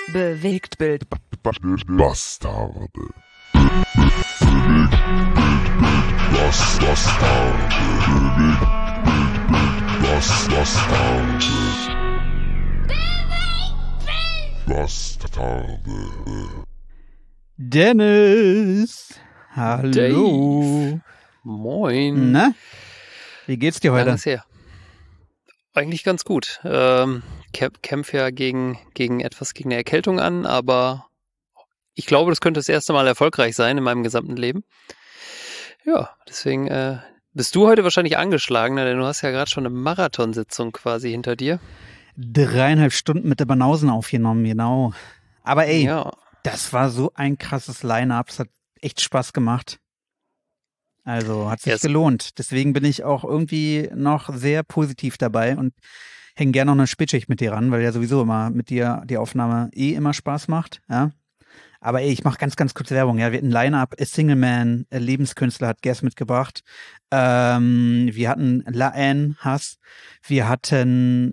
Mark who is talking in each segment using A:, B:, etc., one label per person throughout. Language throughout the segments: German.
A: Bewegtbild.
B: Bastarde. Bastarde.
A: Dennis. Hallo.
C: Dave. Moin.
A: Na? Wie geht's dir heute?
C: Langes her. Eigentlich ganz gut. Kämpfe ja gegen eine Erkältung an, aber ich glaube, das könnte das erste Mal erfolgreich sein in meinem gesamten Leben. Ja, deswegen bist du heute wahrscheinlich angeschlagen, denn du hast ja gerade schon eine Marathonsitzung quasi hinter dir.
A: 3,5 Stunden mit der Banausen aufgenommen, genau. Aber ey,
C: Ja.
A: das war so ein krasses Line-Up. Es hat echt Spaß gemacht. Also hat sich
C: Yes.
A: gelohnt. Deswegen bin ich auch irgendwie noch sehr positiv dabei und hänge gerne noch eine Spätschicht mit dir ran, weil ja sowieso immer mit dir die Aufnahme immer Spaß macht. Ja. Aber ey, ich mache ganz, ganz kurz Werbung. Ja, wir hatten ein Line-Up, A Single Man, Lebenskünstler hat Guest mitgebracht. Wir hatten La Anne, Hass. Wir hatten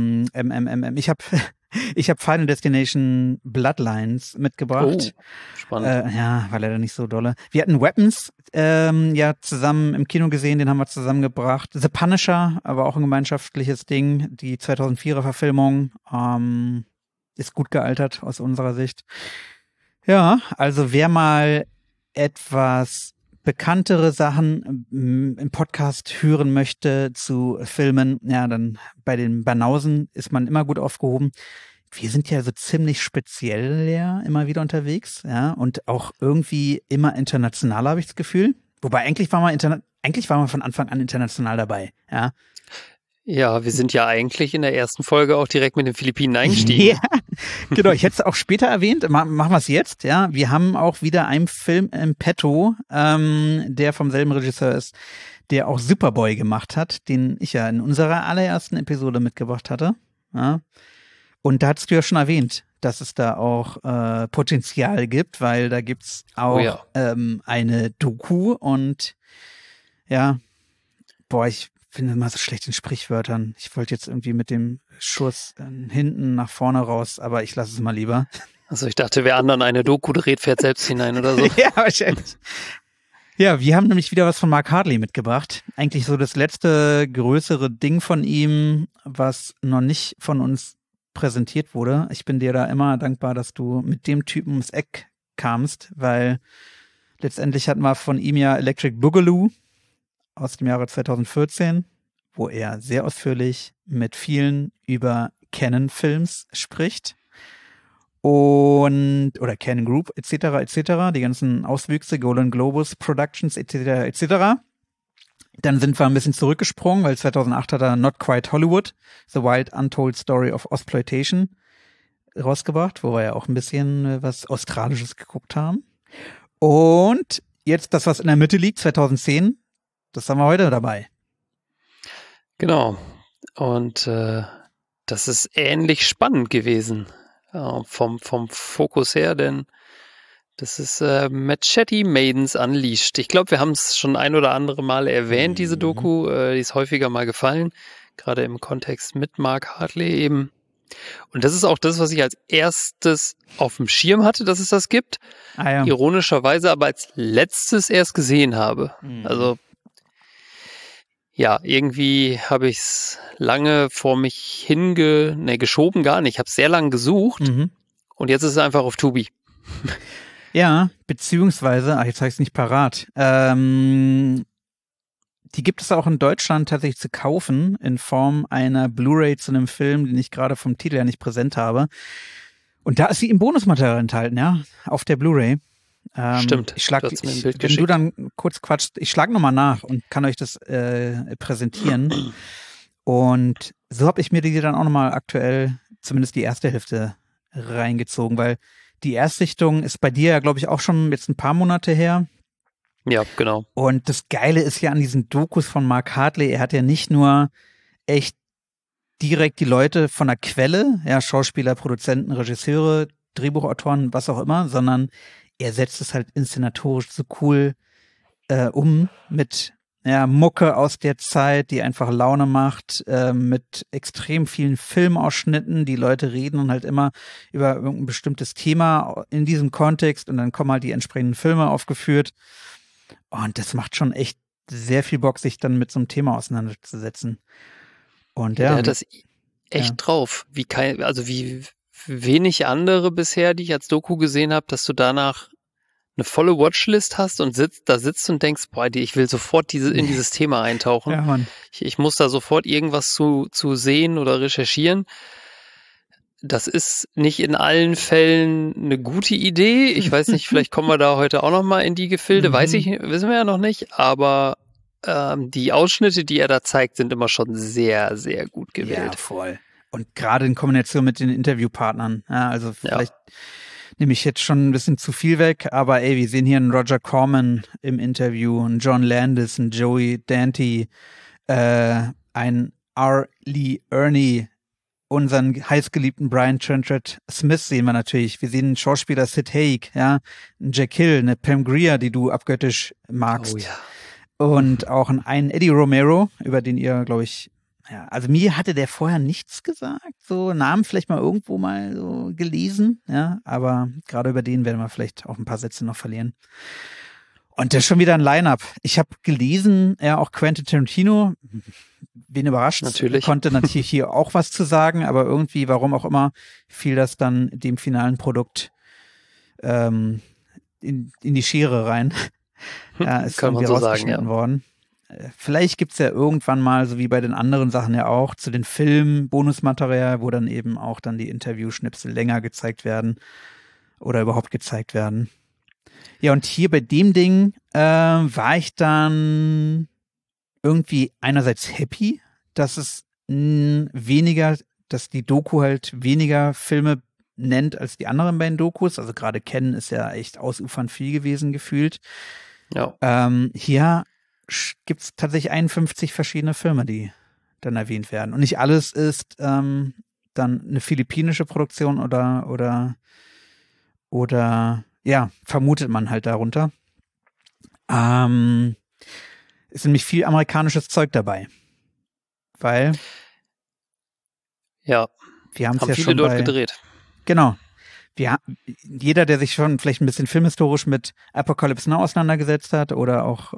A: ich hab Final Destination Bloodlines mitgebracht.
C: Oh, spannend.
A: Ja, war leider nicht so dolle. Wir hatten Weapons ja zusammen im Kino gesehen, den haben wir zusammengebracht. The Punisher, aber auch ein gemeinschaftliches Ding. Die 2004er Verfilmung ist gut gealtert aus unserer Sicht. Ja, also wer mal etwas bekanntere Sachen im Podcast hören möchte zu Filmen, ja, dann bei den Banausen ist man immer gut aufgehoben. Wir sind ja so ziemlich speziell ja immer wieder unterwegs, ja, und auch irgendwie immer international, habe ich das Gefühl. Wobei eigentlich waren wir von Anfang an international dabei, ja.
C: Ja, wir sind ja eigentlich in der ersten Folge auch direkt mit den Philippinen eingestiegen.
A: Ja, genau. Ich hätte es auch später erwähnt. Machen wir es jetzt, ja. Wir haben auch wieder einen Film im Petto, der vom selben Regisseur ist, der auch Superboy gemacht hat, den ich ja in unserer allerersten Episode mitgebracht hatte. Ja. Und da hattest du ja schon erwähnt, dass es da auch Potenzial gibt, weil da gibt's auch eine Doku und ja, boah, ich finde immer so schlecht in Sprichwörtern. Ich wollte jetzt irgendwie mit dem Schuss hinten nach vorne raus, aber ich lasse es mal lieber.
C: Also ich dachte, wer anderen eine Doku dreht, fährt selbst hinein oder so.
A: Ja, wahrscheinlich. Ja, wir haben nämlich wieder was von Mark Hartley mitgebracht. Eigentlich so das letzte größere Ding von ihm, was noch nicht von uns präsentiert wurde. Ich bin dir da immer dankbar, dass du mit dem Typen ums Eck kamst, weil letztendlich hatten wir von ihm ja Electric Boogaloo aus dem Jahre 2014, wo er sehr ausführlich mit vielen über Canon-Films spricht oder Canon Group etc., die ganzen Auswüchse, Golden Globus Productions etc. Dann sind wir ein bisschen zurückgesprungen, weil 2008 hat er Not Quite Hollywood, The Wild Untold Story of Exploitation rausgebracht, wo wir ja auch ein bisschen was Australisches geguckt haben. Und jetzt das, was in der Mitte liegt, 2010, das haben wir heute dabei.
C: Genau. Und das ist ähnlich spannend gewesen vom Fokus her, denn das ist Machete Maidens Unleashed. Ich glaube, wir haben es schon ein oder andere Mal erwähnt, diese Doku. Die ist häufiger mal gefallen, gerade im Kontext mit Mark Hartley eben. Und das ist auch das, was ich als erstes auf dem Schirm hatte, dass es das gibt.
A: Ah, ja.
C: Ironischerweise aber als letztes erst gesehen habe. Also ja, irgendwie habe ich es lange vor mich geschoben gar nicht. Ich habe es sehr lange gesucht und jetzt ist es einfach auf Tubi.
A: Ja, beziehungsweise, jetzt habe ich es nicht parat. Die gibt es auch in Deutschland tatsächlich zu kaufen in Form einer Blu-ray zu einem Film, den ich gerade vom Titel ja nicht präsent habe. Und da ist sie im Bonusmaterial enthalten, ja, auf der Blu-ray.
C: Stimmt.
A: Wenn du dann kurz quatscht, ich schlage nochmal nach und kann euch das präsentieren. Und so habe ich mir die dann auch nochmal aktuell, zumindest die erste Hälfte, reingezogen, weil die Erstsichtung ist bei dir ja, glaube ich, auch schon jetzt ein paar Monate her.
C: Ja, genau.
A: Und das Geile ist ja an diesen Dokus von Mark Hartley, er hat ja nicht nur echt direkt die Leute von der Quelle, ja, Schauspieler, Produzenten, Regisseure, Drehbuchautoren, was auch immer, sondern er setzt es halt inszenatorisch so cool mit ja, Mucke aus der Zeit, die einfach Laune macht, mit extrem vielen Filmausschnitten. Die Leute reden und halt immer über irgendein bestimmtes Thema in diesem Kontext und dann kommen halt die entsprechenden Filme aufgeführt. Und das macht schon echt sehr viel Bock, sich dann mit so einem Thema auseinanderzusetzen. Und ja.
C: Der hat das echt drauf. Wie wenig andere bisher, die ich als Doku gesehen habe, dass du danach eine volle Watchlist hast und sitzt und denkst, boah, ich will sofort in dieses Thema eintauchen.
A: Ja, Mann.
C: Ich muss da sofort irgendwas zu sehen oder recherchieren. Das ist nicht in allen Fällen eine gute Idee. Ich weiß nicht, vielleicht kommen wir da heute auch noch mal in die Gefilde. Wissen wir ja noch nicht. Aber die Ausschnitte, die er da zeigt, sind immer schon sehr, sehr gut gewählt.
A: Ja, voll. Und gerade in Kombination mit den Interviewpartnern. Ja, also vielleicht nehme ich jetzt schon ein bisschen zu viel weg, aber wir sehen hier einen Roger Corman im Interview, einen John Landis, einen Joey Dante, einen R. Lee Ernie, unseren heißgeliebten Brian Trenchard Smith sehen wir natürlich. Wir sehen einen Schauspieler Sid Haig, ja, einen Jack Hill, eine Pam Grier, die du abgöttisch magst.
C: Oh ja.
A: Und auch einen Eddie Romero, über den ihr, glaube ich, ja, also mir hatte der vorher nichts gesagt, so Namen vielleicht mal irgendwo mal so gelesen, ja, aber gerade über den werden wir vielleicht auch ein paar Sätze noch verlieren. Und das ist schon wieder ein Line-Up. Ich habe gelesen, ja, auch Quentin Tarantino, wen überrascht,
C: natürlich.
A: Konnte natürlich hier auch was zu sagen, aber irgendwie, warum auch immer, fiel das dann dem finalen Produkt in die Schere rein. Ja, ist
C: Kann man
A: irgendwie
C: so
A: rausgeschnitten
C: sagen,
A: worden. Vielleicht gibt's ja irgendwann mal, so wie bei den anderen Sachen ja auch, zu den Filmen Bonusmaterial, wo dann eben auch dann die Interviewschnipsel länger gezeigt werden oder überhaupt gezeigt werden. Ja, und hier bei dem Ding war ich dann irgendwie einerseits happy, dass es dass die Doku halt weniger Filme nennt als die anderen beiden Dokus. Also gerade Ken ist ja echt ausufernd viel gewesen gefühlt.
C: Ja.
A: Hier gibt's tatsächlich 51 verschiedene Filme, die dann erwähnt werden. Und nicht alles ist dann eine philippinische Produktion oder ja, vermutet man halt darunter. Ist nämlich viel amerikanisches Zeug dabei. Weil
C: ja,
A: wir haben es ja
C: viele
A: schon
C: dort gedreht.
A: Genau. Jeder, der sich schon vielleicht ein bisschen filmhistorisch mit Apocalypse Now auseinandergesetzt hat oder auch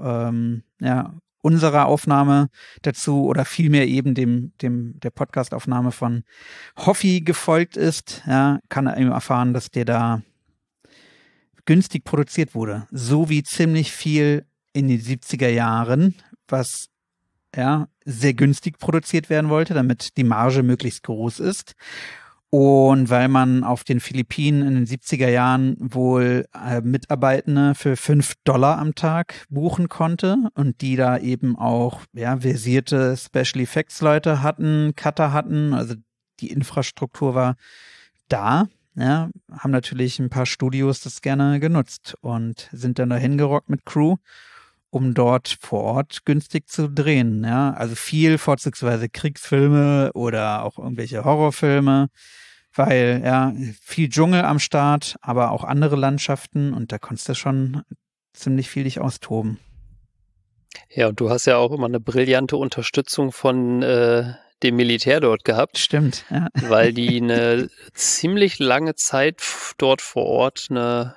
A: unserer Aufnahme dazu oder vielmehr eben der Podcastaufnahme von Hoffi gefolgt ist, ja, kann er eben erfahren, dass der da günstig produziert wurde. So wie ziemlich viel in den 70er Jahren, was sehr günstig produziert werden wollte, damit die Marge möglichst groß ist. Und weil man auf den Philippinen in den 70er Jahren wohl Mitarbeitende für $5 am Tag buchen konnte und die da eben auch versierte Special Effects Leute hatten, Cutter hatten, also die Infrastruktur war da, ja, haben natürlich ein paar Studios das gerne genutzt und sind dann dahin gerockt mit Crew, um dort vor Ort günstig zu drehen, ja, also viel vorzugsweise Kriegsfilme oder auch irgendwelche Horrorfilme, weil viel Dschungel am Start, aber auch andere Landschaften und da konntest du schon ziemlich viel dich austoben.
C: Ja, und du hast ja auch immer eine brillante Unterstützung von dem Militär dort gehabt.
A: Stimmt, ja.
C: Weil die eine ziemlich lange Zeit dort vor Ort eine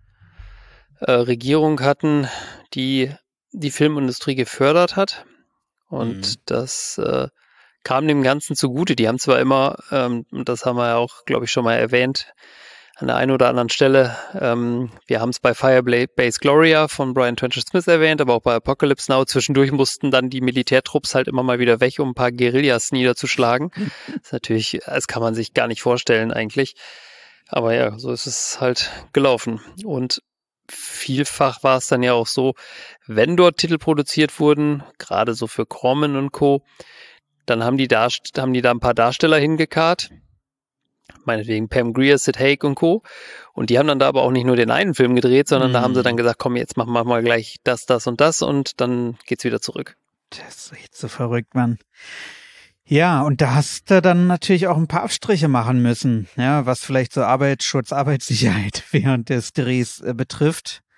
C: Regierung hatten, die die Filmindustrie gefördert hat. Und das kam dem Ganzen zugute. Die haben zwar immer, das haben wir ja auch, glaube ich, schon mal erwähnt, an der einen oder anderen Stelle, wir haben es bei Firebase Gloria von Brian Trenchard Smith erwähnt, aber auch bei Apocalypse Now. Zwischendurch mussten dann die Militärtrupps halt immer mal wieder weg, um ein paar Guerillas niederzuschlagen. Das ist natürlich, das kann man sich gar nicht vorstellen eigentlich. Aber ja, so ist es halt gelaufen. Und vielfach war es dann ja auch so, wenn dort Titel produziert wurden, gerade so für Corman und Co., dann haben die da ein paar Darsteller hingekarrt, meinetwegen Pam Grier, Sid Haig und Co. Und die haben dann da aber auch nicht nur den einen Film gedreht, sondern da haben sie dann gesagt, komm, jetzt machen wir mal gleich das und dann geht's wieder zurück.
A: Das ist echt so verrückt, Mann. Ja, und da hast du dann natürlich auch ein paar Abstriche machen müssen, ja, was vielleicht so Arbeitsschutz, Arbeitssicherheit während des Drehs betrifft.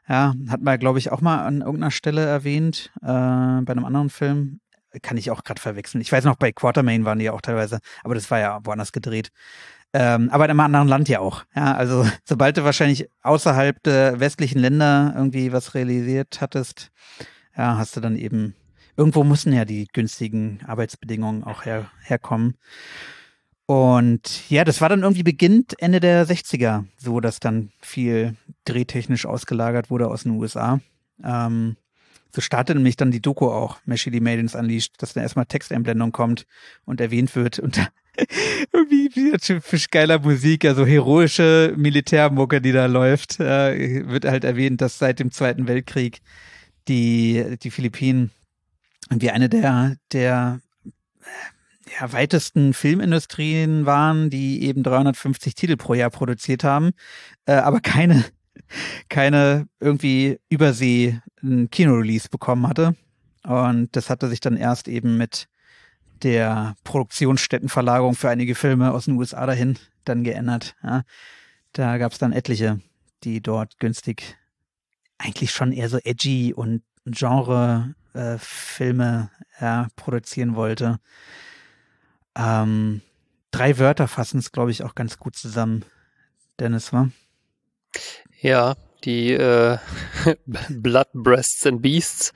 A: Ja, hat man, glaube ich, auch mal an irgendeiner Stelle erwähnt, bei einem anderen Film. Kann ich auch gerade verwechseln. Ich weiß noch, bei Quatermain waren die ja auch teilweise, aber das war ja woanders gedreht. Aber in einem anderen Land ja auch. Ja, also sobald du wahrscheinlich außerhalb der westlichen Länder irgendwie was realisiert hattest, ja, hast du dann eben, irgendwo mussten ja die günstigen Arbeitsbedingungen auch herkommen. Und ja, das war dann irgendwie beginnt Ende der 60er, so dass dann viel drehtechnisch ausgelagert wurde aus den USA. So startet nämlich dann die Doku auch, Machete Maidens Unleashed, dass dann erstmal Texteinblendung kommt und erwähnt wird und irgendwie wieder typisch geiler Musik, also heroische Militärmucke, die da läuft, wird halt erwähnt, dass seit dem Zweiten Weltkrieg die Philippinen irgendwie eine der weitesten Filmindustrien waren, die eben 350 Titel pro Jahr produziert haben, aber keine irgendwie Übersee ein Kinorelease bekommen hatte. Und das hatte sich dann erst eben mit der Produktionsstättenverlagerung für einige Filme aus den USA dahin dann geändert. Ja. Da gab es dann etliche, die dort günstig eigentlich schon eher so edgy und Genre Filme produzieren wollte. 3 Wörter fassen es, glaube ich, auch ganz gut zusammen, Dennis, wa?
C: Ja, die Blood, Breasts and Beasts.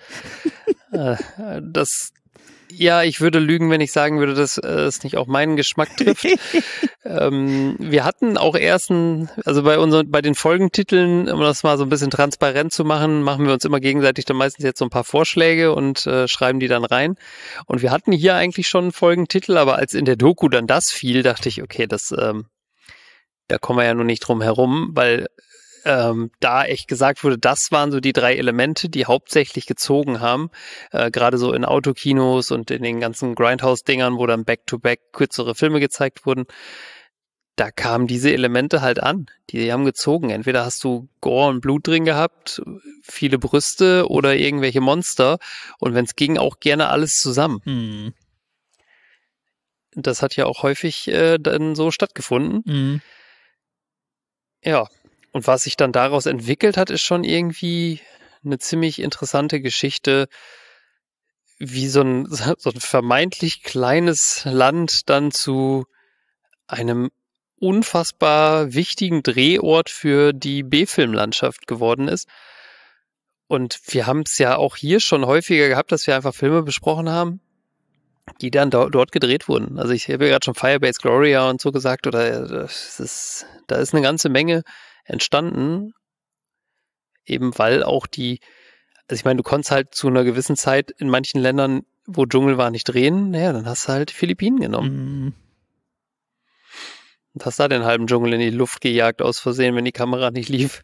C: Ich würde lügen, wenn ich sagen würde, dass es nicht auch meinen Geschmack trifft. Wir hatten auch bei den Folgentiteln, um das mal so ein bisschen transparent zu machen, machen wir uns immer gegenseitig dann meistens jetzt so ein paar Vorschläge und schreiben die dann rein. Und wir hatten hier eigentlich schon einen Folgentitel, aber als in der Doku dann das fiel, dachte ich, okay, da kommen wir ja nun nicht drum herum, weil da echt gesagt wurde, das waren so die 3 Elemente, die hauptsächlich gezogen haben, gerade so in Autokinos und in den ganzen Grindhouse-Dingern, wo dann back-to-back kürzere Filme gezeigt wurden. Da kamen diese Elemente halt an, die haben gezogen. Entweder hast du Gore und Blut drin gehabt, viele Brüste oder irgendwelche Monster und wenn es ging, auch gerne alles zusammen.
A: Mhm.
C: Das hat ja auch häufig dann so stattgefunden.
A: Mhm.
C: Ja. Und was sich dann daraus entwickelt hat, ist schon irgendwie eine ziemlich interessante Geschichte, wie so ein vermeintlich kleines Land dann zu einem unfassbar wichtigen Drehort für die B-Film-Landschaft geworden ist. Und wir haben es ja auch hier schon häufiger gehabt, dass wir einfach Filme besprochen haben, die dann dort gedreht wurden. Also ich habe ja gerade schon Firebase Gloria und so gesagt, oder da ist eine ganze Menge entstanden, eben weil auch also ich meine, du konntest halt zu einer gewissen Zeit in manchen Ländern, wo Dschungel war, nicht drehen, naja, dann hast du halt Philippinen genommen.
A: Mhm.
C: Und hast da den halben Dschungel in die Luft gejagt aus Versehen, wenn die Kamera nicht lief.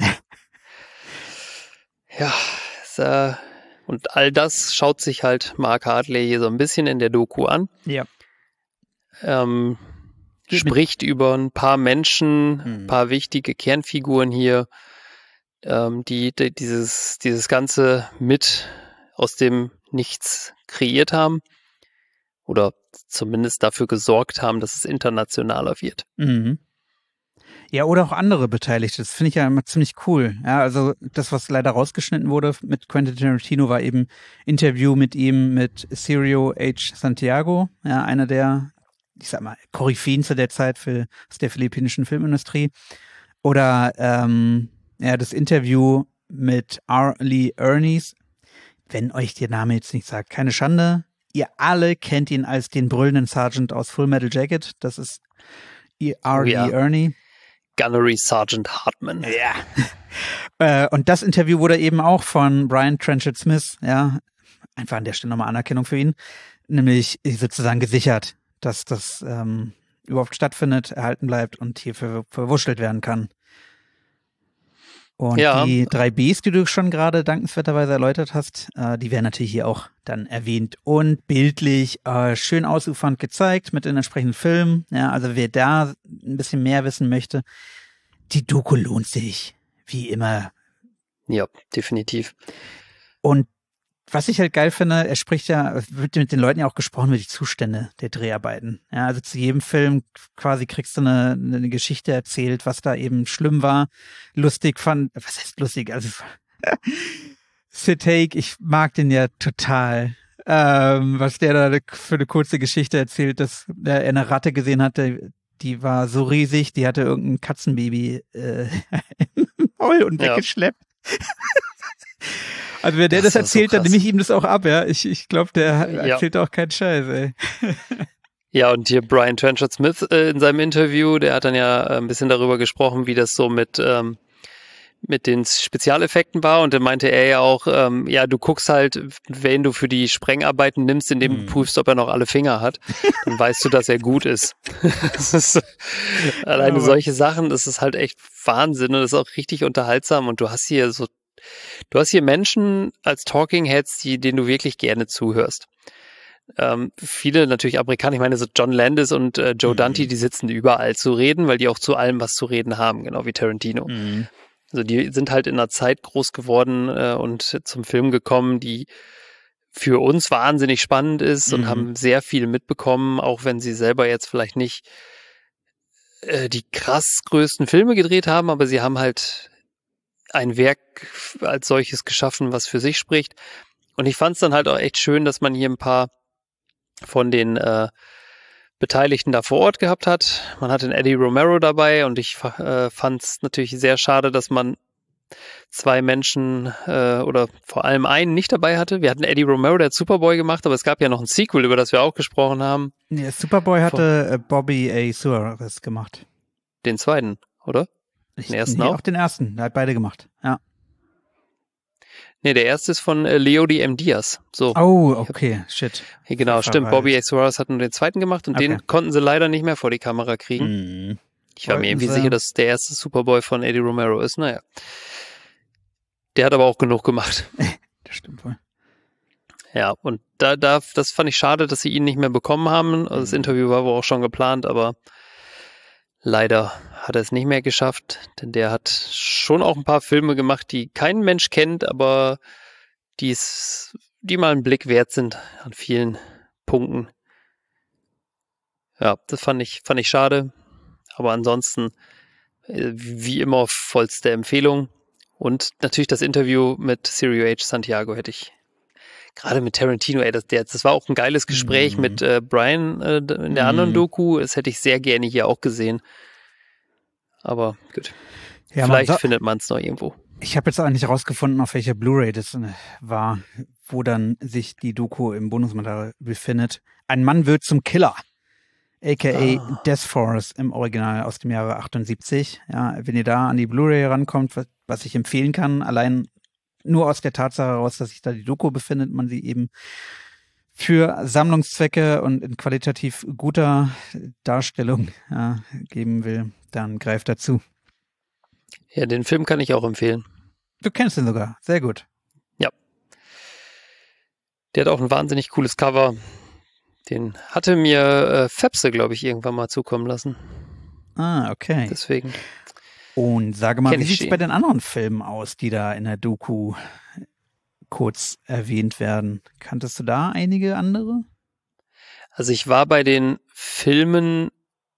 C: Ja, und all das schaut sich halt Mark Hartley hier so ein bisschen in der Doku an.
A: Ja.
C: Spricht über ein paar Menschen, ein paar wichtige Kernfiguren hier, die dieses Ganze mit aus dem Nichts kreiert haben oder zumindest dafür gesorgt haben, dass es internationaler wird.
A: Mhm. Ja, oder auch andere Beteiligte. Das finde ich ja immer ziemlich cool. Ja, also das, was leider rausgeschnitten wurde mit Quentin Tarantino, war eben Interview mit ihm, mit Cirio H. Santiago, ja, einer der, ich sag mal, Koryphäen zu der Zeit aus der philippinischen Filmindustrie. Oder das Interview mit R. Lee Ernies. Wenn euch der Name jetzt nicht sagt, keine Schande. Ihr alle kennt ihn als den brüllenden Sergeant aus Full Metal Jacket. Das ist R. Lee Ernie.
C: Gunnery Sergeant Hartman.
A: Ja. Und das Interview wurde eben auch von Brian Trenchard Smith, ja, einfach an der Stelle nochmal Anerkennung für ihn, nämlich sozusagen gesichert, dass das überhaupt stattfindet, erhalten bleibt und hier verwurschtelt werden kann. Und die 3 Bs, die du schon gerade dankenswerterweise erläutert hast, die werden natürlich hier auch dann erwähnt und bildlich schön ausufernd gezeigt mit den entsprechenden Filmen. Ja, also wer da ein bisschen mehr wissen möchte, die Doku lohnt sich, wie immer.
C: Ja, definitiv.
A: Und was ich halt geil finde, er spricht ja, wird mit den Leuten ja auch gesprochen über die Zustände der Dreharbeiten. Ja, also zu jedem Film quasi kriegst du eine Geschichte erzählt, was da eben schlimm war, lustig fand, was heißt lustig, also Sid Haig, ich mag den ja total. Was der da für eine kurze Geschichte erzählt, dass er eine Ratte gesehen hatte, die war so riesig, die hatte irgendein Katzenbaby im Maul und weggeschleppt. Also wenn der das erzählt, so dann nehme ich ihm das auch ab, ja. Ich glaube, der erzählt auch keinen Scheiß, ey.
C: Ja, und hier Brian Trenchard Smith in seinem Interview, der hat dann ja ein bisschen darüber gesprochen, wie das so mit den Spezialeffekten war, und dann meinte er ja auch, du guckst halt, wenn du für die Sprengarbeiten nimmst, indem du prüfst, ob er noch alle Finger hat, dann weißt du, dass er gut ist. Das ist alleine solche Sachen, das ist halt echt Wahnsinn, und das ist auch richtig unterhaltsam, und du hast hier Menschen als Talking Heads, denen du wirklich gerne zuhörst. Viele natürlich Amerikaner, ich meine so John Landis und Joe Dante, die sitzen überall zu reden, weil die auch zu allem was zu reden haben, genau wie Tarantino. Also die sind halt in einer Zeit groß geworden und zum Film gekommen, die für uns wahnsinnig spannend ist, und haben sehr viel mitbekommen, auch wenn sie selber jetzt vielleicht nicht die krass größten Filme gedreht haben, aber sie haben halt ein Werk als solches geschaffen, was für sich spricht. Und ich fand es dann halt auch echt schön, dass man hier ein paar von den Beteiligten da vor Ort gehabt hat. Man hat den Eddie Romero dabei, und ich fand es natürlich sehr schade, dass man zwei Menschen oder vor allem einen nicht dabei hatte. Wir hatten Eddie Romero, der hat Superboy gemacht, aber es gab ja noch ein Sequel, über das wir auch gesprochen haben.
A: Ja, Superboy hatte Bobby A. Suarez gemacht.
C: Den zweiten, oder? Den ersten
A: auch den ersten, der hat beide gemacht, ja.
C: Nee, der erste ist von Leo D.M. Diaz. So.
A: Oh, okay, shit.
C: Hier, genau, stimmt. Bobby A. Suarez hat nur den zweiten gemacht, und den konnten sie leider nicht mehr vor die Kamera kriegen. Ich war mir irgendwie sicher, dass der erste Superboy von Eddie Romero ist. Naja. Der hat aber auch genug gemacht.
A: Das stimmt wohl.
C: Ja, und das fand ich schade, dass sie ihn nicht mehr bekommen haben. Also das Interview war wohl auch schon geplant, aber leider hat er es nicht mehr geschafft, denn der hat schon auch ein paar Filme gemacht, die kein Mensch kennt, aber die mal einen Blick wert sind an vielen Punkten. Ja, das fand ich schade, aber ansonsten wie immer vollste Empfehlung, und natürlich das Interview mit Cirio H. Santiago hätte ich gerade mit Tarantino, das war auch ein geiles Gespräch mit Brian in der anderen Doku, das hätte ich sehr gerne hier auch gesehen. Aber gut, ja, vielleicht findet man es noch irgendwo.
A: Ich habe jetzt auch nicht rausgefunden, auf welcher Blu-ray das war, wo dann sich die Doku im Bonusmaterial befindet. Ein Mann wird zum Killer, a.k.a. Death Force im Original aus dem Jahre 78. Ja, wenn ihr da an die Blu-ray rankommt, was ich empfehlen kann, allein nur aus der Tatsache heraus, dass sich da die Doku befindet, man sie eben für Sammlungszwecke und in qualitativ guter Darstellung geben will, dann greift dazu.
C: Ja, den Film kann ich auch empfehlen.
A: Du kennst ihn sogar, sehr gut.
C: Ja. Der hat auch ein wahnsinnig cooles Cover. Den hatte mir Fepse, glaube ich, irgendwann mal zukommen lassen.
A: Ah, okay.
C: Deswegen.
A: Und sage mal, wie sieht es bei den anderen Filmen aus, die da in der Doku kurz erwähnt werden? Kanntest du da einige andere?
C: Also ich war bei den Filmen,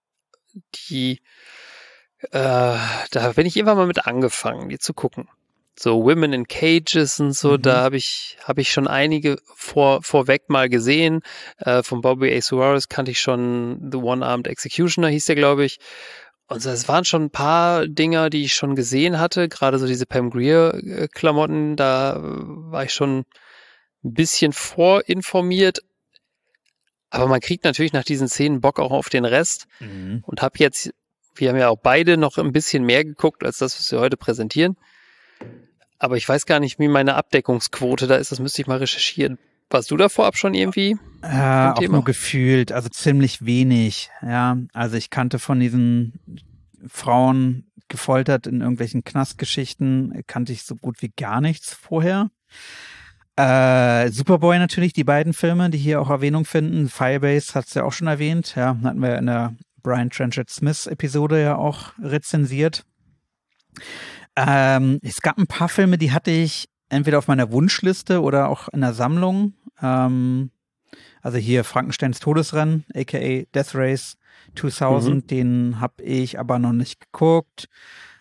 C: da bin ich irgendwann mal mit angefangen, die zu gucken. So Women in Cages und so, da habe ich schon einige vorweg mal gesehen. Von Bobby A. Suarez kannte ich schon The One-Armed Executioner, hieß der, glaube ich. Und so, es waren schon ein paar Dinger, die ich schon gesehen hatte, gerade so diese Pam Grier-Klamotten, da war ich schon ein bisschen vorinformiert. Aber man kriegt natürlich nach diesen Szenen Bock auch auf den Rest. Und wir haben ja auch beide noch ein bisschen mehr geguckt, als das, was wir heute präsentieren. Aber ich weiß gar nicht, wie meine Abdeckungsquote da ist, das müsste ich mal recherchieren. Warst du da vorab schon irgendwie?
A: Auch nur gefühlt, also ziemlich wenig. Ja, also ich kannte von diesen Frauen gefoltert in irgendwelchen Knastgeschichten, kannte ich so gut wie gar nichts vorher. Superboy natürlich, die beiden Filme, die hier auch Erwähnung finden. Firebase hat's ja auch schon erwähnt. Ja, hatten wir in der Brian Trenchard Smith Episode ja auch rezensiert. Es gab ein paar Filme, die hatte ich entweder auf meiner Wunschliste oder auch in der Sammlung. Also hier Frankensteins Todesrennen, aka Death Race 2000, den habe ich aber noch nicht geguckt.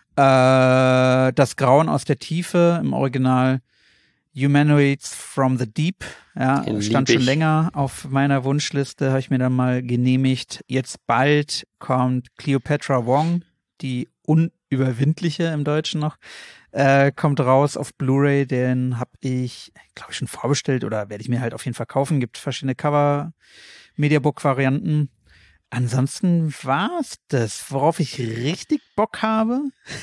A: Das Grauen aus der Tiefe im Original Humanoids from the Deep, ja, stand schon länger auf meiner Wunschliste, habe ich mir dann mal genehmigt. Jetzt bald kommt Cleopatra Wong, die Unüberwindliche im Deutschen noch, kommt raus auf Blu-ray, den habe ich, glaube ich, schon vorbestellt oder werde ich mir halt auf jeden Fall kaufen. Gibt verschiedene Cover-Mediabook-Varianten. Ansonsten war's das, worauf ich richtig Bock habe.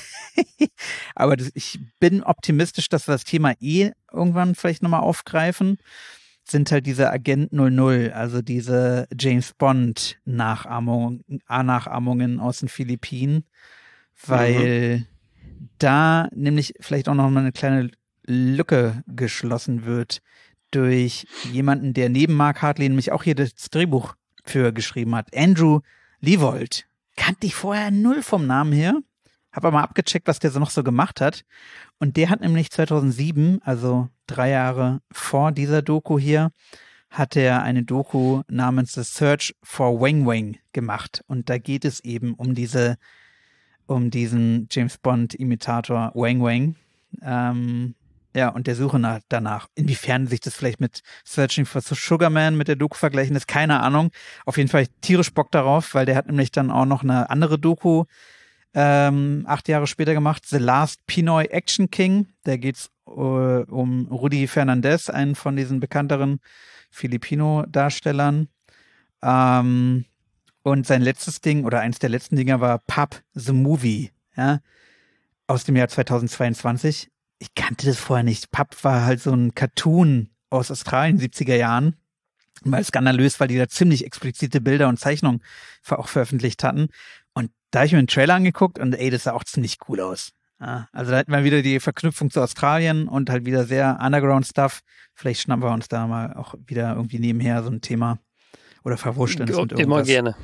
A: Aber ich bin optimistisch, dass wir das Thema irgendwann vielleicht nochmal aufgreifen. Sind halt diese Agent 00, also diese James Bond Nachahmungen aus den Philippinen, weil da nämlich vielleicht auch noch mal eine kleine Lücke geschlossen wird durch jemanden, der neben Mark Hartley nämlich auch hier das Drehbuch für geschrieben hat. Andrew Leavold. Kannte ich vorher null vom Namen her. Habe aber mal abgecheckt, was der so noch so gemacht hat. Und der hat nämlich 2007, also 3 Jahre vor dieser Doku hier, hat er eine Doku namens The Search for Wang Wang gemacht. Und da geht es eben um diesen James Bond-Imitator Wang Wang. Und der Suche danach. Inwiefern sich das vielleicht mit Searching for Sugarman mit der Doku vergleichen ist, keine Ahnung. Auf jeden Fall tierisch Bock darauf, weil der hat nämlich dann auch noch eine andere Doku 8 Jahre später gemacht, The Last Pinoy Action King. Da geht's um Rudy Fernandez, einen von diesen bekannteren Filipino-Darstellern. Und sein letztes Ding oder eins der letzten Dinger war Pup the Movie, ja, aus dem Jahr 2022. Ich kannte das vorher nicht. Pup war halt so ein Cartoon aus Australien, 70er Jahren. Mal skandalös, weil die da ziemlich explizite Bilder und Zeichnungen auch veröffentlicht hatten. Und da habe ich mir einen Trailer angeguckt und das sah auch ziemlich cool aus. Ja, also da hätten wir wieder die Verknüpfung zu Australien und halt wieder sehr Underground-Stuff. Vielleicht schnappen wir uns da mal auch wieder irgendwie nebenher so ein Thema oder verwurschteln es mit irgendwas.
C: Immer gerne.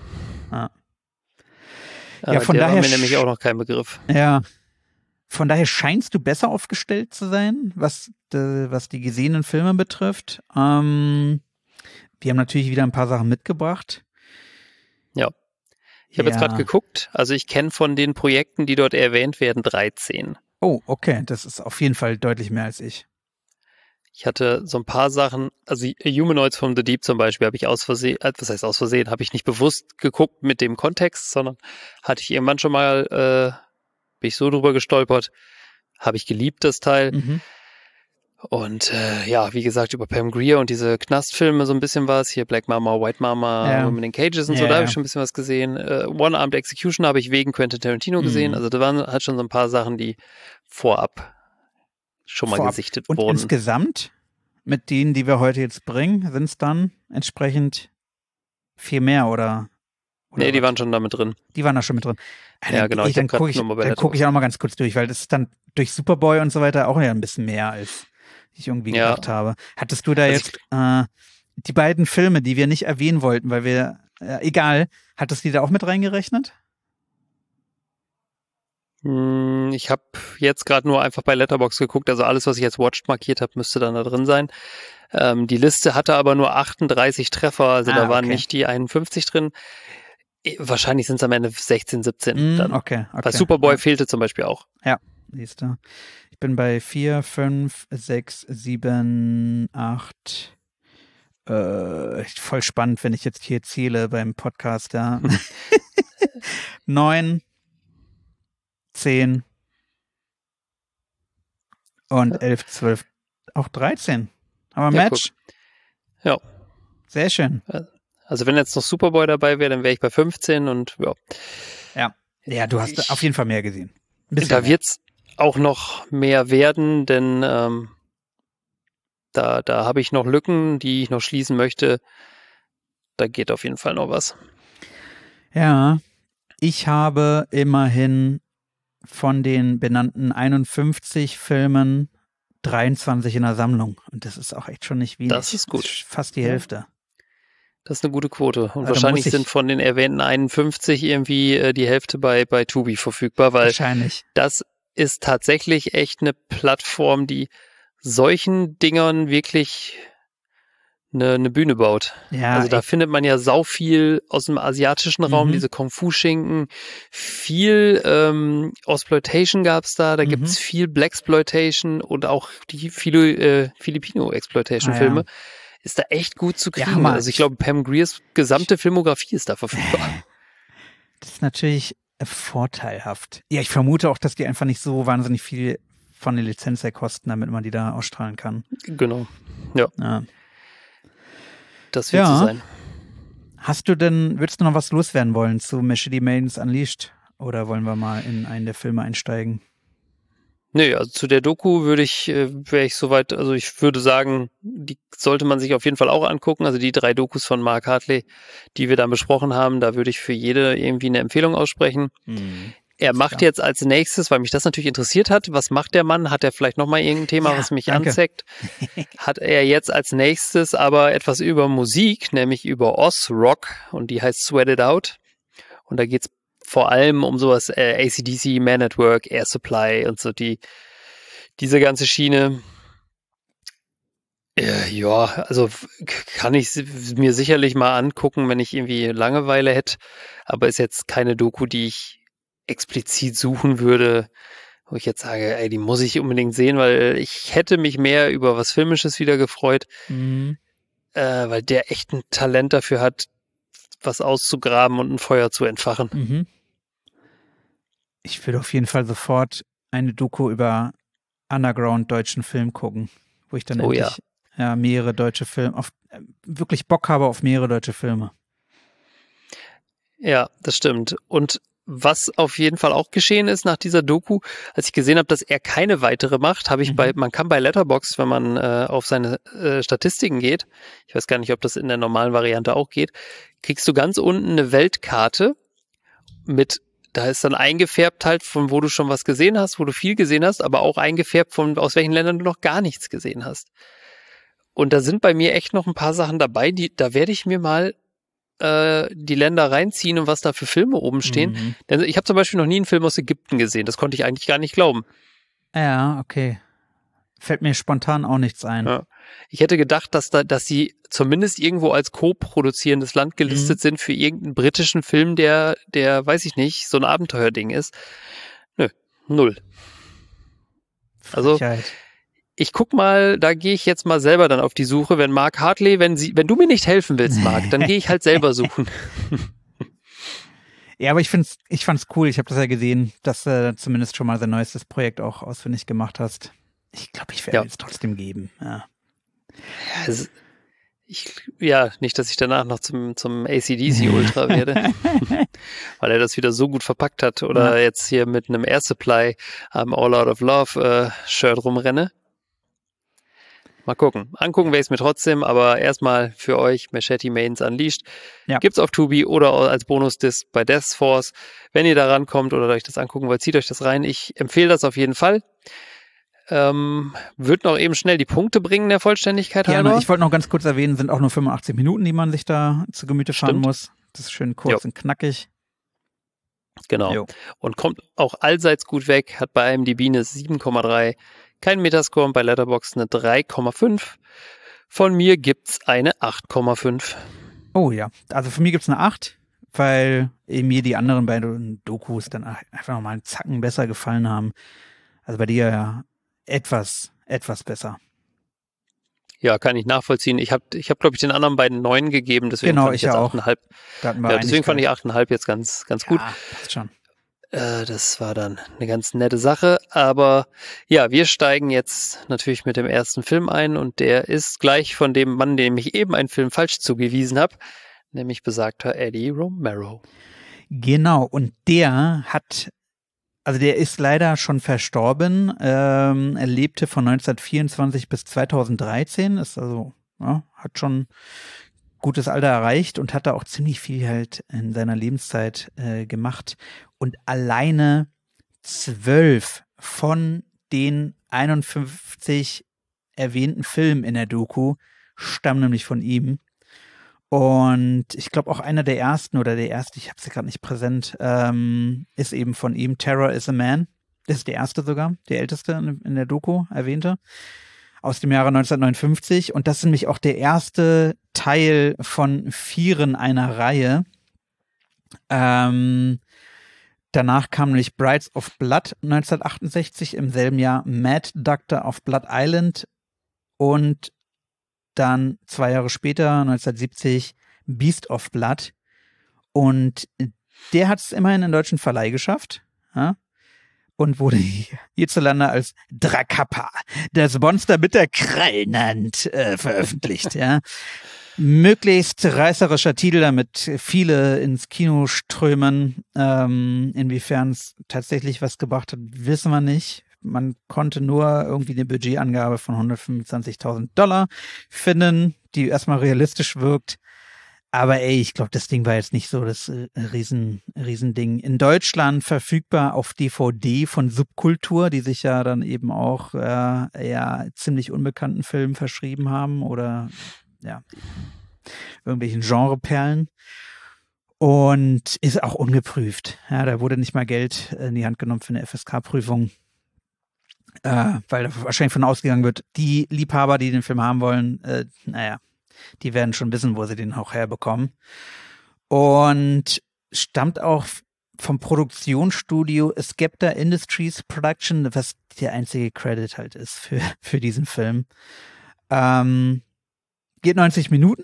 A: Ja, von
C: der
A: daher
C: war mir nämlich auch noch kein Begriff.
A: Ja, von daher scheinst du besser aufgestellt zu sein, was die gesehenen Filme betrifft. Wir haben natürlich wieder ein paar Sachen mitgebracht.
C: Ja. Ich habe jetzt gerade geguckt, also ich kenne von den Projekten, die dort erwähnt werden, 13.
A: Oh, okay, das ist auf jeden Fall deutlich mehr als ich.
C: Ich hatte so ein paar Sachen, also Humanoids from the Deep zum Beispiel habe ich habe ich nicht bewusst geguckt mit dem Kontext, sondern hatte ich irgendwann schon mal, bin ich so drüber gestolpert, habe ich geliebt, das Teil. Und wie gesagt, über Pam Grier und diese Knastfilme so ein bisschen was. Hier Black Mama, White Mama, Women in Cages und so, da habe ich schon ein bisschen was gesehen. One-Armed Execution habe ich wegen Quentin Tarantino gesehen. Also da waren halt schon so ein paar Sachen, die vorab schon mal gesichtet wurden.
A: Und insgesamt, mit denen, die wir heute jetzt bringen, sind es dann entsprechend viel mehr, oder
C: nee, die waren schon da mit drin.
A: Die waren da schon mit drin.
C: Ja, genau.
A: Dann gucke ich auch mal ganz kurz durch, weil das ist dann durch Superboy und so weiter auch ja ein bisschen mehr, als ich irgendwie gedacht habe. Hattest du da jetzt die beiden Filme, die wir nicht erwähnen wollten, weil wir, hattest du die da auch mit reingerechnet?
C: Ich habe jetzt gerade nur einfach bei Letterboxd geguckt, also alles, was ich jetzt Watched markiert habe, müsste dann da drin sein. Die Liste hatte aber nur 38 Treffer, also da waren nicht die 51 drin. Wahrscheinlich sind es am Ende 16, 17 dann.
A: Okay.
C: Bei Superboy fehlte zum Beispiel auch.
A: Ja, siehst du. Ich bin bei 4, 5, 6, 7, 8. Voll spannend, wenn ich jetzt hier zähle beim Podcast, ja. 9, 10 und 11, 12, auch 13. Aber Match.
C: Guck. Ja.
A: Sehr schön.
C: Also wenn jetzt noch Superboy dabei wäre, dann wäre ich bei 15 und ja.
A: Ja, du hast auf jeden Fall mehr gesehen.
C: Da wird's auch noch mehr werden, denn da habe ich noch Lücken, die ich noch schließen möchte. Da geht auf jeden Fall noch was.
A: Ja, ich habe immerhin von den benannten 51 Filmen 23 in der Sammlung. Und das ist auch echt schon nicht wenig.
C: Das ist gut.
A: Das ist fast die Hälfte.
C: Das ist eine gute Quote. Und also wahrscheinlich sind von den erwähnten 51 irgendwie die Hälfte bei Tubi verfügbar, weil
A: wahrscheinlich.
C: Das ist tatsächlich echt eine Plattform, die solchen Dingern wirklich eine Bühne baut.
A: Ja,
C: Also da findet man ja sau viel aus dem asiatischen Raum, diese Kung-Fu-Schinken, viel Ostploitation gab's da gibt's viel Blaxploitation und auch die viele Filipino-Exploitation-Filme. Ist da echt gut zu kriegen.
A: Ja,
C: also ich glaube, Pam Griers gesamte Filmografie ist da verfügbar.
A: Das ist natürlich vorteilhaft. Ja, ich vermute auch, dass die einfach nicht so wahnsinnig viel von der Lizenz her kosten, damit man die da ausstrahlen kann.
C: Genau. Ja. Das wird so sein.
A: Würdest du noch was loswerden wollen zu Machete Maidens Unleashed? Oder wollen wir mal in einen der Filme einsteigen?
C: Nee, also zu der Doku wäre ich soweit, also ich würde sagen, die sollte man sich auf jeden Fall auch angucken. Also die 3 Dokus von Mark Hartley, die wir dann besprochen haben, da würde ich für jede irgendwie eine Empfehlung aussprechen. Er macht jetzt als nächstes, weil mich das natürlich interessiert hat, was macht der Mann? Hat er vielleicht nochmal irgendein Thema, was mich anzeigt? Hat er jetzt als nächstes aber etwas über Musik, nämlich über Oz-Rock und die heißt Sweat It Out. Und da geht's vor allem um sowas AC/DC, Man at Work, Air Supply und so diese ganze Schiene. Ja, also kann ich mir sicherlich mal angucken, wenn ich irgendwie Langeweile hätte, aber ist jetzt keine Doku, die ich explizit suchen würde, wo ich jetzt sage, ey, die muss ich unbedingt sehen, weil ich hätte mich mehr über was Filmisches wieder gefreut, weil der echt ein Talent dafür hat, was auszugraben und ein Feuer zu entfachen.
A: Ich würde auf jeden Fall sofort eine Doku über Underground-deutschen Film gucken, wo ich dann endlich mehrere deutsche Filme, wirklich Bock habe auf mehrere deutsche Filme.
C: Ja, das stimmt. Und was auf jeden Fall auch geschehen ist nach dieser Doku, als ich gesehen habe, dass er keine weitere macht, man kann bei Letterboxd, wenn man auf seine Statistiken geht, ich weiß gar nicht, ob das in der normalen Variante auch geht, kriegst du ganz unten eine Weltkarte da ist dann eingefärbt halt, von wo du schon was gesehen hast, wo du viel gesehen hast, aber auch eingefärbt aus welchen Ländern du noch gar nichts gesehen hast. Und da sind bei mir echt noch ein paar Sachen dabei, da werde ich mir mal die Länder reinziehen und was da für Filme oben stehen. Denn ich habe zum Beispiel noch nie einen Film aus Ägypten gesehen. Das konnte ich eigentlich gar nicht glauben.
A: Ja, okay. Fällt mir spontan auch nichts ein.
C: Ja. Ich hätte gedacht, dass sie zumindest irgendwo als co-produzierendes Land gelistet sind für irgendeinen britischen Film, der, weiß ich nicht, so ein Abenteuerding ist. Nö, 0. Also, ich guck mal, da gehe ich jetzt mal selber dann auf die Suche, wenn Mark Hartley, wenn du mir nicht helfen willst, Mark, dann gehe ich halt selber suchen.
A: Ja, aber ich fand's cool. Ich habe das ja gesehen, dass du zumindest schon mal sein neuestes Projekt auch ausfindig gemacht hast. Ich glaube, ich werde es trotzdem geben. Ja.
C: Nicht, dass ich danach noch zum AC/DC Ultra werde, weil er das wieder so gut verpackt hat oder jetzt hier mit einem Air Supply am All Out of Love Shirt rumrenne. Mal gucken. Angucken werde ich es mir trotzdem, aber erstmal für euch Machete Maidens Unleashed. Gibt's auf Tubi oder als Bonusdisc bei Death Force. Wenn ihr da rankommt oder euch das angucken wollt, zieht euch das rein. Ich empfehle das auf jeden Fall. Wird noch eben schnell die Punkte bringen, der Vollständigkeit halber.
A: Ich wollte noch ganz kurz erwähnen, sind auch nur 85 Minuten, die man sich da zu Gemüte fahren muss. Das ist schön kurz und knackig.
C: Genau. Jo. Und kommt auch allseits gut weg, hat bei IMDb eine 7,3, kein Metascore und bei Letterboxd eine 3,5. Von mir gibt's eine 8,5.
A: Oh ja, also für mich gibt's eine 8, weil mir die anderen beiden Dokus dann einfach nochmal einen Zacken besser gefallen haben. Also bei dir ja etwas besser.
C: Ja, kann ich nachvollziehen. Ich hab, glaube ich, den anderen beiden 9 gegeben, deswegen
A: fand
C: ich jetzt 8,5. Deswegen fand ich 8,5 jetzt ganz gut.
A: Passt schon.
C: Das war dann eine ganz nette Sache. Aber ja, wir steigen jetzt natürlich mit dem ersten Film ein und der ist gleich von dem Mann, dem ich eben einen Film falsch zugewiesen habe, nämlich besagter Eddie Romero.
A: Genau, und der ist leider schon verstorben. Er lebte von 1924 bis 2013, ist also, hat schon gutes Alter erreicht und hat da auch ziemlich viel halt in seiner Lebenszeit gemacht. Und alleine 12 von den 51 erwähnten Filmen in der Doku stammen nämlich von ihm. Und ich glaube auch einer der ersten oder der erste, ich habe es ja gerade nicht präsent, ist eben von ihm, Terror is a Man. Das ist der erste sogar, der älteste in der Doku erwähnte. aus dem Jahre 1959. Und das ist nämlich auch der erste Teil von 4 einer Reihe. Danach kam nämlich Brides of Blood 1968, im selben Jahr Mad Doctor of Blood Island und dann 2 Jahre später, 1970, Beast of Blood. Und der hat es immerhin in den deutschen Verleih geschafft, ja, und wurde hierzulande als Drakappa, das Monster mit der Krallenhand, veröffentlicht. Ja. Möglichst reißerischer Titel, damit viele ins Kino strömen. Inwiefern es tatsächlich was gebracht hat, wissen wir nicht. Man konnte nur irgendwie eine Budgetangabe von $125.000 finden, die erstmal realistisch wirkt. Aber ich glaube, das Ding war jetzt nicht so das Riesending. In Deutschland verfügbar auf DVD von Subkultur, die sich ja dann eben auch eher ziemlich unbekannten Filmen verschrieben haben oder ja, irgendwelchen Genreperlen. Und ist auch ungeprüft. Ja, da wurde nicht mal Geld in die Hand genommen für eine FSK-Prüfung. Weil da wahrscheinlich von ausgegangen wird, die Liebhaber, die den Film haben wollen, die werden schon wissen, wo sie den auch herbekommen. Und stammt auch vom Produktionsstudio Skepta Industries Production, was der einzige Credit halt ist für diesen Film. Geht 90 Minuten.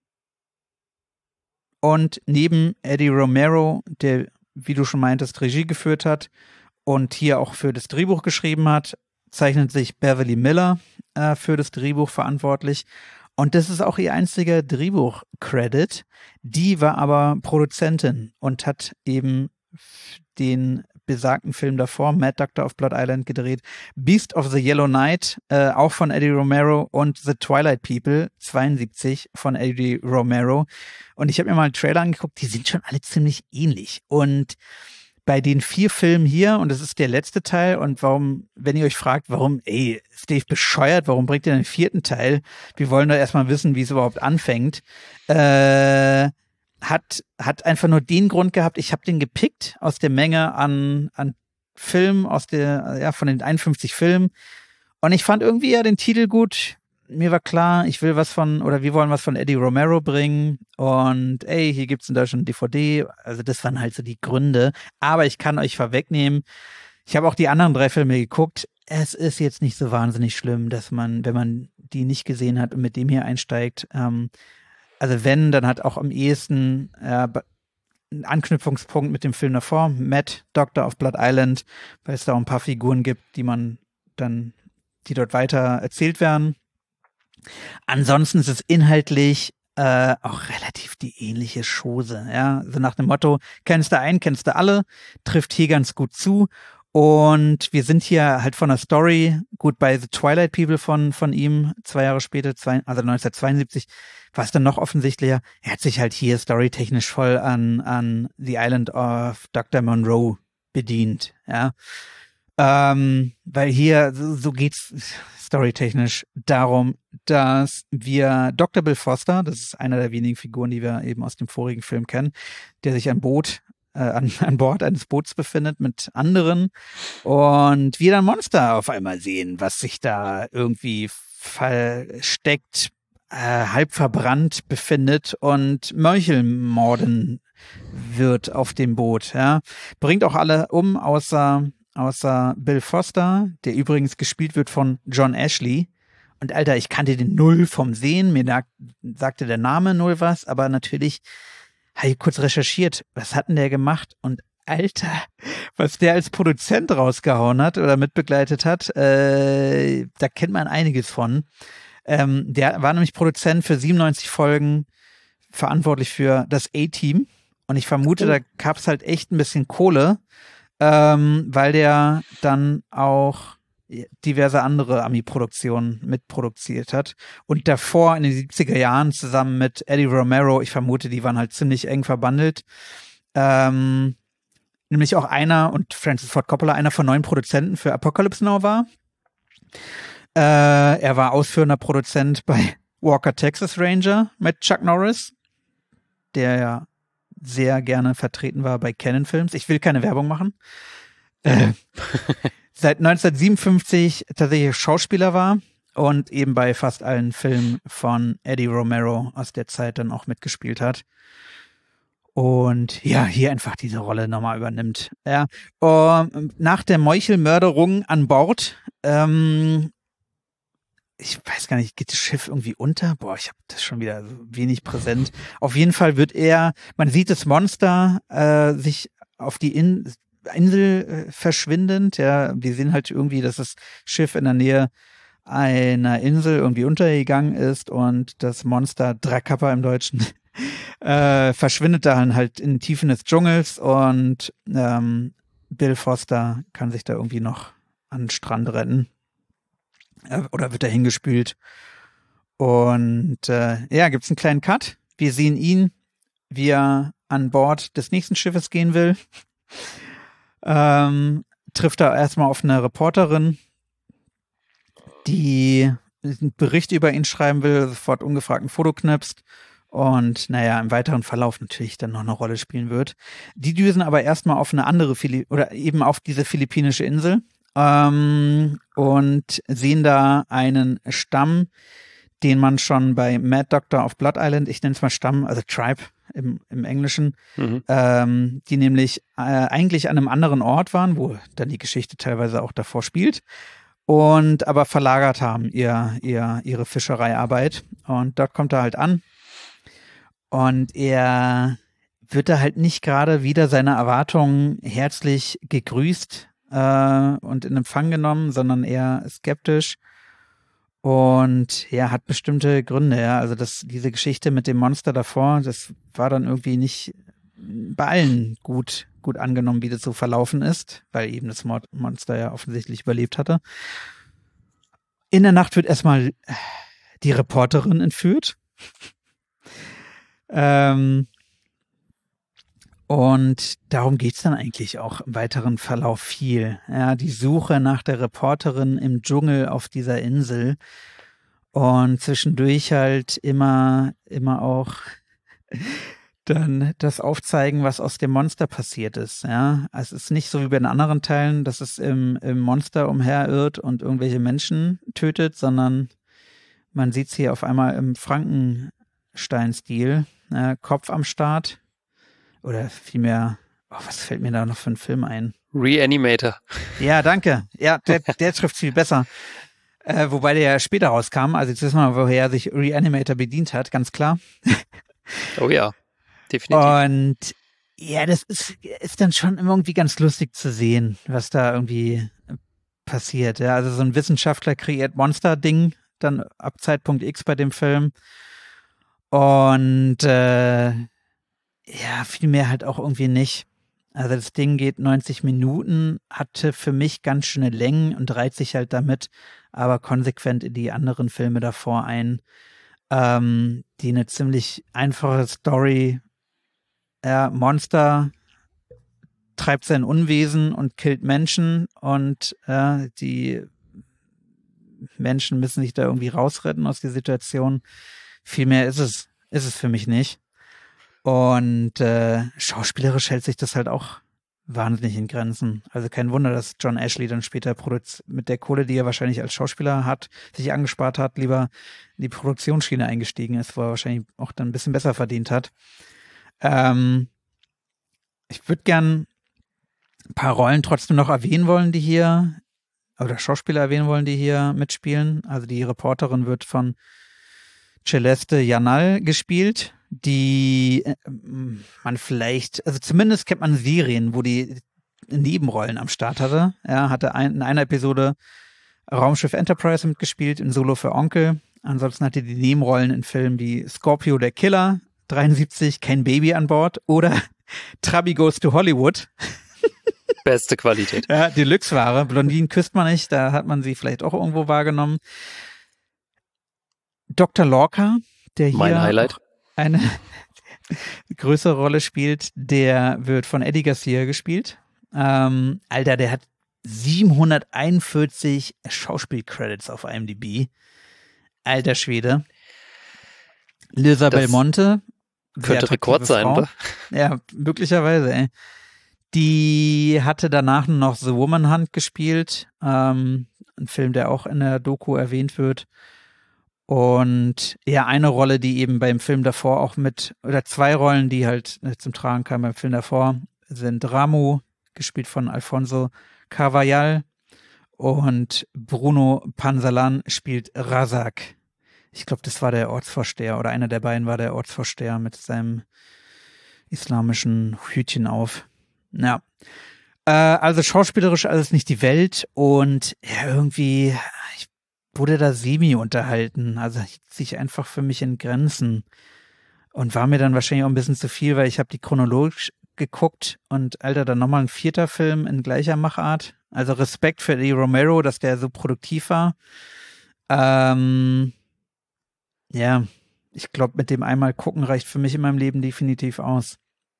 A: Und neben Eddie Romero, der, wie du schon meintest, Regie geführt hat und hier auch für das Drehbuch geschrieben hat, zeichnet sich Beverly Miller für das Drehbuch verantwortlich. Und das ist auch ihr einziger Drehbuch-Credit. Die war aber Produzentin und hat eben den besagten Film davor, Mad Doctor of Blood Island, gedreht. Beast of the Yellow Knight, auch von Eddie Romero, und The Twilight People, 72, von Eddie Romero. Und ich habe mir mal einen Trailer angeguckt, die sind schon alle ziemlich ähnlich. Und bei den 4 Filmen hier, und das ist der letzte Teil, und warum, wenn ihr euch fragt, warum, ist Dave bescheuert, warum bringt ihr den 4. Teil? Wir wollen doch erstmal wissen, wie es überhaupt anfängt. Hat einfach nur den Grund gehabt, ich habe den gepickt aus der Menge an Filmen, von den 51 Filmen. Und ich fand irgendwie ja den Titel gut. Mir war klar, wir wollen was von Eddie Romero bringen. Und hier gibt's in Deutschland DVD. Also das waren halt so die Gründe. Aber ich kann euch vorwegnehmen, ich habe auch die anderen 3 Filme geguckt. Es ist jetzt nicht so wahnsinnig schlimm, dass man, wenn man die nicht gesehen hat und mit dem hier einsteigt, also wenn, dann hat auch am ehesten einen Anknüpfungspunkt mit dem Film davor, Mad Doctor of Blood Island, weil es da auch ein paar Figuren gibt, die dort weiter erzählt werden. Ansonsten ist es inhaltlich auch relativ die ähnliche Chose, ja, so nach dem Motto, kennst du einen, kennst du alle, trifft hier ganz gut zu. Und wir sind hier halt von der Story, gut, bei The Twilight People von ihm, 2 Jahre später, also 1972, war es dann noch offensichtlicher, er hat sich halt hier storytechnisch voll an The Island of Dr. Monroe bedient, ja. Weil hier, so geht's storytechnisch darum, dass wir Dr. Bill Foster, das ist einer der wenigen Figuren, die wir eben aus dem vorigen Film kennen, der sich an Bord eines Boots befindet mit anderen, und wir dann Monster auf einmal sehen, was sich da irgendwie versteckt, halb verbrannt befindet und Meuchelmorden wird auf dem Boot, ja. Bringt auch alle um, außer Bill Foster, der übrigens gespielt wird von John Ashley. Und Alter, ich kannte den null vom Sehen, mir sagte der Name null was, aber natürlich habe ich kurz recherchiert, was hat denn der gemacht? Und Alter, was der als Produzent rausgehauen hat oder mitbegleitet hat, da kennt man einiges von. Der war nämlich Produzent für 97 Folgen, verantwortlich für das A-Team. Und ich vermute, da gab es halt echt ein bisschen Kohle, weil der dann auch diverse andere Ami-Produktionen mitproduziert hat. Und davor in den 70er Jahren zusammen mit Eddie Romero, ich vermute, die waren halt ziemlich eng verbandelt. Nämlich auch und Francis Ford Coppola, einer von 9 Produzenten für Apocalypse Now war. Er war ausführender Produzent bei Walker Texas Ranger mit Chuck Norris, der ja sehr gerne vertreten war bei Canon Films. Ich will keine Werbung machen. Seit 1957 tatsächlich Schauspieler war, und eben bei fast allen Filmen von Eddie Romero aus der Zeit dann auch mitgespielt hat. Und ja, hier einfach diese Rolle nochmal übernimmt. Ja, nach der Meuchelmörderung an Bord, ich weiß gar nicht, geht das Schiff irgendwie unter? Boah, ich habe das schon wieder so wenig präsent. Auf jeden Fall wird man sieht das Monster sich auf die Insel verschwindend. Ja, wir sehen halt irgendwie, dass das Schiff in der Nähe einer Insel irgendwie untergegangen ist und das Monster Drakappa im Deutschen verschwindet dann halt in den Tiefen des Dschungels und Bill Foster kann sich da irgendwie noch an den Strand retten. Oder wird da hingespült. Und gibt's einen kleinen Cut. Wir sehen ihn, wie er an Bord des nächsten Schiffes gehen will. Trifft er erstmal auf eine Reporterin, die einen Bericht über ihn schreiben will, sofort ungefragt ein Foto knipst und im weiteren Verlauf natürlich dann noch eine Rolle spielen wird. Die düsen aber erstmal auf eine andere eben auf diese philippinische Insel und sehen da einen Stamm, den man schon bei Mad Doctor auf Blood Island, ich nenne es mal Stamm, also Tribe im Englischen, die nämlich eigentlich an einem anderen Ort waren, wo dann die Geschichte teilweise auch davor spielt, und aber verlagert haben ihre Fischereiarbeit. Und dort kommt er halt an und er wird da halt nicht gerade wieder seiner Erwartungen herzlich gegrüßt und in Empfang genommen, sondern eher skeptisch. Und hat bestimmte Gründe, ja. Also diese Geschichte mit dem Monster davor, das war dann irgendwie nicht bei allen gut angenommen, wie das so verlaufen ist, weil eben das Monster ja offensichtlich überlebt hatte. In der Nacht wird erstmal die Reporterin entführt. Und darum geht's dann eigentlich auch im weiteren Verlauf viel. Ja, die Suche nach der Reporterin im Dschungel auf dieser Insel und zwischendurch halt immer auch dann das Aufzeigen, was aus dem Monster passiert ist. Ja, es ist nicht so wie bei den anderen Teilen, dass es im Monster umherirrt und irgendwelche Menschen tötet, sondern man sieht's hier auf einmal im Frankenstein-Stil. Kopf am Start. Oder vielmehr, was fällt mir da noch für ein Film ein?
C: Reanimator.
A: Ja, danke. Ja, der trifft viel besser. Wobei der ja später rauskam. Also jetzt wissen wir, woher sich Reanimator bedient hat, ganz klar.
C: Oh ja, definitiv.
A: Und ja, das ist dann schon irgendwie ganz lustig zu sehen, was da irgendwie passiert. Ja, also so ein Wissenschaftler kreiert Monster-Ding dann ab Zeitpunkt X bei dem Film. Und viel mehr halt auch irgendwie nicht. Also das Ding geht 90 Minuten, hatte für mich ganz schöne Längen und reiht sich halt damit aber konsequent in die anderen Filme davor ein, die eine ziemlich einfache Story, Monster treibt sein Unwesen und killt Menschen und die Menschen müssen sich da irgendwie rausretten aus der Situation. Viel mehr ist es für mich nicht. Und schauspielerisch hält sich das halt auch wahnsinnig in Grenzen. Also kein Wunder, dass John Ashley dann später mit der Kohle, die er wahrscheinlich als Schauspieler hat, sich angespart hat, lieber in die Produktionsschiene eingestiegen ist, wo er wahrscheinlich auch dann ein bisschen besser verdient hat. Ich würde gern ein paar Rollen trotzdem noch erwähnen wollen, oder Schauspieler erwähnen wollen, die hier mitspielen. Also die Reporterin wird von Celeste Yanal gespielt, die man vielleicht, also zumindest kennt man Serien, wo die Nebenrollen am Start hatte. Er hatte in einer Episode Raumschiff Enterprise mitgespielt, in Solo für Onkel. Ansonsten hatte die Nebenrollen in Filmen wie Scorpio der Killer, 73, Kein Baby an Bord oder Trabi Goes to Hollywood.
C: Beste Qualität.
A: Ja, Deluxe-Ware. Blondinen küsst man nicht, da hat man sie vielleicht auch irgendwo wahrgenommen. Dr. Lorca, der hier eine größere Rolle spielt, der wird von Eddie Garcia gespielt. Alter, der hat 741 Schauspielcredits auf IMDb. Alter Schwede. Lisa Belmonte.
C: Könnte Rekord sein, oder?
A: Ja, möglicherweise, ey. Die hatte danach noch The Woman Hunt gespielt, ein Film, der auch in der Doku erwähnt wird. Und ja, eine Rolle, die eben beim Film davor auch oder zwei Rollen, die halt zum Tragen kamen beim Film davor, sind Ramu, gespielt von Alfonso Carvajal, und Bruno Pansalan spielt Razak. Ich glaube, das war der Ortsvorsteher, oder einer der beiden war der Ortsvorsteher mit seinem islamischen Hütchen auf. Ja. Also schauspielerisch alles nicht die Welt, und ja, irgendwie, ich wurde da semi-unterhalten. Also hielt sich einfach für mich in Grenzen. Und war mir dann wahrscheinlich auch ein bisschen zu viel, weil ich habe die chronologisch geguckt und Alter, dann nochmal ein 4. Film in gleicher Machart. Also Respekt für Eddie Romero, dass der so produktiv war. Ja, ich glaube, mit dem einmal gucken reicht für mich in meinem Leben definitiv aus.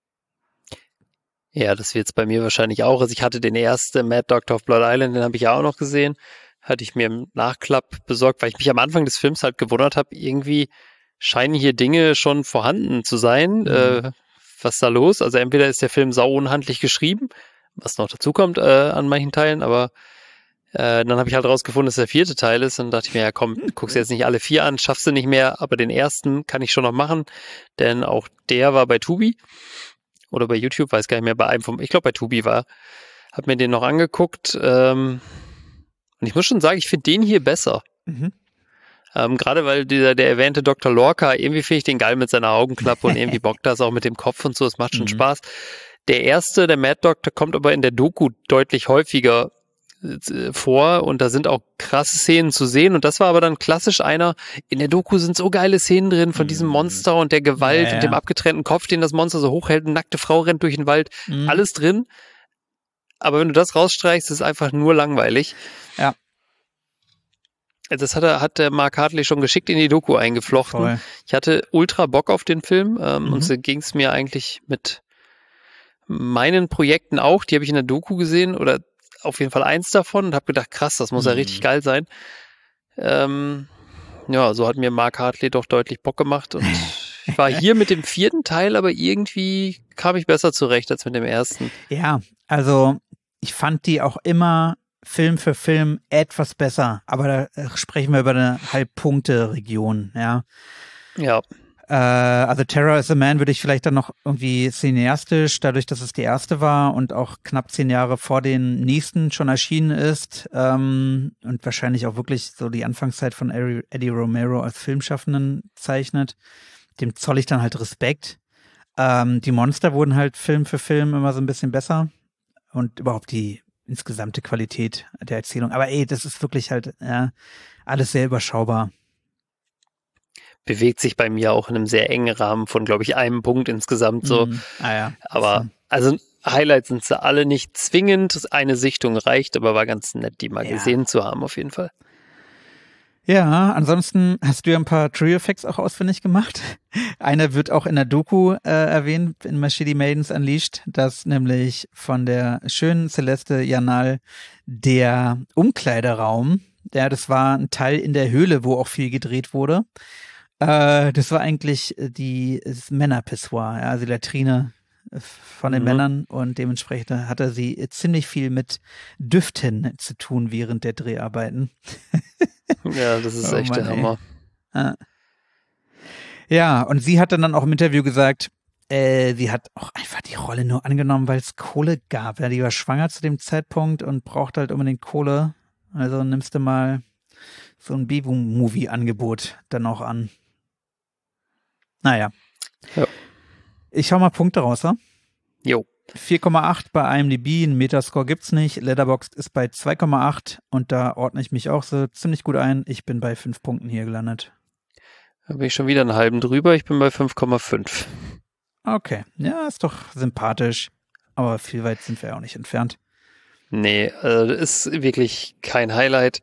C: Ja, das wird's bei mir wahrscheinlich auch. Also ich hatte den ersten Mad Doctor of Blood Island, den habe ich ja auch noch gesehen. Hatte ich mir im Nachklapp besorgt, weil ich mich am Anfang des Films halt gewundert habe, irgendwie scheinen hier Dinge schon vorhanden zu sein. Was ist da los? Also entweder ist der Film sau unhandlich geschrieben, was noch dazu kommt an manchen Teilen, aber dann habe ich halt rausgefunden, dass der 4. Teil ist, und dachte ich mir, ja komm, guckst jetzt nicht alle 4 an, schaffst du nicht mehr, aber den ersten kann ich schon noch machen, denn auch der war bei Tubi oder bei YouTube, weiß gar nicht mehr, bei einem ich glaube bei Tubi war, hab mir den noch angeguckt, und ich muss schon sagen, ich finde den hier besser. Gerade weil der erwähnte Dr. Lorca, irgendwie finde ich den geil mit seiner Augenklappe und irgendwie bockt das auch mit dem Kopf und so, es macht schon Spaß. Der erste, der Mad Doctor, kommt aber in der Doku deutlich häufiger vor, und da sind auch krasse Szenen zu sehen, und das war aber dann klassisch in der Doku sind so geile Szenen drin von diesem Monster und der Gewalt und dem abgetrennten Kopf, den das Monster so hochhält, eine nackte Frau rennt durch den Wald, alles drin. Aber wenn du das rausstreichst, ist es einfach nur langweilig.
A: Ja.
C: Das hat der Mark Hartley schon geschickt in die Doku eingeflochten.
A: Voll.
C: Ich hatte ultra Bock auf den Film, und so ging es mir eigentlich mit meinen Projekten auch. Die habe ich in der Doku gesehen, oder auf jeden Fall eins davon, und habe gedacht, krass, das muss ja richtig geil sein. Ja, so hat mir Mark Hartley doch deutlich Bock gemacht, und ich war hier mit dem 4. Teil, aber irgendwie kam ich besser zurecht als mit dem ersten.
A: Ja, also ich fand die auch immer Film für Film etwas besser, aber da sprechen wir über eine Halbpunkte-Region, ja.
C: Ja.
A: Also Terror is a Man würde ich vielleicht dann noch irgendwie cineastisch, dadurch, dass es die erste war und auch knapp 10 Jahre vor den nächsten schon erschienen ist, und wahrscheinlich auch wirklich so die Anfangszeit von Eddie Romero als Filmschaffenden zeichnet, dem zoll ich dann halt Respekt. Die Monster wurden halt Film für Film immer so ein bisschen besser, und überhaupt die insgesamte Qualität der Erzählung. Aber das ist wirklich halt alles sehr überschaubar.
C: Bewegt sich bei mir auch in einem sehr engen Rahmen von, glaube ich, einem Punkt insgesamt so. Aber also Highlights sind sie alle nicht zwingend. Eine Sichtung reicht, aber war ganz nett, die mal gesehen zu haben, auf jeden Fall.
A: Ja, ansonsten hast du ja ein paar True Effects auch ausfindig gemacht. Einer wird auch in der Doku erwähnt, in Machete Maidens Unleashed, dass nämlich von der schönen Celeste Janal der Umkleideraum, das war ein Teil in der Höhle, wo auch viel gedreht wurde. Das war eigentlich das Männerpissoir, also die Latrine von den Männern, und dementsprechend hatte sie ziemlich viel mit Düften zu tun während der Dreharbeiten.
C: Ja, das ist echt der Hammer.
A: Ja, und sie hat dann auch im Interview gesagt, sie hat auch einfach die Rolle nur angenommen, weil es Kohle gab. Ja, die war schwanger zu dem Zeitpunkt und braucht halt unbedingt Kohle. Also nimmst du mal so ein B-Movie-Angebot dann auch an. Naja.
C: Ja.
A: Ich hau mal Punkte raus, ja?
C: Jo.
A: 4,8 bei IMDb, einen Metascore gibt's nicht. Letterboxd ist bei 2,8 und da ordne ich mich auch so ziemlich gut ein. Ich bin bei 5 Punkten hier gelandet.
C: Da bin ich schon wieder einen halben drüber. Ich bin bei 5,5.
A: Okay, ja, ist doch sympathisch. Aber viel weit sind wir ja auch nicht entfernt.
C: Nee, ist wirklich kein Highlight.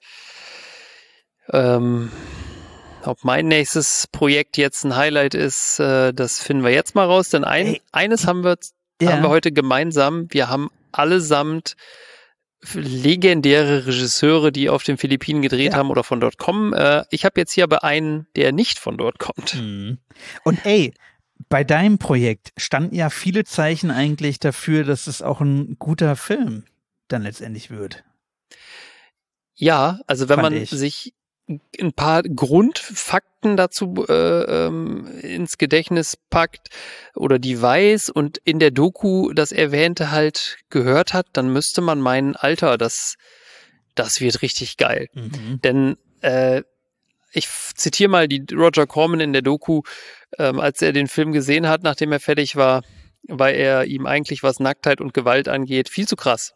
C: Ob mein nächstes Projekt jetzt ein Highlight ist, das finden wir jetzt mal raus. Denn eines haben wir heute gemeinsam. Wir haben allesamt legendäre Regisseure, die auf den Philippinen gedreht haben oder von dort kommen. Ich habe jetzt hier aber einen, der nicht von dort kommt.
A: Und Bei deinem Projekt standen ja viele Zeichen eigentlich dafür, dass es auch ein guter Film dann letztendlich wird.
C: Ja, also wenn
A: Fand
C: man
A: ich.
C: sich ein paar Grundfakten dazu ins Gedächtnis packt oder die weiß und in der Doku das Erwähnte halt gehört hat, dann müsste man meinen, Alter, das wird richtig geil.
A: Mhm.
C: Denn ich zitiere mal die Roger Corman in der Doku, als er den Film gesehen hat, nachdem er fertig war, war er ihm eigentlich, was Nacktheit und Gewalt angeht, viel zu krass.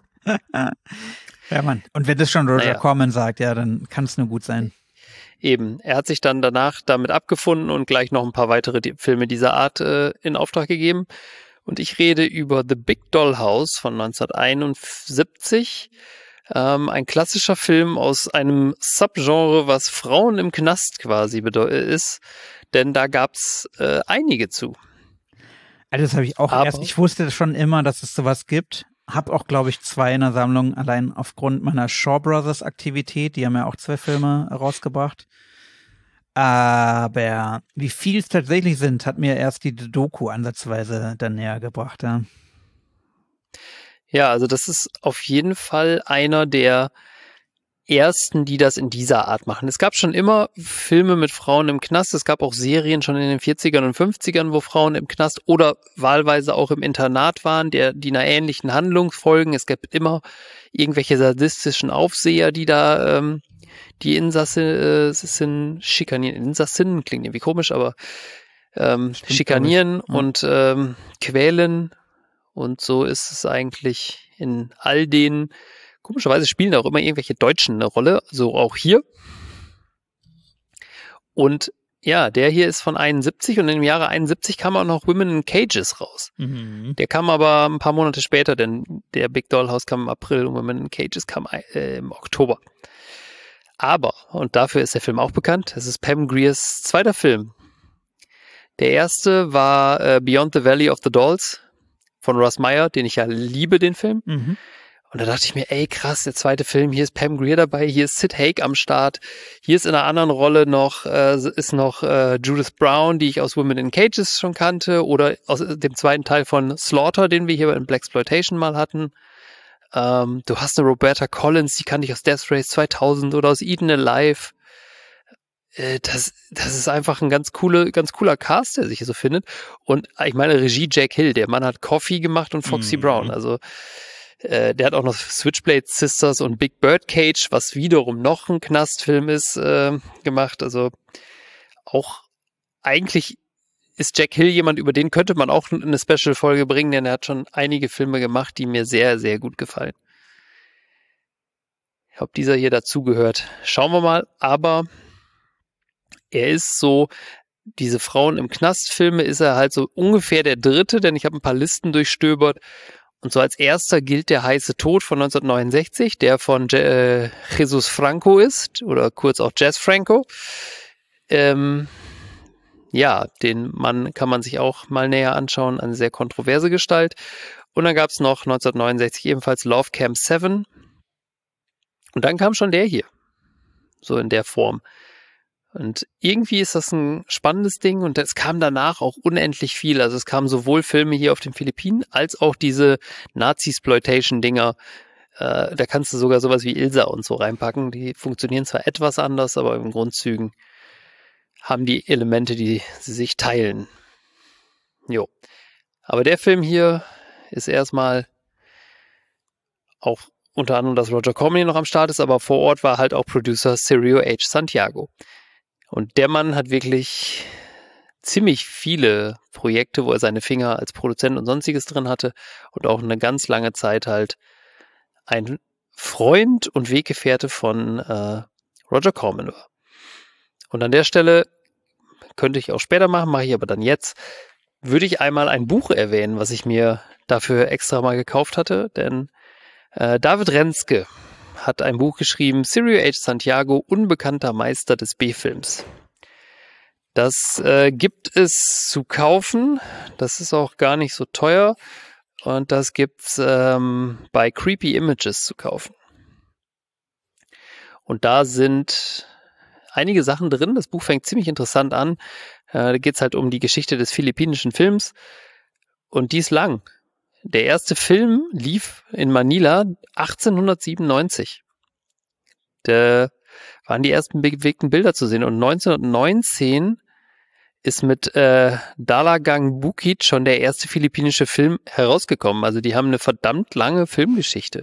A: Ja, Mann. Und wenn das schon Roger
C: Naja.
A: Corman sagt, ja, dann kann es nur gut sein.
C: Eben, er hat sich dann danach damit abgefunden und gleich noch ein paar weitere Filme dieser Art in Auftrag gegeben. Und ich rede über The Big Doll House von 1971. Ein klassischer Film aus einem Subgenre, was Frauen im Knast quasi ist. Denn da gab's einige zu.
A: Also das habe ich auch erst, ich wusste schon immer, dass es sowas gibt. Hab auch, glaube ich, 2 in der Sammlung, allein aufgrund meiner Shaw Brothers Aktivität. Die haben ja auch 2 Filme rausgebracht. Aber wie viel es tatsächlich sind, hat mir erst die Doku ansatzweise dann näher gebracht. Ja.
C: Ja, also das ist auf jeden Fall einer der ersten, die das in dieser Art machen. Es gab schon immer Filme mit Frauen im Knast. Es gab auch Serien schon in den 40ern und 50ern, wo Frauen im Knast oder wahlweise auch im Internat waren, die einer ähnlichen Handlung folgen. Es gab immer irgendwelche sadistischen Aufseher, die da die Insassen schikanieren. Insassinnen klingt irgendwie komisch, aber schikanieren und quälen. Und so ist es eigentlich in all den, komischerweise spielen auch immer irgendwelche Deutschen eine Rolle, so auch hier. Und ja, der hier ist von 71 und im Jahre 71 kam auch noch Women in Cages raus.
A: Mhm.
C: Der kam aber ein paar Monate später, denn der Big Doll House kam im April und Women in Cages kam im Oktober. Aber, und dafür ist der Film auch bekannt, es ist Pam Griers zweiter Film. Der erste war Beyond the Valley of the Dolls von Russ Meyer, den ich ja liebe, den Film.
A: Mhm.
C: Und da dachte ich mir, ey krass, der zweite Film, hier ist Pam Grier dabei, hier ist Sid Haig am Start, hier ist in einer anderen Rolle noch Judith Brown, die ich aus Women in Cages schon kannte, oder aus dem zweiten Teil von Slaughter, den wir hier in Blaxploitation mal hatten. Du hast eine Roberta Collins, die kannte ich aus Death Race 2000 oder aus Eaten Alive. Das ist einfach ein ganz cooler Cast, der sich hier so findet. Und ich meine, Regie Jack Hill, der Mann hat Coffee gemacht und Foxy Brown. Also der hat auch noch Switchblade Sisters und Big Bird Cage, was wiederum noch ein Knastfilm ist, gemacht. Also auch eigentlich ist Jack Hill jemand, über den könnte man auch eine Special-Folge bringen, denn er hat schon einige Filme gemacht, die mir sehr, sehr gut gefallen. Ob dieser hier dazugehört, schauen wir mal. Aber er ist so, diese Frauen im Knast-Filme ist er halt so ungefähr der dritte, denn ich habe ein paar Listen durchstöbert. Und so als erster gilt der heiße Tod von 1969, der von Jesus Franco ist, oder kurz auch Jazz Franco. Ja, den Mann kann man sich auch mal näher anschauen, eine sehr kontroverse Gestalt. Und dann gab es noch 1969 ebenfalls Love Camp 7. Und dann kam schon der hier, so in der Form. Und irgendwie ist das ein spannendes Ding und es kam danach auch unendlich viel. Also es kamen sowohl Filme hier auf den Philippinen als auch diese Nazi-Sploitation-Dinger. Da kannst du sogar sowas wie Ilsa und so reinpacken. Die funktionieren zwar etwas anders, aber im Grundzügen haben die Elemente, die sie sich teilen. Jo. Aber der Film hier ist erstmal auch unter anderem, dass Roger Corman hier noch am Start ist, aber vor Ort war halt auch Producer Cirio H. Santiago. Und der Mann hat wirklich ziemlich viele Projekte, wo er seine Finger als Produzent und sonstiges drin hatte und auch eine ganz lange Zeit halt ein Freund und Weggefährte von Roger Corman war. Und an der Stelle könnte ich auch später machen, mache ich aber dann jetzt, würde ich einmal ein Buch erwähnen, was ich mir dafür extra mal gekauft hatte, denn David Renske hat ein Buch geschrieben, Cirio H. Santiago, unbekannter Meister des B-Films. Das gibt es zu kaufen, das ist auch gar nicht so teuer und das gibt's bei Creepy Images zu kaufen. Und da sind einige Sachen drin, das Buch fängt ziemlich interessant an. Da geht es halt um die Geschichte des philippinischen Films und die ist lang. Der erste Film lief in Manila 1897. Da waren die ersten bewegten Bilder zu sehen und 1919 ist mit Dalagang Bukid schon der erste philippinische Film herausgekommen. Also die haben eine verdammt lange Filmgeschichte.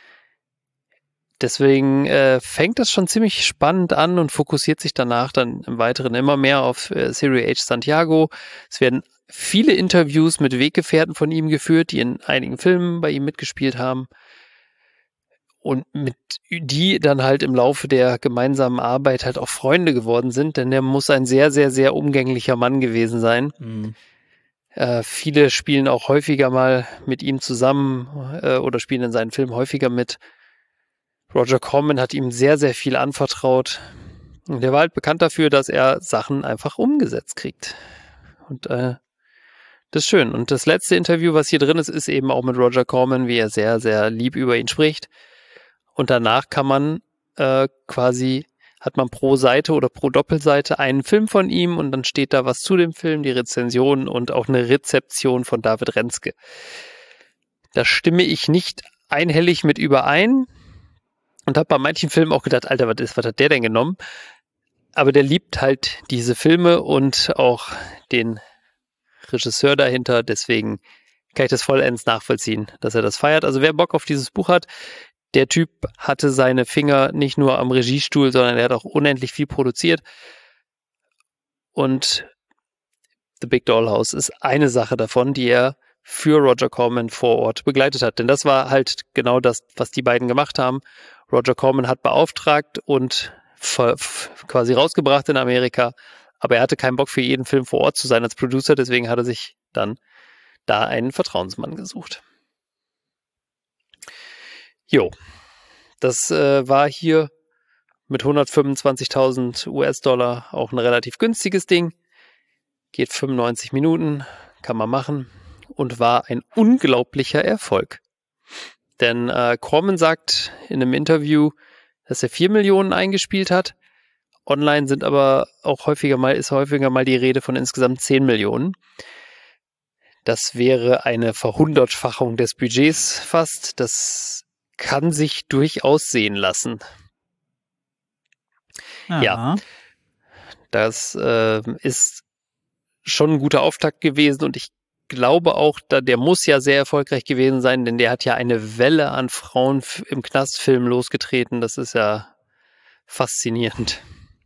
C: Deswegen fängt das schon ziemlich spannend an und fokussiert sich danach dann im Weiteren immer mehr auf Cyril H. Santiago. Es werden viele Interviews mit Weggefährten von ihm geführt, die in einigen Filmen bei ihm mitgespielt haben. Und mit die dann halt im Laufe der gemeinsamen Arbeit halt auch Freunde geworden sind, denn der muss ein sehr, sehr, sehr umgänglicher Mann gewesen sein.
A: Mhm.
C: Viele spielen auch häufiger mal mit ihm zusammen oder spielen in seinen Filmen häufiger mit. Roger Corman hat ihm sehr, sehr viel anvertraut. Und der war halt bekannt dafür, dass er Sachen einfach umgesetzt kriegt. Und das ist schön. Und das letzte Interview, was hier drin ist, ist eben auch mit Roger Corman, wie er sehr, sehr lieb über ihn spricht. Und danach kann man hat man pro Seite oder pro Doppelseite einen Film von ihm und dann steht da was zu dem Film, die Rezension und auch eine Rezeption von David Renske. Da stimme ich nicht einhellig mit überein und habe bei manchen Filmen auch gedacht, Alter, was hat der denn genommen? Aber der liebt halt diese Filme und auch den Regisseur dahinter, deswegen kann ich das vollends nachvollziehen, dass er das feiert. Also wer Bock auf dieses Buch hat, der Typ hatte seine Finger nicht nur am Regiestuhl, sondern er hat auch unendlich viel produziert. Und The Big Dollhouse ist eine Sache davon, die er für Roger Corman vor Ort begleitet hat. Denn das war halt genau das, was die beiden gemacht haben. Roger Corman hat beauftragt und quasi rausgebracht in Amerika, aber er hatte keinen Bock für jeden Film vor Ort zu sein als Producer, deswegen hat er sich dann da einen Vertrauensmann gesucht. Jo, das war hier mit 125.000 US-Dollar auch ein relativ günstiges Ding. Geht 95 Minuten, kann man machen und war ein unglaublicher Erfolg. Denn Corman sagt in einem Interview, dass er 4 Millionen eingespielt hat. Online sind aber auch häufiger mal die Rede von insgesamt 10 Millionen. Das wäre eine Verhundertfachung des Budgets fast. Das kann sich durchaus sehen lassen.
A: Aha.
C: Ja, das ist schon ein guter Auftakt gewesen und ich glaube auch, der muss ja sehr erfolgreich gewesen sein, denn der hat ja eine Welle an Frauen im Knastfilm losgetreten. Das ist ja faszinierend.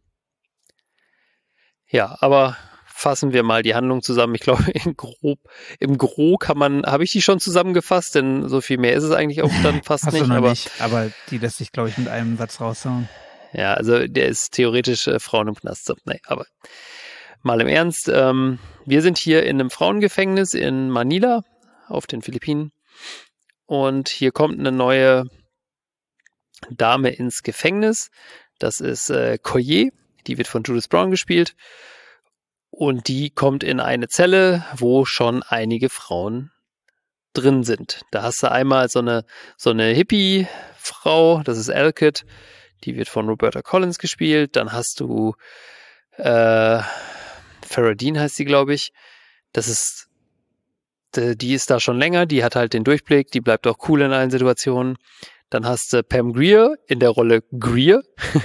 C: Ja, aber fassen wir mal die Handlung zusammen. Ich glaube, im Gro habe ich die schon zusammengefasst, denn so viel mehr ist es eigentlich auch dann fast
A: Hast
C: nicht.
A: du noch nicht, aber die lässt sich, glaube ich, mit einem Satz raushauen.
C: Ja, also der ist theoretisch Frauen im Knast. Nee, aber mal im Ernst. Wir sind hier in einem Frauengefängnis in Manila auf den Philippinen und hier kommt eine neue Dame ins Gefängnis. Das ist Koye, die wird von Judith Brown gespielt. Und die kommt in eine Zelle, wo schon einige Frauen drin sind. Da hast du einmal so eine Hippie-Frau, das ist Alcott, die wird von Roberta Collins gespielt. Dann hast du Farah Dean heißt sie, glaube ich. Die ist da schon länger, die hat halt den Durchblick, die bleibt auch cool in allen Situationen. Dann hast du Pam Grier in der Rolle Grier,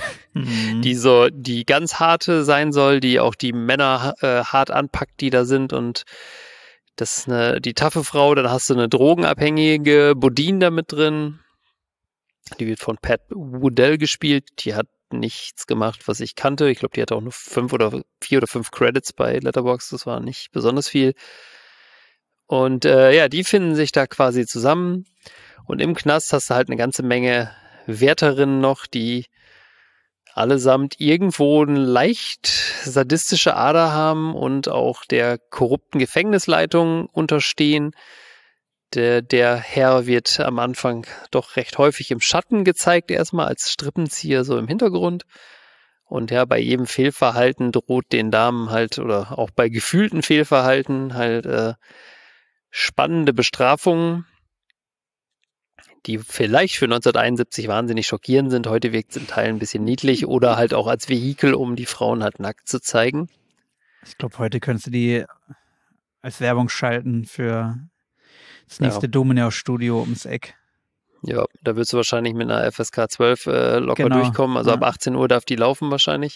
C: die ganz harte sein soll, die auch die Männer hart anpackt, die da sind und das ist die taffe Frau. Dann hast du eine drogenabhängige Bodine da mit drin, die wird von Pat Woodell gespielt, die hat nichts gemacht, was ich kannte. Ich glaube, die hatte auch nur 4 oder 5 Credits bei Letterboxd, das war nicht besonders viel. Und die finden sich da quasi zusammen. Und im Knast hast du halt eine ganze Menge Wärterinnen noch, die allesamt irgendwo eine leicht sadistische Ader haben und auch der korrupten Gefängnisleitung unterstehen. Der Herr wird am Anfang doch recht häufig im Schatten gezeigt, erstmal als Strippenzieher so im Hintergrund. Und ja, bei jedem Fehlverhalten droht den Damen halt, oder auch bei gefühlten Fehlverhalten halt spannende Bestrafungen, die vielleicht für 1971 wahnsinnig schockierend sind. Heute wirkt es in Teilen ein bisschen niedlich oder halt auch als Vehikel, um die Frauen halt nackt zu zeigen.
A: Ich glaube, heute könntest du die als Werbung schalten für das nächste Dominaus-Studio ums Eck.
C: Ja, da wirst du wahrscheinlich mit einer FSK 12 locker
A: Genau,
C: durchkommen. Also ab 18 Uhr darf die laufen wahrscheinlich.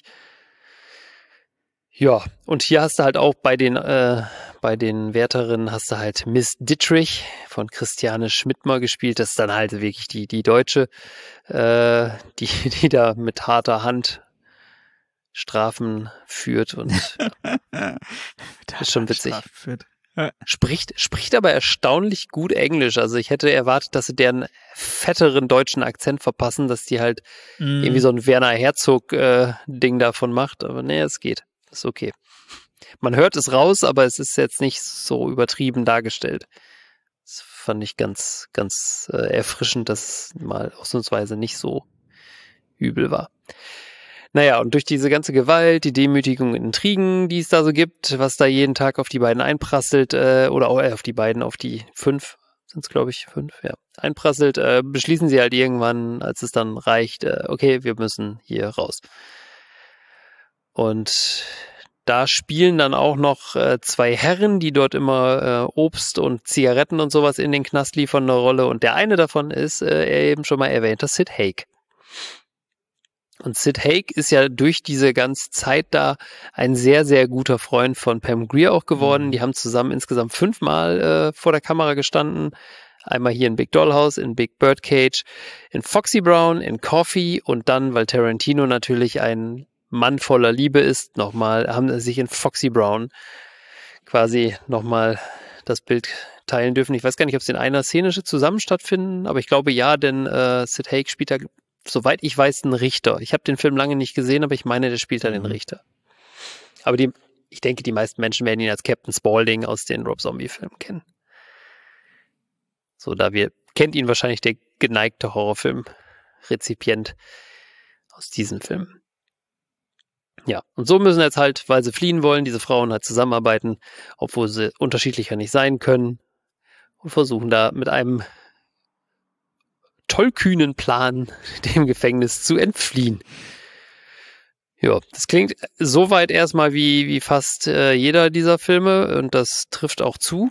C: Ja, und hier hast du halt auch bei den Wärterinnen hast du halt Miss Dittrich von Christiane Schmidtmer gespielt. Das ist dann halt wirklich die Deutsche, die da mit harter Hand Strafen führt und ist schon witzig. Spricht aber erstaunlich gut Englisch. Also ich hätte erwartet, dass sie deren fetteren deutschen Akzent verpassen, dass die halt irgendwie so ein Werner Herzog Ding davon macht. Aber nee, es geht. Ist okay. Man hört es raus, aber es ist jetzt nicht so übertrieben dargestellt. Das fand ich ganz, ganz erfrischend, dass es mal ausnahmsweise nicht so übel war. Naja, und durch diese ganze Gewalt, die Demütigung und Intrigen, die es da so gibt, was da jeden Tag auf die beiden einprasselt, oder auch auf die 5, sind es glaube ich 5, ja, einprasselt, beschließen sie halt irgendwann, als es dann reicht, okay, wir müssen hier raus. Und da spielen dann auch noch 2 Herren, die dort immer Obst und Zigaretten und sowas in den Knast liefern, eine Rolle. Und der eine davon ist eben schon mal erwähnter Sid Haig. Und Sid Haig ist ja durch diese ganze Zeit da ein sehr, sehr guter Freund von Pam Grier auch geworden. Die haben zusammen insgesamt 5 Mal vor der Kamera gestanden. Einmal hier in Big Dollhouse, in Big Birdcage, in Foxy Brown, in Coffee und dann, weil Tarantino natürlich ein Mann voller Liebe ist, haben sie sich in Foxy Brown quasi nochmal das Bild teilen dürfen. Ich weiß gar nicht, ob sie in einer Szene zusammen stattfinden, aber ich glaube ja, denn Sid Haig spielt da, soweit ich weiß, einen Richter. Ich habe den Film lange nicht gesehen, aber ich meine, der spielt da den Richter. Aber ich denke, die meisten Menschen werden ihn als Captain Spaulding aus den Rob Zombie-Filmen kennen. So, kennt ihn wahrscheinlich der geneigte Horrorfilm-Rezipient aus diesem Film. Ja, und so müssen jetzt halt, weil sie fliehen wollen, diese Frauen halt zusammenarbeiten, obwohl sie unterschiedlicher nicht sein können und versuchen da mit einem tollkühnen Plan dem Gefängnis zu entfliehen. Ja, das klingt soweit erstmal wie fast jeder dieser Filme und das trifft auch zu.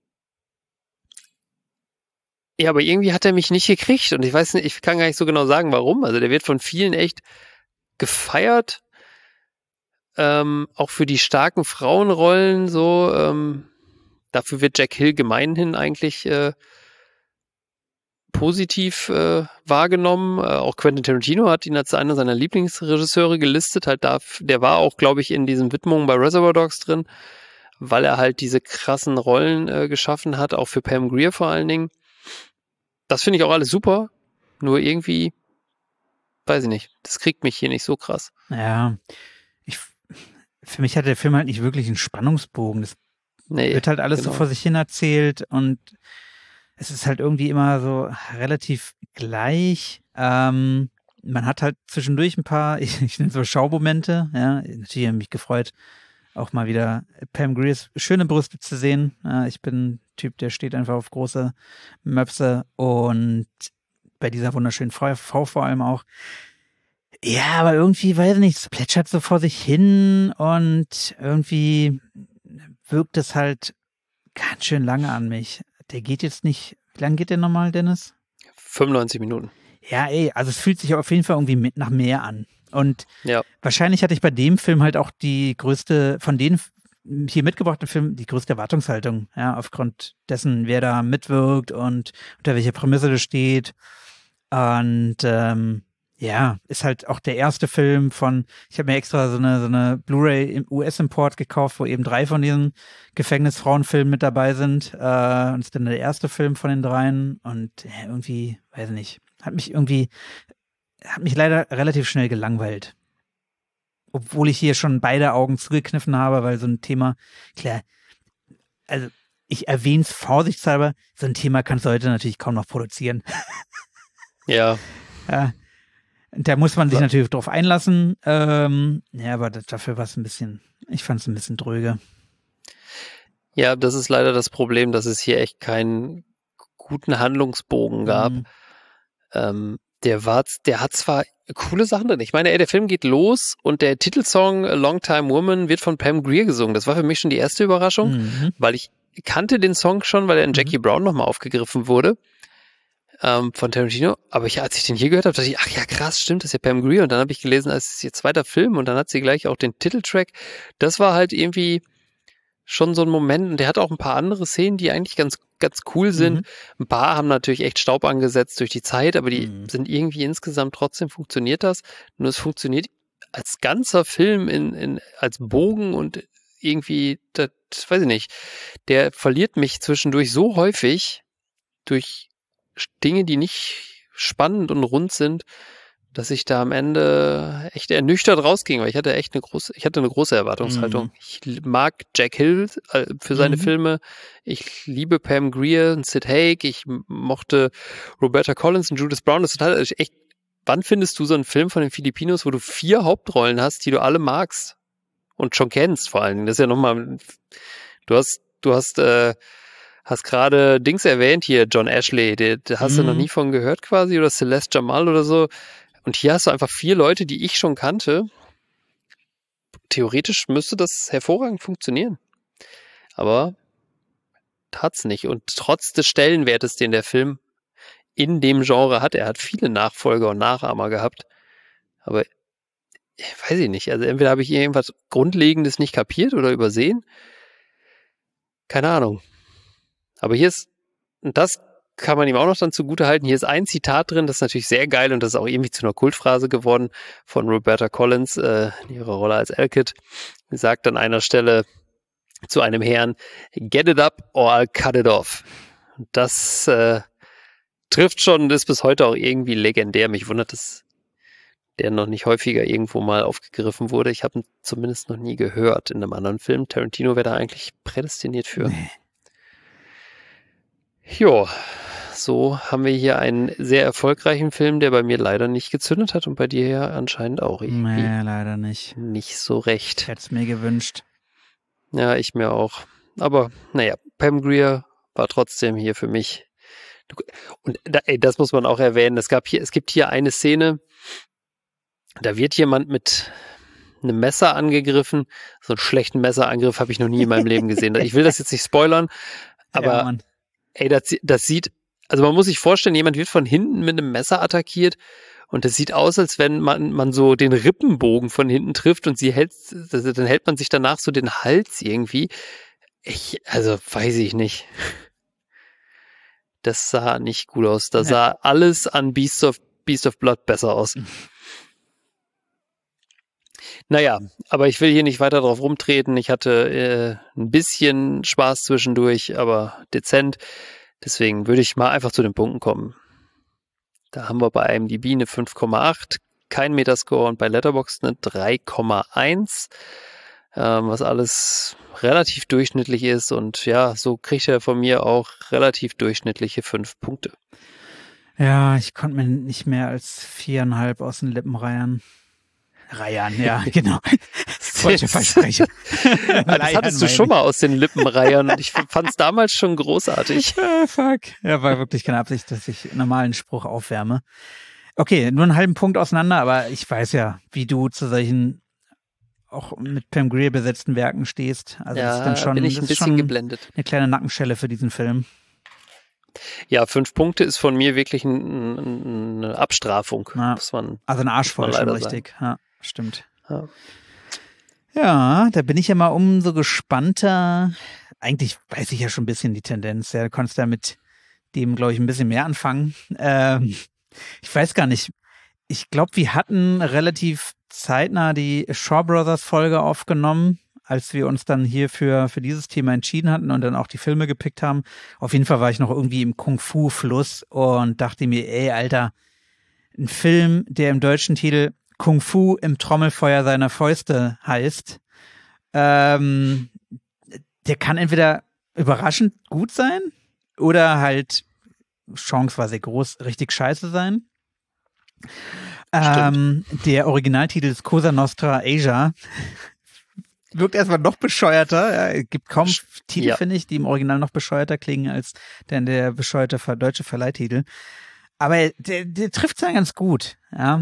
C: Ja, aber irgendwie hat er mich nicht gekriegt und ich weiß nicht, ich kann gar nicht so genau sagen, warum. Also der wird von vielen echt gefeiert. Auch für die starken Frauenrollen so. Dafür wird Jack Hill gemeinhin eigentlich positiv wahrgenommen. Auch Quentin Tarantino hat ihn als einer seiner Lieblingsregisseure gelistet. Der war auch, glaube ich, in diesen Widmungen bei Reservoir Dogs drin, weil er halt diese krassen Rollen geschaffen hat, auch für Pam Grier vor allen Dingen. Das finde ich auch alles super, nur irgendwie, weiß ich nicht, das kriegt mich hier nicht so krass.
A: Ja, für mich hat der Film halt nicht wirklich einen Spannungsbogen. Das wird halt alles so vor sich hin erzählt und es ist halt irgendwie immer so relativ gleich. Man hat halt zwischendurch ein paar, ich nenne es so Schaumomente. Ja, natürlich habe ich mich gefreut, auch mal wieder Pam Griers schöne Brüste zu sehen. Ich bin ein Typ, der steht einfach auf große Möpse und bei dieser wunderschönen Frau vor allem auch. Ja, aber irgendwie, weiß ich nicht, es plätschert so vor sich hin und irgendwie wirkt es halt ganz schön lange an mich. Der geht jetzt nicht, wie lange geht der nochmal, Dennis?
C: 95 Minuten.
A: Ja, also es fühlt sich auf jeden Fall irgendwie nach mehr an. Und wahrscheinlich hatte ich bei dem Film halt auch die größte, von den hier mitgebrachten Filmen, die größte Erwartungshaltung, ja, aufgrund dessen, wer da mitwirkt und unter welcher Prämisse das steht. Und ist halt auch der erste Film ich habe mir extra so eine Blu-ray im US-Import gekauft, wo eben 3 von diesen Gefängnisfrauenfilmen mit dabei sind. Und ist dann der erste Film von den 3 und irgendwie, weiß ich nicht, hat mich leider relativ schnell gelangweilt. Obwohl ich hier schon beide Augen zugekniffen habe, weil so ein Thema, klar, also ich erwähne es vorsichtshalber, so ein Thema kannst du heute natürlich kaum noch produzieren.
C: Ja.
A: Ja. Da muss man sich natürlich drauf einlassen. Aber dafür war es ich fand es ein bisschen dröge.
C: Ja, das ist leider das Problem, dass es hier echt keinen guten Handlungsbogen gab. Der hat zwar coole Sachen drin. Ich meine, der Film geht los und der Titelsong A Long Time Woman wird von Pam Grier gesungen. Das war für mich schon die erste Überraschung, weil ich kannte den Song schon, weil er in Jackie Brown nochmal aufgegriffen wurde von Tarantino. Aber als ich den hier gehört habe, dachte ich, ach ja krass, stimmt, das ist ja Pam Grier. Und dann habe ich gelesen, es ist ihr zweiter Film und dann hat sie gleich auch den Titeltrack. Das war halt irgendwie schon so ein Moment. Und der hat auch ein paar andere Szenen, die eigentlich ganz cool sind. Ein paar haben natürlich echt Staub angesetzt durch die Zeit, aber die sind irgendwie insgesamt trotzdem funktioniert das. Nur es funktioniert als ganzer Film als Bogen und irgendwie, das weiß ich nicht, der verliert mich zwischendurch so häufig durch Dinge, die nicht spannend und rund sind, dass ich da am Ende echt ernüchtert rausging, weil ich hatte eine große Erwartungshaltung. Ich mag Jack Hill für seine Filme. Ich liebe Pam Grier und Sid Haig. Ich mochte Roberta Collins und Judith Brown. Das ist total echt. Wann findest du so einen Film von den Filipinos, wo du 4 Hauptrollen hast, die du alle magst und schon kennst vor allen Dingen? Das ist ja nochmal, du hast gerade Dings erwähnt hier, John Ashley, der hast du noch nie von gehört quasi, oder Celeste Jamal oder so. Und hier hast du einfach 4 Leute, die ich schon kannte. Theoretisch müsste das hervorragend funktionieren. Aber tat's nicht. Und trotz des Stellenwertes, den der Film in dem Genre hat, er hat viele Nachfolger und Nachahmer gehabt. Aber weiß ich nicht. Also entweder habe ich irgendwas Grundlegendes nicht kapiert oder übersehen. Keine Ahnung. Aber und das kann man ihm auch noch dann zugute halten. Hier ist ein Zitat drin, das ist natürlich sehr geil und das ist auch irgendwie zu einer Kultphrase geworden von Roberta Collins in ihrer Rolle als Elkid. Sie sagt an einer Stelle zu einem Herrn, "Get it up or I'll cut it off." Und das trifft schon und ist bis heute auch irgendwie legendär. Mich wundert, dass der noch nicht häufiger irgendwo mal aufgegriffen wurde. Ich habe ihn zumindest noch nie gehört in einem anderen Film. Tarantino wäre da eigentlich prädestiniert für. Nee. Jo, so haben wir hier einen sehr erfolgreichen Film, der bei mir leider nicht gezündet hat und bei dir ja anscheinend auch irgendwie.
A: Nee, leider nicht.
C: Nicht so recht.
A: Ich hätte es mir gewünscht.
C: Ja, ich mir auch. Aber naja, Pam Grier war trotzdem hier für mich. Und das muss man auch erwähnen. Es gibt hier eine Szene, da wird jemand mit einem Messer angegriffen. So einen schlechten Messerangriff habe ich noch nie in meinem Leben gesehen. Ich will das jetzt nicht spoilern, aber ja, das sieht, also man muss sich vorstellen, jemand wird von hinten mit einem Messer attackiert und das sieht aus, als wenn man so den Rippenbogen von hinten trifft und dann hält man sich danach so den Hals irgendwie. Also weiß ich nicht. Das sah nicht gut aus. Da sah alles an Beast of Blood besser aus. Naja, aber ich will hier nicht weiter drauf rumtreten. Ich hatte ein bisschen Spaß zwischendurch, aber dezent. Deswegen würde ich mal einfach zu den Punkten kommen. Da haben wir bei IMDb eine 5,8, kein Metascore und bei Letterboxd eine 3,1, was alles relativ durchschnittlich ist. Und ja, so kriegt er von mir auch relativ durchschnittliche 5 Punkte.
A: Ja, ich konnte mir nicht mehr als 4,5 aus den Lippen reiern. Ja, genau. Falsche Versprechen.
C: Das hattest du schon mal aus den Lippen reiern und ich fand es damals schon großartig.
A: Fuck. Ja, war wirklich keine Absicht, dass ich normalen Spruch aufwärme. Okay, nur einen halben Punkt auseinander, aber ich weiß ja, wie du zu solchen auch mit Pam Grier besetzten Werken stehst. Also
C: ja,
A: das ist dann schon,
C: bin ich ein bisschen geblendet.
A: Eine kleine Nackenschelle für diesen Film.
C: Ja, 5 Punkte ist von mir wirklich eine Abstrafung.
A: Ja,
C: muss man,
A: also ein Arsch voll schon richtig. Ja, stimmt. Ja, da bin ich ja mal umso gespannter. Eigentlich weiß ich ja schon ein bisschen die Tendenz. Ja, du konntest ja mit dem, glaube ich, ein bisschen mehr anfangen. Ich weiß gar nicht. Ich glaube, wir hatten relativ zeitnah die Shaw Brothers Folge aufgenommen, als wir uns dann hier für dieses Thema entschieden hatten und dann auch die Filme gepickt haben. Auf jeden Fall war ich noch irgendwie im Kung-Fu-Fluss und dachte mir, ey, Alter, ein Film, der im deutschen Titel Kung Fu im Trommelfeuer seiner Fäuste heißt, der kann entweder überraschend gut sein oder halt, Chance war sehr groß, richtig scheiße sein. Der Originaltitel ist Cosa Nostra Asia. Wirkt erstmal noch bescheuerter. Ja, es gibt kaum Titel, finde ich, die im Original noch bescheuerter klingen als der bescheuerte deutsche Verleihtitel. Aber der trifft es ja ganz gut. Ja,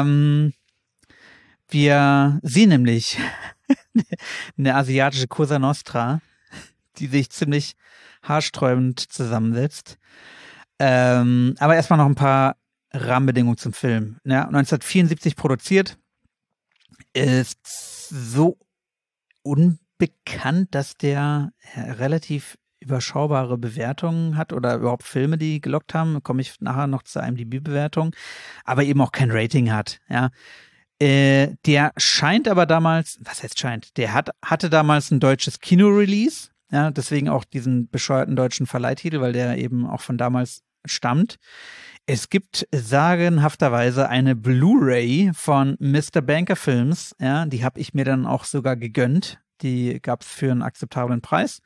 A: wir sehen nämlich eine asiatische Cosa Nostra, die sich ziemlich haarsträubend zusammensetzt. Aber erstmal noch ein paar Rahmenbedingungen zum Film. Ja, 1974 produziert, ist so unbekannt, dass der relativ überschaubare Bewertungen hat oder überhaupt Filme, die gelockt haben. Komme ich nachher noch zur IMDb-Bewertung, aber eben auch kein Rating hat. Ja, der scheint aber damals, was heißt scheint? Der hatte damals ein deutsches Kino-Release. Ja, deswegen auch diesen bescheuerten deutschen Verleihtitel, weil der eben auch von damals stammt. Es gibt sagenhafterweise eine Blu-ray von Mr. Banker Films. Ja, die habe ich mir dann auch sogar gegönnt. Die gab es für einen akzeptablen Preis.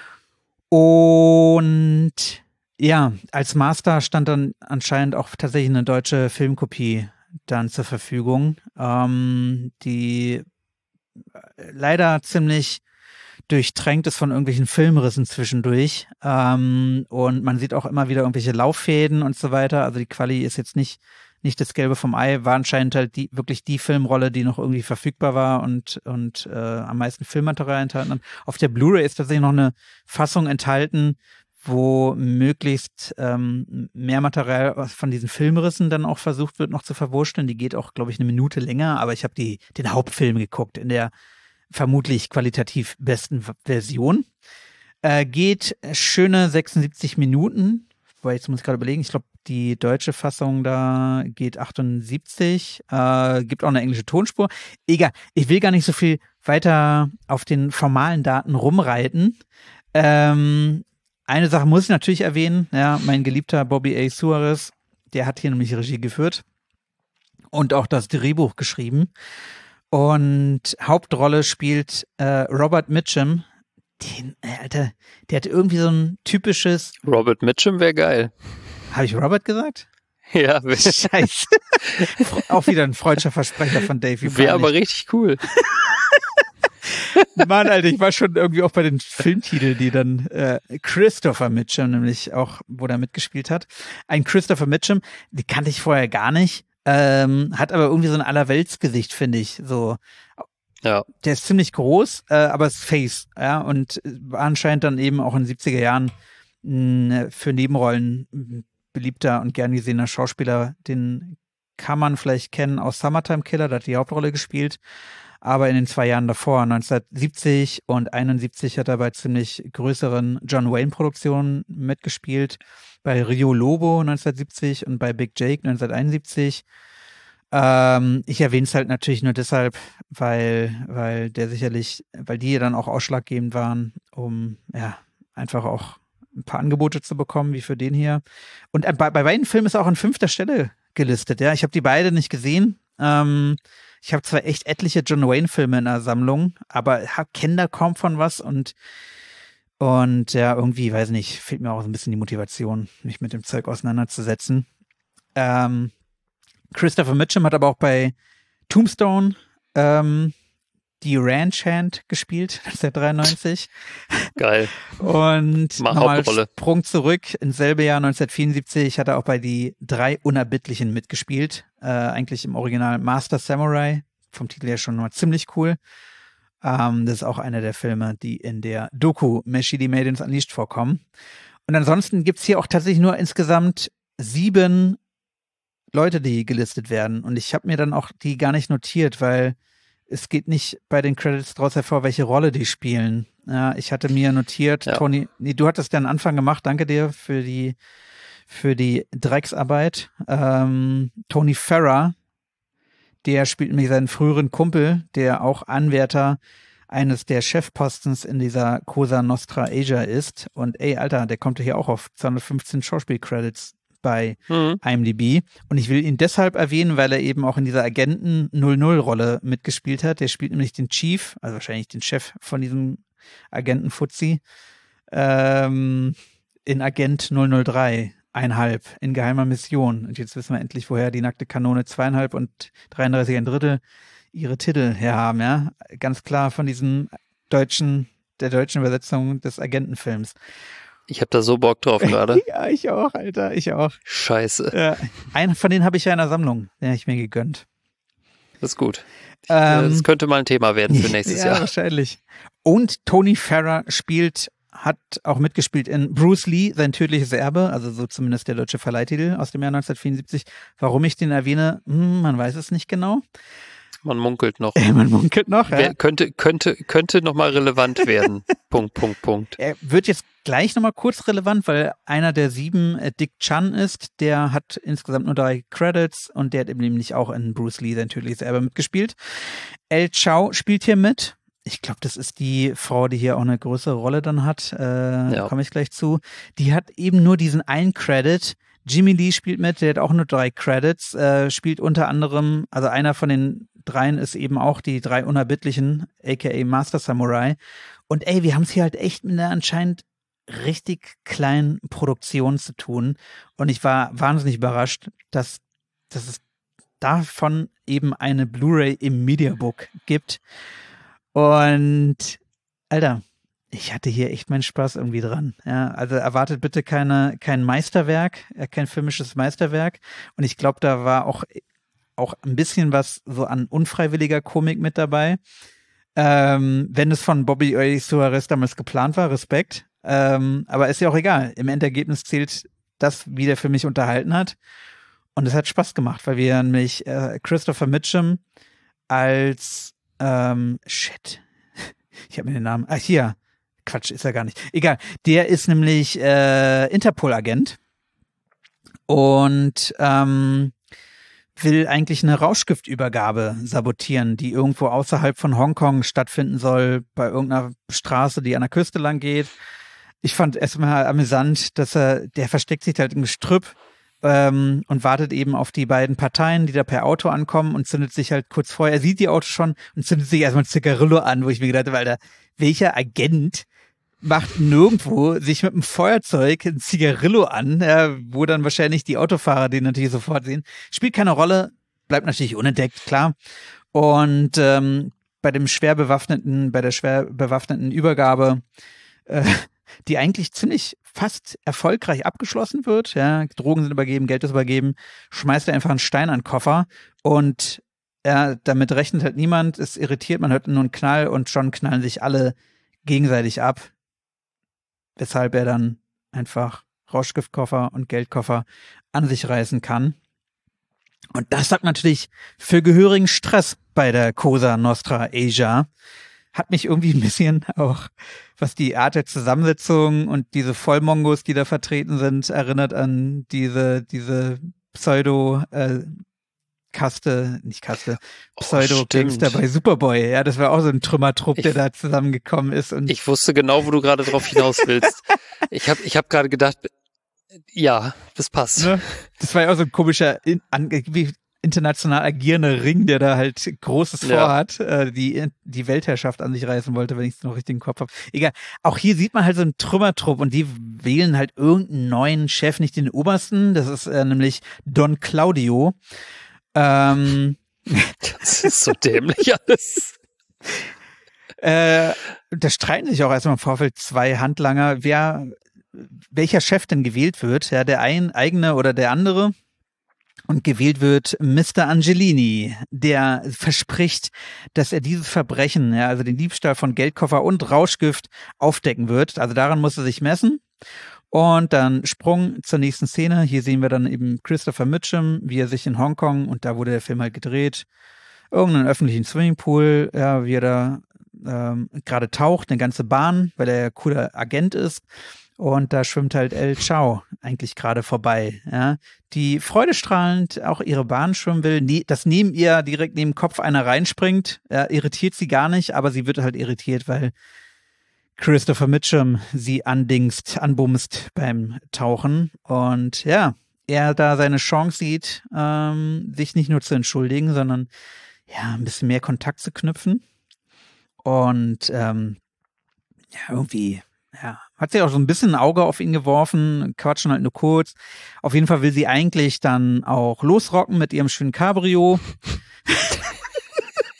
A: Und ja, als Master stand dann anscheinend auch tatsächlich eine deutsche Filmkopie dann zur Verfügung, die leider ziemlich durchtränkt ist von irgendwelchen Filmrissen zwischendurch. Und man sieht auch immer wieder irgendwelche Lauffäden und so weiter. Also die Quali ist jetzt nicht das Gelbe vom Ei, war anscheinend halt wirklich die Filmrolle, die noch irgendwie verfügbar war und am meisten Filmmaterial enthalten hat. Auf der Blu-ray ist tatsächlich noch eine Fassung enthalten, wo möglichst mehr Material von diesen Filmrissen dann auch versucht wird noch zu verwurschteln. Die geht auch, glaube ich, 1 Minute länger, aber ich habe den Hauptfilm geguckt in der vermutlich qualitativ besten Version. Geht schöne 76 Minuten, weil jetzt muss ich gerade überlegen, ich glaube, die deutsche Fassung da geht 78, gibt auch eine englische Tonspur. Egal, ich will gar nicht so viel weiter auf den formalen Daten rumreiten. Eine Sache muss ich natürlich erwähnen, ja, mein geliebter Bobby A. Suarez, der hat hier nämlich Regie geführt und auch das Drehbuch geschrieben. Und Hauptrolle spielt Robert Mitchum. Alter, der hat irgendwie so ein typisches...
C: Robert Mitchum wäre geil.
A: Habe ich Robert gesagt?
C: Ja.
A: Scheiße. Auch wieder ein freudscher Versprecher von Dave.
C: Wäre aber richtig cool.
A: Mann, Alter, ich war schon irgendwie auch bei den Filmtiteln, die dann Christopher Mitchum nämlich auch, wo der mitgespielt hat. Ein Christopher Mitchum, die kannte ich vorher gar nicht. Hat aber irgendwie so ein Allerweltsgesicht, finde ich. So,
C: ja. Der
A: ist ziemlich groß, aber ist Face, ja, und war anscheinend dann eben auch in den 70er Jahren für Nebenrollen beliebter und gern gesehener Schauspieler. Den kann man vielleicht kennen aus Summertime Killer, da hat die Hauptrolle gespielt. Aber in den 2 Jahren davor, 1970 und 71, hat er bei ziemlich größeren John Wayne-Produktionen mitgespielt. Bei Rio Lobo 1970 und bei Big Jake 1971. Ich erwähne es halt natürlich nur deshalb, weil die dann auch ausschlaggebend waren, um ja einfach auch ein paar Angebote zu bekommen, wie für den hier. Und bei beiden Filmen ist er auch an 5. Stelle gelistet. Ja, ich habe die beide nicht gesehen. Ich habe zwar echt etliche John Wayne-Filme in der Sammlung, aber kenne da kaum von was und ja, irgendwie, weiß nicht, fehlt mir auch so ein bisschen die Motivation, mich mit dem Zeug auseinanderzusetzen. Christopher Mitchum hat aber auch bei Tombstone die Ranch Hand gespielt, 1993.
C: Geil.
A: Und nochmal
C: Hauptrolle.
A: Sprung zurück, ins selbe Jahr 1974 hat er auch bei Die 3 Unerbittlichen mitgespielt. Eigentlich im Original Master Samurai, vom Titel her schon mal ziemlich cool. Das ist auch einer der Filme, die in der Doku Machete Maidens Unleashed vorkommen. Und ansonsten gibt's hier auch tatsächlich nur insgesamt 7 Leute, die gelistet werden. Und ich habe mir dann auch die gar nicht notiert, weil es geht nicht bei den Credits draus hervor, welche Rolle die spielen. Ja, ich hatte mir notiert, ja. Tony, du hattest ja einen Anfang gemacht, danke dir für die Drecksarbeit. Tony Farrar, der spielt nämlich seinen früheren Kumpel, der auch Anwärter eines der Chefpostens in dieser Cosa Nostra Asia ist. Und ey, Alter, der kommt hier auch auf 215 Schauspielcredits bei IMDb. Und ich will ihn deshalb erwähnen, weil er eben auch in dieser Agenten 00-Rolle mitgespielt hat. Der spielt nämlich den Chief, also wahrscheinlich den Chef von diesem Agenten Fuzzi, in Agent 003, 1,5, in geheimer Mission. Und jetzt wissen wir endlich, woher die nackte Kanone 2,5 und 33 1/3 ihre Titel herhaben, ja. Ganz klar von der deutschen Übersetzung des Agentenfilms.
C: Ich habe da so Bock drauf gerade.
A: Ja, ich auch, Alter, ich auch.
C: Scheiße.
A: Ja. Einen von denen habe ich ja in der Sammlung, den habe ich mir gegönnt.
C: Das ist gut. Das könnte mal ein Thema werden für nächstes Jahr.
A: Ja, wahrscheinlich. Und Tony Farrer hat auch mitgespielt in Bruce Lee, sein tödliches Erbe, also so zumindest der deutsche Verleihtitel aus dem Jahr 1974. Warum ich den erwähne, man weiß es nicht genau.
C: Man munkelt noch.
A: Man munkelt noch, ja.
C: Könnte nochmal relevant werden. Punkt.
A: Er wird jetzt gleich nochmal kurz relevant, weil einer der 7 Dick Chan ist. Der hat insgesamt nur 3 Credits und der hat eben nämlich auch in Bruce Lee, sein tödliches Erbe, mitgespielt. El Chow spielt hier mit. Ich glaube, das ist die Frau, die hier auch eine größere Rolle dann hat. Komme ich gleich zu. Die hat eben nur diesen einen Credit. Jimmy Lee spielt mit, der hat auch nur 3 Credits, spielt unter anderem, also einer von den 3 ist eben auch die 3 Unerbittlichen, aka Master Samurai. Und wir haben es hier halt echt mit einer anscheinend richtig kleinen Produktion zu tun. Und ich war wahnsinnig überrascht, dass es davon eben eine Blu-ray im Mediabook gibt. Und, Alter, ich hatte hier echt meinen Spaß irgendwie dran. Ja, also erwartet bitte kein Meisterwerk, kein filmisches Meisterwerk. Und ich glaube, da war auch ein bisschen was so an unfreiwilliger Komik mit dabei. Wenn es von Bobby Suarez damals geplant war, Respekt. Aber ist ja auch egal. Im Endergebnis zählt das, wie der Film mich unterhalten hat. Und es hat Spaß gemacht, weil wir nämlich Christopher Mitchum als ich habe mir den Namen. Hier. Quatsch, ist er gar nicht. Egal. Der ist nämlich Interpol-Agent und will eigentlich eine Rauschgiftübergabe sabotieren, die irgendwo außerhalb von Hongkong stattfinden soll, bei irgendeiner Straße, die an der Küste lang geht. Ich fand erstmal amüsant, dass der versteckt sich halt im Gestrüpp und wartet eben auf die beiden Parteien, die da per Auto ankommen und zündet sich halt kurz vorher, er sieht die Autos schon und zündet sich erstmal ein Zigarillo an, wo ich mir gedacht habe, Alter, welcher Agent macht nirgendwo sich mit einem Feuerzeug ein Zigarillo an, wo dann wahrscheinlich die Autofahrer den natürlich sofort sehen. Spielt keine Rolle, bleibt natürlich unentdeckt, klar. Und bei der schwer bewaffneten Übergabe, die eigentlich ziemlich fast erfolgreich abgeschlossen wird, ja, Drogen sind übergeben, Geld ist übergeben, schmeißt er einfach einen Stein an den Koffer und damit rechnet halt niemand, es irritiert, man hört nur einen Knall und schon knallen sich alle gegenseitig ab, weshalb er dann einfach Rauschgiftkoffer und Geldkoffer an sich reißen kann. Und das sorgt natürlich für gehörigen Stress bei der Cosa Nostra Asia. Hat mich irgendwie ein bisschen auch, was die Art der Zusammensetzung und diese Vollmongos, die da vertreten sind, erinnert an diese Pseudo-Gangster bei Superboy. Ja, das war auch so ein Trümmertrupp, der da zusammengekommen ist. Und
C: ich wusste genau, wo du gerade drauf hinaus willst. Ich hab gerade gedacht, ja, das passt. Ne?
A: Das war ja auch so ein komischer, international agierender Ring, der da halt Großes vorhat, die Weltherrschaft an sich reißen wollte, wenn ich es noch richtig im Kopf habe. Egal. Auch hier sieht man halt so einen Trümmertrupp und die wählen halt irgendeinen neuen Chef, nicht den Obersten. Das ist nämlich Don Claudio.
C: Das ist so dämlich alles.
A: Da streiten sich auch erstmal im Vorfeld 2 Handlanger, welcher Chef denn gewählt wird, ja, der eigene oder der andere. Und gewählt wird Mr. Angelini, der verspricht, dass er dieses Verbrechen, ja, also den Diebstahl von Geldkoffer und Rauschgift aufdecken wird. Also daran muss er sich messen. Und dann Sprung zur nächsten Szene. Hier sehen wir dann eben Christopher Mitchum, wie er sich in Hongkong, und da wurde der Film halt gedreht, irgendeinen öffentlichen Swimmingpool, ja, wie er da gerade taucht, eine ganze Bahn, weil er ja cooler Agent ist. Und da schwimmt halt El Chow eigentlich gerade vorbei, ja. Die freudestrahlend auch ihre Bahn schwimmen will, dass neben ihr direkt neben dem Kopf einer reinspringt, irritiert sie gar nicht, aber sie wird halt irritiert, weil Christopher Mitchum sie anbumst beim Tauchen. Und ja, er da seine Chance sieht, sich nicht nur zu entschuldigen, sondern ja, ein bisschen mehr Kontakt zu knüpfen. Und irgendwie, ja, hat sie auch so ein bisschen ein Auge auf ihn geworfen, quatschen halt nur kurz. Auf jeden Fall will sie eigentlich dann auch losrocken mit ihrem schönen Cabrio.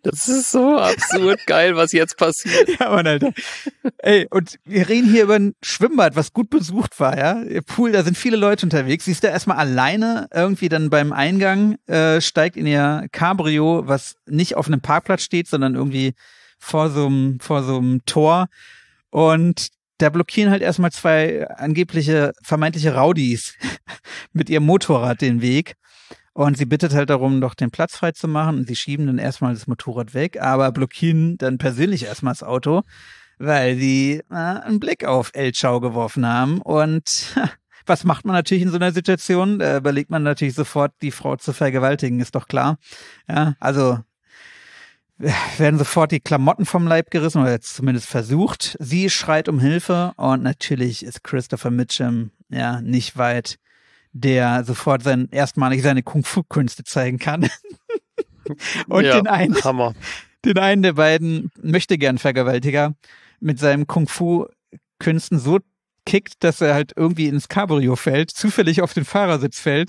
C: Das ist so absurd geil, was jetzt passiert.
A: Ja, Mann, Alter. Ey, und wir reden hier über ein Schwimmbad, was gut besucht war, ja. Pool, da sind viele Leute unterwegs. Sie ist da erstmal alleine irgendwie dann beim Eingang, steigt in ihr Cabrio, was nicht auf einem Parkplatz steht, sondern irgendwie vor so einem Tor. Und da blockieren halt erstmal zwei angebliche, vermeintliche Rowdies mit ihrem Motorrad den Weg. Und sie bittet halt darum, doch den Platz frei zu machen. Und sie schieben dann erstmal das Motorrad weg, aber blockieren dann persönlich erstmal das Auto, weil sie einen Blick auf El Chao geworfen haben. Und was macht man natürlich in so einer Situation? Da überlegt man natürlich sofort, die Frau zu vergewaltigen, ist doch klar. Ja, also werden sofort die Klamotten vom Leib gerissen, oder jetzt zumindest versucht. Sie schreit um Hilfe und natürlich ist Christopher Mitchum ja nicht weit, der sofort erstmalig seine Kung-Fu-Künste zeigen kann. Und
C: Ja,
A: den einen der beiden Möchtegern-Vergewaltiger mit seinem Kung-Fu-Künsten so kickt, dass er halt irgendwie ins Cabrio fällt, zufällig auf den Fahrersitz fällt.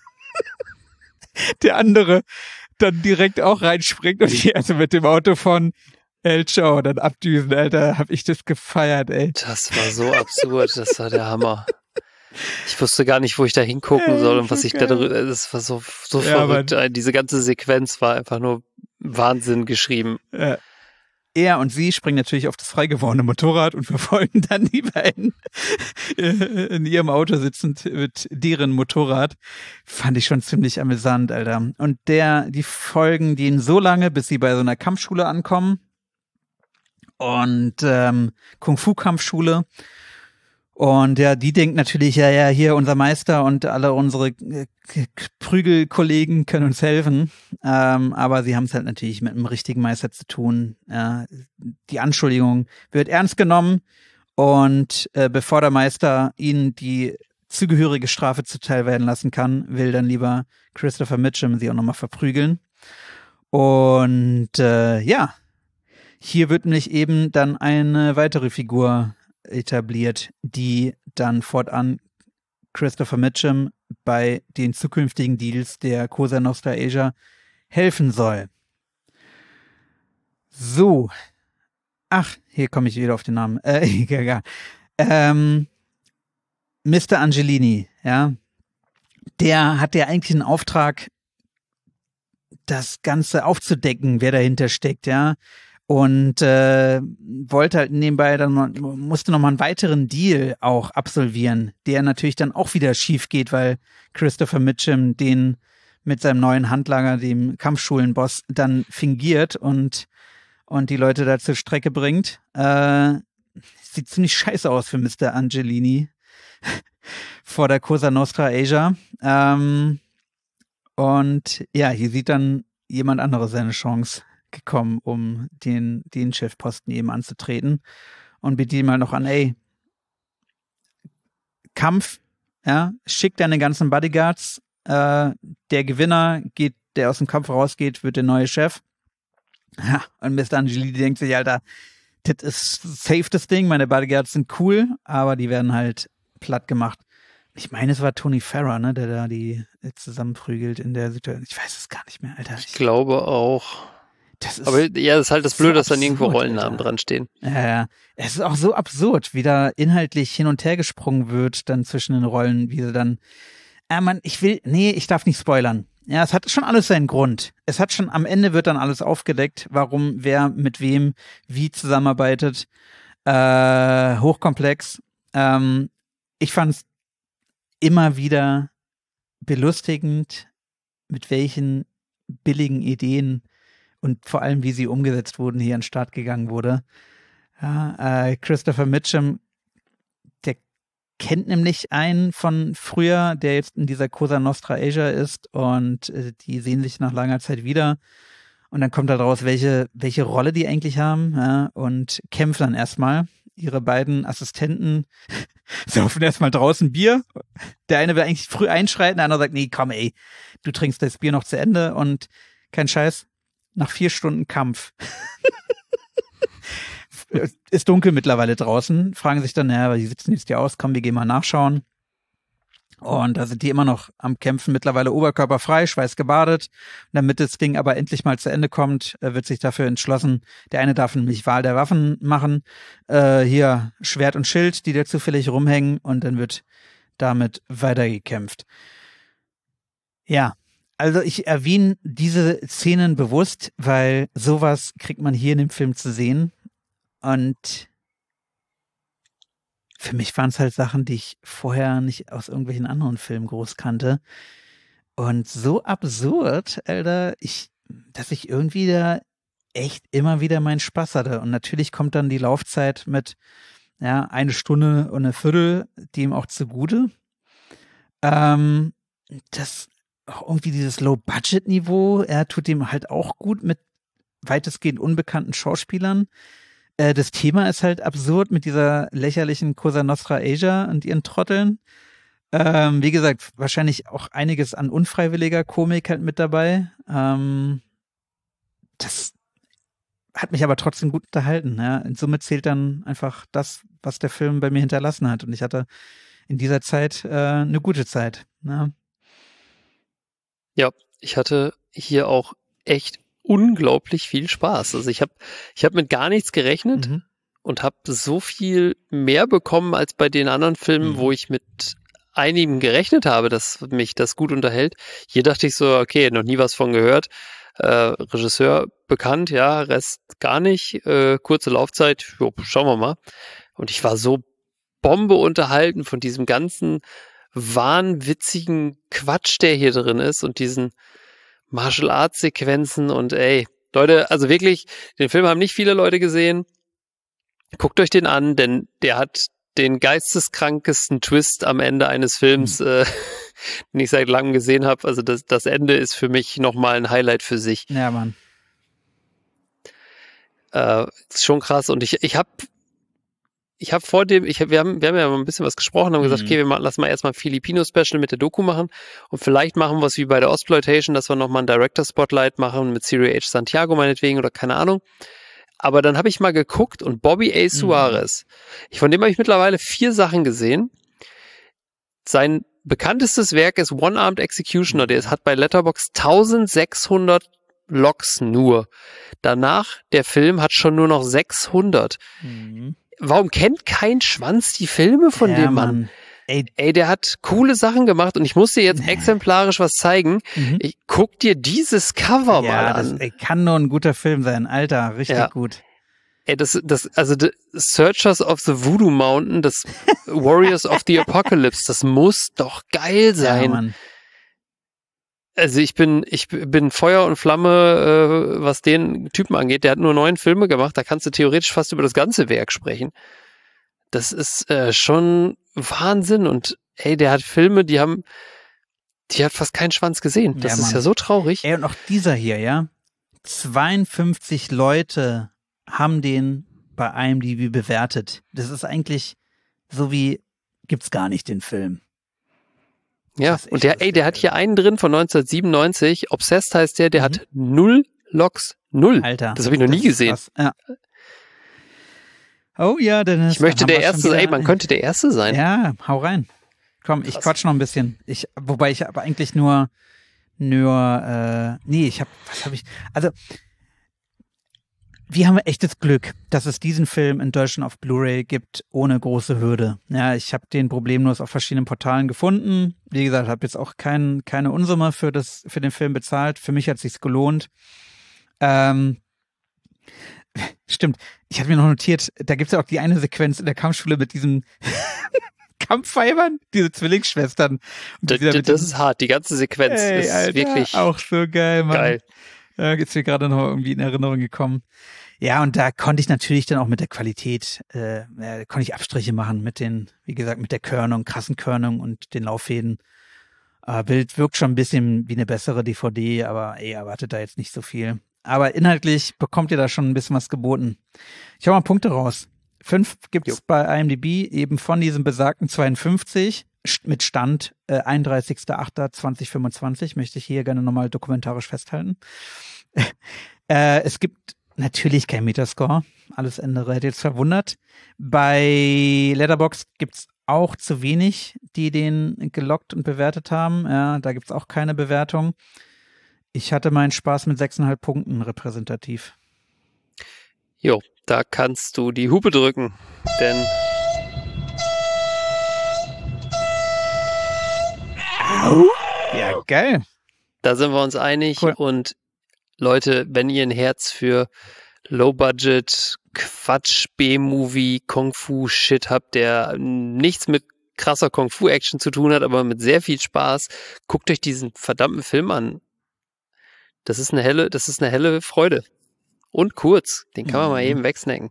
A: Der andere dann direkt auch reinspringt und die also mit dem Auto von El Chao dann abdüsen, Alter. Hab ich das gefeiert, ey.
C: Das war so absurd, das war der Hammer. Ich wusste gar nicht, wo ich da hingucken soll und was ich da drüber. Das war so
A: Ja,
C: verrückt. Diese ganze Sequenz war einfach nur Wahnsinn geschrieben.
A: Er und sie springen natürlich auf das frei gewordene Motorrad und verfolgen dann die beiden in ihrem Auto sitzend mit deren Motorrad. Fand ich schon ziemlich amüsant, Alter. Und die folgen denen so lange, bis sie bei so einer Kampfschule ankommen. Und Kung-Fu-Kampfschule. Und ja, die denkt natürlich, ja, hier unser Meister und alle unsere Prügelkollegen können uns helfen. Aber sie haben es halt natürlich mit einem richtigen Meister zu tun. Die Anschuldigung wird ernst genommen und bevor der Meister ihnen die zugehörige Strafe zuteil werden lassen kann, will dann lieber Christopher Mitchum sie auch nochmal verprügeln. Und ja, hier wird nämlich eben dann eine weitere Figur etabliert, die dann fortan Christopher Mitchum bei den zukünftigen Deals der Cosa Nostra Asia helfen soll. So. Ach, hier komme ich wieder auf den Namen. Mr. Angelini, ja. Der hat ja eigentlich einen Auftrag, das Ganze aufzudecken, wer dahinter steckt, ja. Und wollte halt nebenbei musste noch mal einen weiteren Deal auch absolvieren, der natürlich dann auch wieder schief geht, weil Christopher Mitchum den mit seinem neuen Handlanger, dem Kampfschulenboss, dann fingiert und die Leute da zur Strecke bringt. Sieht ziemlich scheiße aus für Mr. Angelini vor der Cosa Nostra Asia. Und ja, hier sieht dann jemand anderes seine Chance gekommen, um den Chefposten eben anzutreten, und bietet ihm mal noch an, ey, Kampf, ja, schick deine ganzen Bodyguards, der Gewinner der aus dem Kampf rausgeht, wird der neue Chef. Ja, und Mr. Angelini denkt sich, Alter, das ist safe das Ding, meine Bodyguards sind cool, aber die werden halt platt gemacht. Ich meine, es war Tony Farrar, ne, der da die zusammenprügelt in der Situation. Ich weiß es gar nicht mehr, Alter.
C: Ich glaube auch. Aber ja, das ist halt das Blöde, dass dann irgendwo Rollennamen dran stehen.
A: Ja, es ist auch so absurd, wie da inhaltlich hin und her gesprungen wird, dann zwischen den Rollen, wie sie dann, ich darf nicht spoilern. Ja, es hat schon alles seinen Grund. Am Ende wird dann alles aufgedeckt, warum, wer mit wem, wie zusammenarbeitet. Hochkomplex. Ich fand's immer wieder belustigend, mit welchen billigen Ideen und vor allem, wie sie umgesetzt wurden, hier an den Start gegangen wurde. Ja, Christopher Mitchum, der kennt nämlich einen von früher, der jetzt in dieser Cosa Nostra Asia ist, und die sehen sich nach langer Zeit wieder. Und dann kommt da raus, welche Rolle die eigentlich haben, ja, und kämpfen dann erstmal. Ihre beiden Assistenten saufen erstmal draußen Bier. Der eine will eigentlich früh einschreiten, der andere sagt, nee, komm ey, du trinkst das Bier noch zu Ende, und kein Scheiß. Nach 4 Stunden Kampf. Ist dunkel mittlerweile draußen. Fragen sich dann, wie sieht's denn jetzt hier aus? Komm, wir gehen mal nachschauen. Und da sind die immer noch am Kämpfen, mittlerweile oberkörperfrei, schweißgebadet. Und damit das Ding aber endlich mal zu Ende kommt, wird sich dafür entschlossen, der eine darf nämlich Wahl der Waffen machen. Hier Schwert und Schild, die da zufällig rumhängen, und dann wird damit weitergekämpft. Ja, also ich erwähne diese Szenen bewusst, weil sowas kriegt man hier in dem Film zu sehen. Und für mich waren es halt Sachen, die ich vorher nicht aus irgendwelchen anderen Filmen groß kannte. Und so absurd, Alter, dass ich irgendwie da echt immer wieder meinen Spaß hatte. Und natürlich kommt dann die Laufzeit mit 1 Stunde und 1/4 dem auch zugute. Das auch irgendwie dieses Low-Budget-Niveau, tut dem halt auch gut mit weitestgehend unbekannten Schauspielern. Das Thema ist halt absurd mit dieser lächerlichen Cosa Nostra Asia und ihren Trotteln. Wie gesagt, wahrscheinlich auch einiges an unfreiwilliger Komik halt mit dabei. Das hat mich aber trotzdem gut unterhalten. Ja. In Summe zählt dann einfach das, was der Film bei mir hinterlassen hat. Und ich hatte in dieser Zeit eine gute Zeit. Ja.
C: Ja, ich hatte hier auch echt unglaublich viel Spaß. Also ich hab mit gar nichts gerechnet und habe so viel mehr bekommen als bei den anderen Filmen, wo ich mit einigen gerechnet habe, dass mich das gut unterhält. Hier dachte ich so, okay, noch nie was von gehört. Regisseur bekannt, ja, Rest gar nicht. Kurze Laufzeit, jo, schauen wir mal. Und ich war so Bombe unterhalten von diesem ganzen wahnwitzigen Quatsch, der hier drin ist, und diesen Martial Arts Sequenzen. Und ey, Leute, also wirklich, den Film haben nicht viele Leute gesehen. Guckt euch den an, denn der hat den geisteskrankesten Twist am Ende eines Films, den ich seit langem gesehen habe. Also das Ende ist für mich nochmal ein Highlight für sich.
A: Ja, Mann.
C: Ist schon krass. Und ich habe vor dem, wir haben ja mal ein bisschen was gesprochen, haben gesagt, okay, lass mal erstmal ein Filipino-Special mit der Doku machen und vielleicht machen wir es wie bei der Ostploitation, dass wir nochmal ein Director-Spotlight machen mit Ciro H. Santiago meinetwegen oder keine Ahnung. Aber dann habe ich mal geguckt und Bobby A. Suarez, von dem habe ich mittlerweile 4 Sachen gesehen. Sein bekanntestes Werk ist One-Armed Executioner, der hat bei Letterboxd 1600 Logs nur. Danach, der Film hat schon nur noch 600. Warum kennt kein Schwanz die Filme von dem Mann? Ey, der hat coole Sachen gemacht und ich muss dir jetzt exemplarisch was zeigen. Guck dir dieses Cover mal an.
A: Das kann nur ein guter Film sein, Alter, richtig gut.
C: Ey, also Searchers of the Voodoo Mountain, das Warriors of the Apocalypse, das muss doch geil sein.
A: Ja, Mann.
C: Also ich bin Feuer und Flamme, was den Typen angeht. Der hat nur 9 Filme gemacht, da kannst du theoretisch fast über das ganze Werk sprechen. Das ist schon Wahnsinn. Und ey, der hat Filme, die hat fast keinen Schwanz gesehen. Das ist ja so traurig.
A: Ey, und auch dieser hier, ja. 52 Leute haben den bei IMDb bewertet. Das ist eigentlich so wie, gibt's gar nicht den Film.
C: Ja, und der hat hier einen drin von 1997, Obsessed heißt der hat 0 Logs, 0.
A: Alter.
C: Das habe ich noch nie gesehen.
A: Ja. Oh ja, Dennis.
C: Ich möchte der Erste sein, man könnte der Erste sein.
A: Ja, hau rein. Komm, ich quatsch noch ein bisschen. Wobei ich aber eigentlich was habe ich, also, wir haben echtes Glück, dass es diesen Film in Deutschland auf Blu-ray gibt, ohne große Hürde. Ja, ich habe den problemlos auf verschiedenen Portalen gefunden. Wie gesagt, habe jetzt auch keine Unsumme für den Film bezahlt. Für mich hat es sich gelohnt. Stimmt, ich hatte mir noch notiert, da gibt's ja auch die eine Sequenz in der Kampfschule mit diesen Kampfweibern, diese Zwillingsschwestern.
C: Das ist hart, die ganze Sequenz ist
A: Alter,
C: wirklich
A: auch so geil, Mann.
C: Geil.
A: Ist mir gerade noch irgendwie in Erinnerung gekommen. Ja, und da konnte ich natürlich dann auch mit der Qualität, konnte ich Abstriche machen mit wie gesagt, mit der krassen Körnung und den Lauffäden. Bild wirkt schon ein bisschen wie eine bessere DVD, aber erwartet da jetzt nicht so viel. Aber inhaltlich bekommt ihr da schon ein bisschen was geboten. Ich hau mal Punkte raus. 5 gibt's bei IMDb, eben von diesem besagten 52 mit Stand 31.08.2025, möchte ich hier gerne nochmal dokumentarisch festhalten. Es gibt natürlich kein Metascore, alles andere hätte jetzt verwundert. Bei Letterboxd gibt's auch zu wenig, die den gelockt und bewertet haben. Ja, da gibt's auch keine Bewertung. Ich hatte meinen Spaß mit 6,5 Punkten repräsentativ.
C: Jo, da kannst du die Hupe drücken, denn
A: Ja, geil.
C: da sind wir uns einig.
A: Cool.
C: Und Leute, wenn ihr ein Herz für Low-Budget, Quatsch, B-Movie, Kung-Fu-Shit habt, der nichts mit krasser Kung-Fu-Action zu tun hat, aber mit sehr viel Spaß, guckt euch diesen verdammten Film an. Das ist eine helle Freude. Und kurz. Den kann man mal eben wegsnacken.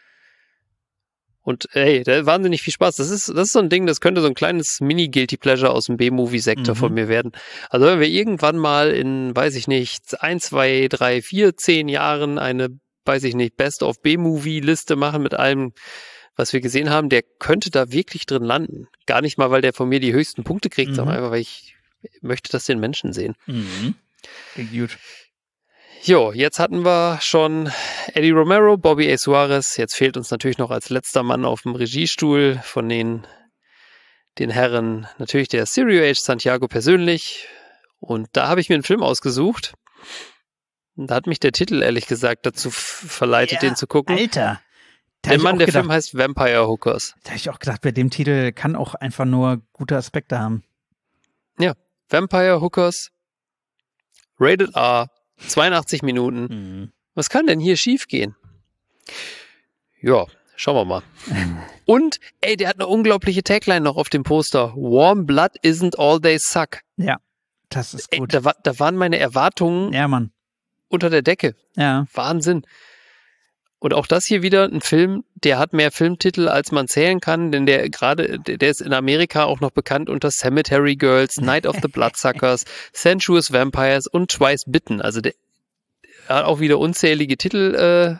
C: Und ey, da hat wahnsinnig viel Spaß. Das ist so ein Ding, das könnte so ein kleines Mini-Guilty Pleasure aus dem B-Movie-Sektor von mir werden. Also wenn wir irgendwann mal in, weiß ich nicht, 1, 2, 3, 4, 10 Jahren eine, weiß ich nicht, Best-of-B-Movie-Liste machen mit allem, was wir gesehen haben, der könnte da wirklich drin landen. Gar nicht mal, weil der von mir die höchsten Punkte kriegt, sondern einfach, weil ich möchte das den Menschen sehen.
A: Klingt gut.
C: Jo, jetzt hatten wir schon Eddie Romero, Bobby A. Suarez. Jetzt fehlt uns natürlich noch als letzter Mann auf dem Regiestuhl von den Herren natürlich der Sirio H. Santiago persönlich. Und da habe ich mir einen Film ausgesucht. Und da hat mich der Titel ehrlich gesagt dazu verleitet, den zu gucken.
A: Alter.
C: Der Film heißt Vampire Hookers.
A: Da habe ich auch gedacht, bei dem Titel kann auch einfach nur gute Aspekte haben.
C: Ja, Vampire Hookers, Rated R, 82 Minuten. Was kann denn hier schief gehen? Ja, schauen wir mal. Und, ey, der hat eine unglaubliche Tagline noch auf dem Poster. Warm blood isn't all they suck.
A: Ja, das ist gut.
C: Ey, da waren meine Erwartungen
A: Ja, Mann.
C: unter der Decke.
A: Ja.
C: Wahnsinn. Und auch das hier wieder ein Film, der hat mehr Filmtitel, als man zählen kann, denn der ist in Amerika auch noch bekannt unter Cemetery Girls, Night of the Bloodsuckers, Sensuous Vampires und Twice Bitten. Also der hat auch wieder unzählige Titel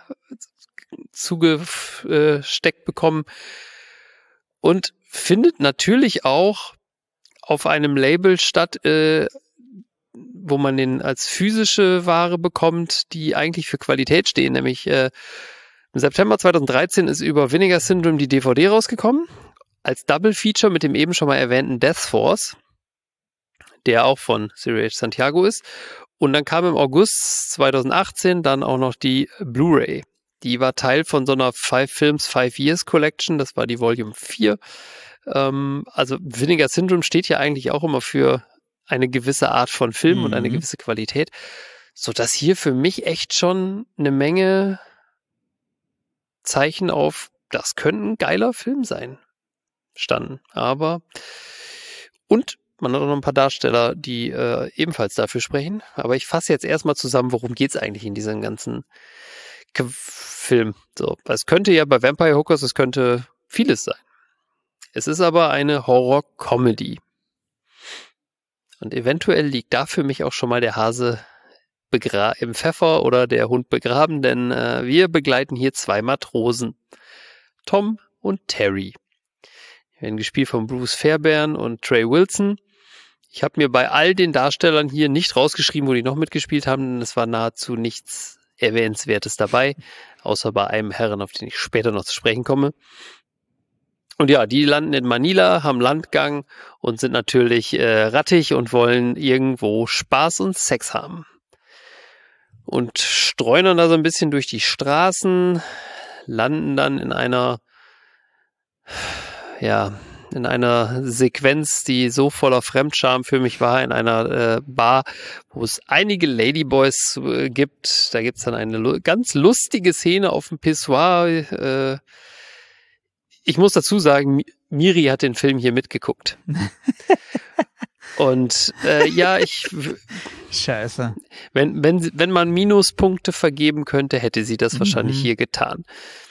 C: zugesteckt bekommen und findet natürlich auch auf einem Label statt, wo man den als physische Ware bekommt, die eigentlich für Qualität stehen. Nämlich im September 2013 ist über Vinegar Syndrome die DVD rausgekommen, als Double Feature mit dem eben schon mal erwähnten Death Force, der auch von Sirio H. Santiago ist. Und dann kam im August 2018 dann auch noch die Blu-ray. Die war Teil von so einer 5 Films, 5 Years Collection. Das war die Volume 4. Also Vinegar Syndrome steht ja eigentlich auch immer für eine gewisse Art von Film und eine gewisse Qualität, so dass hier für mich echt schon eine Menge Zeichen auf, das könnte ein geiler Film sein, standen. Und man hat auch noch ein paar Darsteller, die ebenfalls dafür sprechen. Aber ich fasse jetzt erstmal zusammen, worum geht's eigentlich in diesem ganzen Film. So, es könnte ja bei Vampire Hookers, es könnte vieles sein. Es ist aber eine Horror-Comedy. Und eventuell liegt da für mich auch schon mal der Hase im Pfeffer oder der Hund begraben, denn wir begleiten hier 2 Matrosen, Tom und Terry. Die werden gespielt von Bruce Fairbairn und Trey Wilson. Ich habe mir bei all den Darstellern hier nicht rausgeschrieben, wo die noch mitgespielt haben, denn es war nahezu nichts Erwähnenswertes dabei, außer bei einem Herren, auf den ich später noch zu sprechen komme. Und ja, die landen in Manila, haben Landgang und sind natürlich rattig und wollen irgendwo Spaß und Sex haben. Und streunern da so ein bisschen durch die Straßen, landen dann in einer Sequenz, die so voller Fremdscham für mich war, in einer Bar, wo es einige Ladyboys gibt. Da gibt's dann eine ganz lustige Szene auf dem Pissoir. Ich muss dazu sagen, Miri hat den Film hier mitgeguckt. Und
A: Scheiße.
C: Wenn man Minuspunkte vergeben könnte, hätte sie das wahrscheinlich hier getan.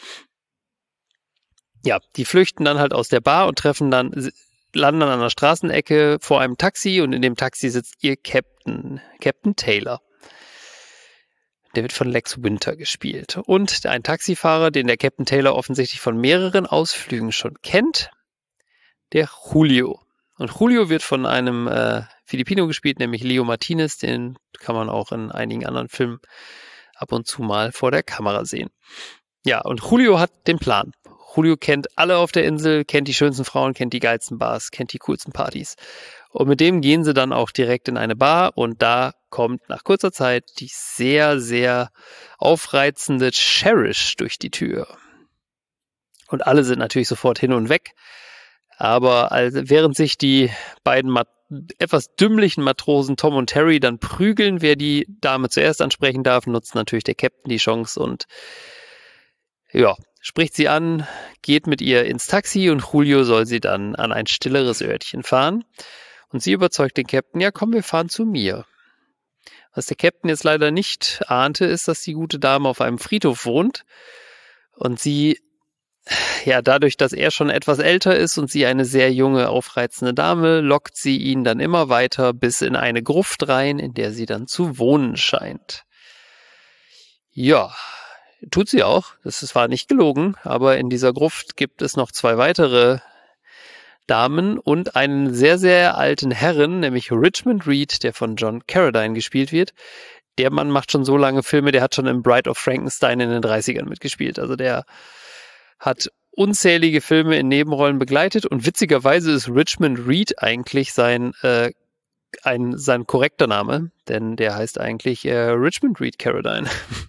C: Ja, die flüchten dann halt aus der Bar und landen dann an der Straßenecke vor einem Taxi und in dem Taxi sitzt ihr Captain Taylor. Der wird von Lex Winter gespielt. Und ein Taxifahrer, den der Captain Taylor offensichtlich von mehreren Ausflügen schon kennt, der Julio. Und Julio wird von einem Filipino gespielt, nämlich Leo Martinez. Den kann man auch in einigen anderen Filmen ab und zu mal vor der Kamera sehen. Ja, und Julio hat den Plan. Julio kennt alle auf der Insel, kennt die schönsten Frauen, kennt die geilsten Bars, kennt die coolsten Partys. Und mit dem gehen sie dann auch direkt in eine Bar und da kommt nach kurzer Zeit die sehr, sehr aufreizende Cherish durch die Tür. Und alle sind natürlich sofort hin und weg. Aber während sich die beiden etwas dümmlichen Matrosen Tom und Terry dann prügeln, wer die Dame zuerst ansprechen darf, nutzt natürlich der Captain die Chance und ja, spricht sie an, geht mit ihr ins Taxi und Julio soll sie dann an ein stilleres Örtchen fahren. Und sie überzeugt den Captain, ja komm, wir fahren zu mir. Was der Captain jetzt leider nicht ahnte, ist, dass die gute Dame auf einem Friedhof wohnt und sie, ja, dadurch, dass er schon etwas älter ist und sie eine sehr junge, aufreizende Dame, lockt sie ihn dann immer weiter bis in eine Gruft rein, in der sie dann zu wohnen scheint. Ja, tut sie auch. Das ist zwar nicht gelogen, aber in dieser Gruft gibt es noch 2 weitere Damen und einen sehr, sehr alten Herren, nämlich Richmond Reed, der von John Carradine gespielt wird. Der Mann macht schon so lange Filme, der hat schon im Bride of Frankenstein in den 30ern mitgespielt. Also der hat unzählige Filme in Nebenrollen begleitet und witzigerweise ist Richmond Reed eigentlich sein korrekter Name, denn der heißt eigentlich Richmond Reed Carradine.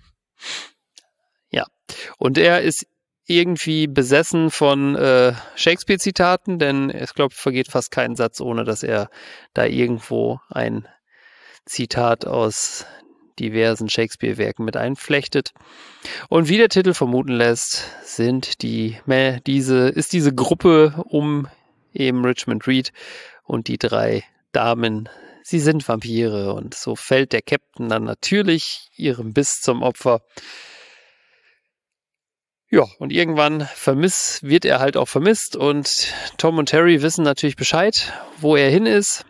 C: Ja, und er ist irgendwie besessen von Shakespeare-Zitaten, denn ich glaube, vergeht fast kein Satz, ohne dass er da irgendwo ein Zitat aus diversen Shakespeare-Werken mit einflechtet. Und wie der Titel vermuten lässt, ist diese Gruppe um eben Richmond Reed und die 3 Damen, sie sind Vampire und so fällt der Captain dann natürlich ihrem Biss zum Opfer. Ja, und irgendwann wird er halt auch vermisst und Tom und Terry wissen natürlich Bescheid, wo er hin ist,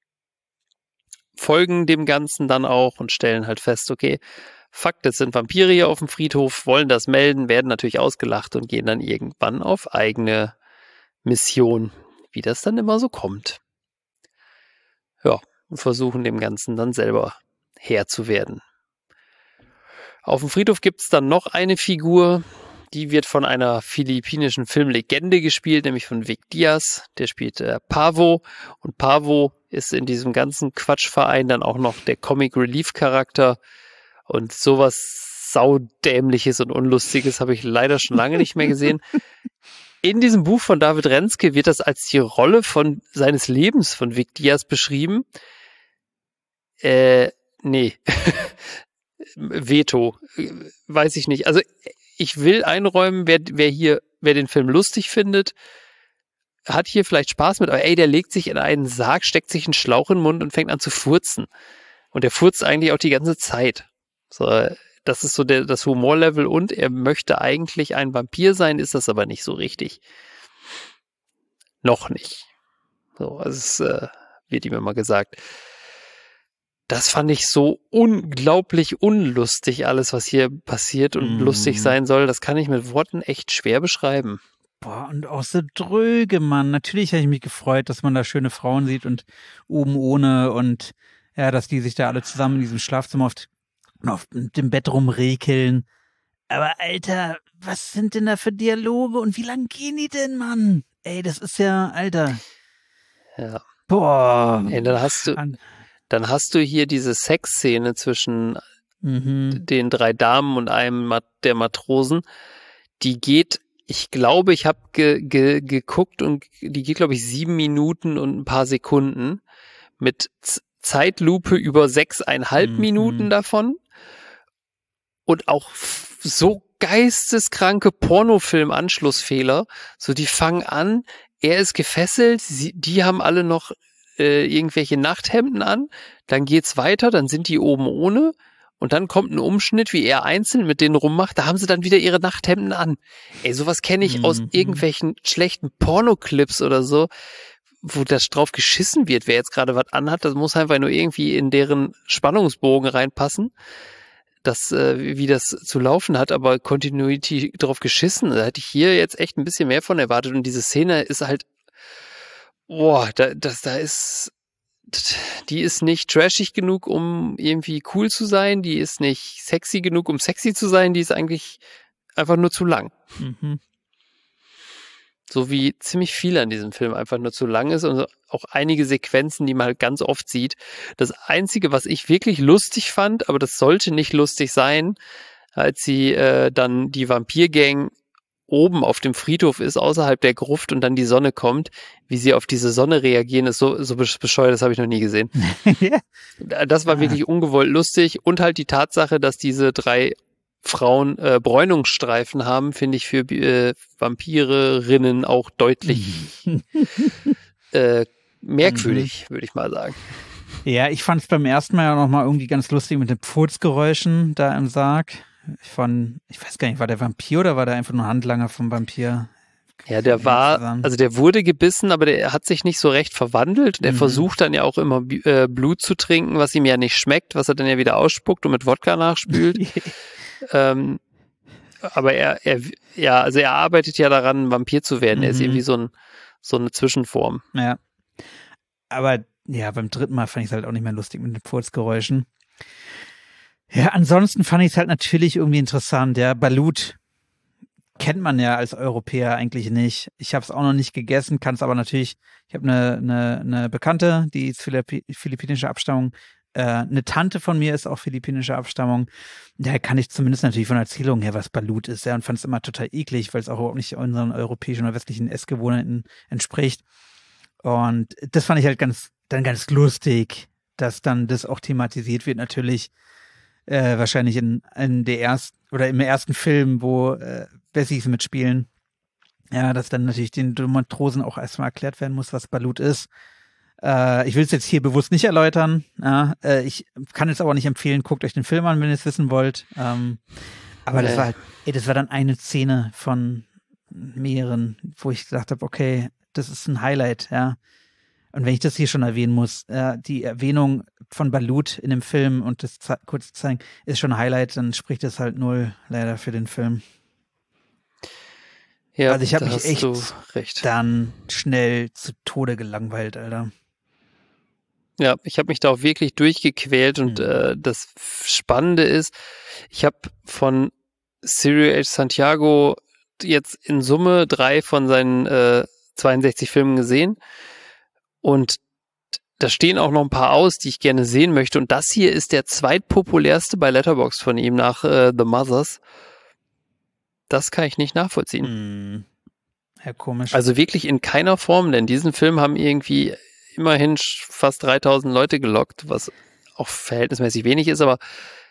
C: folgen dem Ganzen dann auch und stellen halt fest, okay, Fakt, es sind Vampire hier auf dem Friedhof, wollen das melden, werden natürlich ausgelacht und gehen dann irgendwann auf eigene Mission, wie das dann immer so kommt. Ja, und versuchen dem Ganzen dann selber Herr zu werden. Auf dem Friedhof gibt's dann noch eine Figur, die wird von einer philippinischen Filmlegende gespielt, nämlich von Vic Diaz. Der spielt Pavo. Und Pavo ist in diesem ganzen Quatschverein dann auch noch der Comic Relief Charakter. Und sowas Saudämliches und Unlustiges habe ich leider schon lange nicht mehr gesehen. In diesem Buch von David Renske wird das als die Rolle seines Lebens von Vic Diaz beschrieben. Nee. Veto. Weiß ich nicht. Also ich will einräumen, wer den Film lustig findet, hat hier vielleicht Spaß mit, aber der legt sich in einen Sarg, steckt sich einen Schlauch in den Mund und fängt an zu furzen. Und der furzt eigentlich auch die ganze Zeit. So, das ist so das Humorlevel und er möchte eigentlich ein Vampir sein, ist das aber nicht so richtig. Noch nicht. So, also es wird ihm immer gesagt. Das fand ich so unglaublich unlustig, alles, was hier passiert und lustig sein soll. Das kann ich mit Worten echt schwer beschreiben.
A: Boah, und auch so dröge, Mann. Natürlich habe ich mich gefreut, dass man da schöne Frauen sieht und oben ohne und ja, dass die sich da alle zusammen in diesem Schlafzimmer auf dem Bett rumrekeln. Aber Alter, was sind denn da für Dialoge und wie lang gehen die denn, Mann? Ey, das ist ja, Alter.
C: Ja.
A: Boah.
C: Ey, dann hast du hier diese Sexszene zwischen den 3 Damen und einem der Matrosen. Die geht, ich glaube, ich habe geguckt und die geht, glaube ich, 7 Minuten und ein paar Sekunden mit Zeitlupe über 6,5 Minuten davon. Und auch so geisteskranke Pornofilm-Anschlussfehler. So, die fangen an, er ist gefesselt, die haben alle noch irgendwelche Nachthemden an, dann geht's weiter, dann sind die oben ohne und dann kommt ein Umschnitt, wie er einzeln mit denen rummacht, da haben sie dann wieder ihre Nachthemden an. Ey, sowas kenne ich aus irgendwelchen schlechten Pornoclips oder so, wo das drauf geschissen wird, wer jetzt gerade was anhat, das muss einfach nur irgendwie in deren Spannungsbogen reinpassen, wie das zu laufen hat, aber Continuity drauf geschissen, da hätte ich hier jetzt echt ein bisschen mehr von erwartet und diese Szene ist halt die ist nicht trashig genug, um irgendwie cool zu sein, die ist nicht sexy genug, um sexy zu sein, die ist eigentlich einfach nur zu lang. So wie ziemlich viel an diesem Film einfach nur zu lang ist und auch einige Sequenzen, die man halt ganz oft sieht. Das Einzige, was ich wirklich lustig fand, aber das sollte nicht lustig sein, als sie dann die Vampirgang oben auf dem Friedhof ist, außerhalb der Gruft und dann die Sonne kommt, wie sie auf diese Sonne reagieren, ist so bescheuert, das habe ich noch nie gesehen. Das war wirklich ungewollt lustig und halt die Tatsache, dass diese 3 Frauen Bräunungsstreifen haben, finde ich für Vampirerinnen auch deutlich merkwürdig, würde ich mal sagen.
A: Ja, ich fand es beim ersten Mal ja noch mal irgendwie ganz lustig mit den Furzgeräuschen da im Sarg. Ich weiß gar nicht, war der Vampir oder war der einfach nur Handlanger vom Vampir?
C: Ja, der wurde gebissen, aber der hat sich nicht so recht verwandelt. Der versucht dann ja auch immer Blut zu trinken, was ihm ja nicht schmeckt, was er dann ja wieder ausspuckt und mit Wodka nachspült. Aber er arbeitet ja daran, ein Vampir zu werden. Er ist irgendwie so eine Zwischenform.
A: Ja. Aber ja, beim dritten Mal fand ich es halt auch nicht mehr lustig mit den Furzgeräuschen. Ja, ansonsten fand ich es halt natürlich irgendwie interessant. Ja, Balut kennt man ja als Europäer eigentlich nicht. Ich habe es auch noch nicht gegessen, kann es aber natürlich, ich habe eine Bekannte, die ist philippinische Abstammung. Eine Tante von mir ist auch philippinische Abstammung. Daher kann ich zumindest natürlich von Erzählungen her, was Balut ist, ja, und fand es immer total eklig, weil es auch überhaupt nicht unseren europäischen oder westlichen Essgewohnheiten entspricht. Und das fand ich halt ganz lustig, dass dann das auch thematisiert wird, natürlich wahrscheinlich in der ersten oder im ersten Film, wo Wessis mitspielen. Ja, dass dann natürlich den Matrosen auch erstmal erklärt werden muss, was Balut ist. Ich will es jetzt hier bewusst nicht erläutern. Ja, ich kann es aber nicht empfehlen, guckt euch den Film an, wenn ihr es wissen wollt. Aber das war halt, das war dann eine Szene von mehreren, wo ich gesagt habe, okay, das ist ein Highlight, ja. Und wenn ich das hier schon erwähnen muss, die Erwähnung von Balut in dem Film und das kurze zeigen, ist schon ein Highlight, dann spricht das halt null leider für den Film.
C: Ja,
A: also ich habe mich echt dann schnell zu Tode gelangweilt, Alter.
C: Ja, ich habe mich da auch wirklich durchgequält und das Spannende ist, ich habe von Cyril H. Santiago jetzt in Summe 3 von seinen 62 Filmen gesehen. Und da stehen auch noch ein paar aus, die ich gerne sehen möchte. Und das hier ist der zweitpopulärste bei Letterboxd von ihm nach The Mothers. Das kann ich nicht nachvollziehen.
A: Ja, komisch.
C: Also wirklich in keiner Form, denn diesen Film haben irgendwie immerhin fast 3000 Leute gelockt, was auch verhältnismäßig wenig ist, aber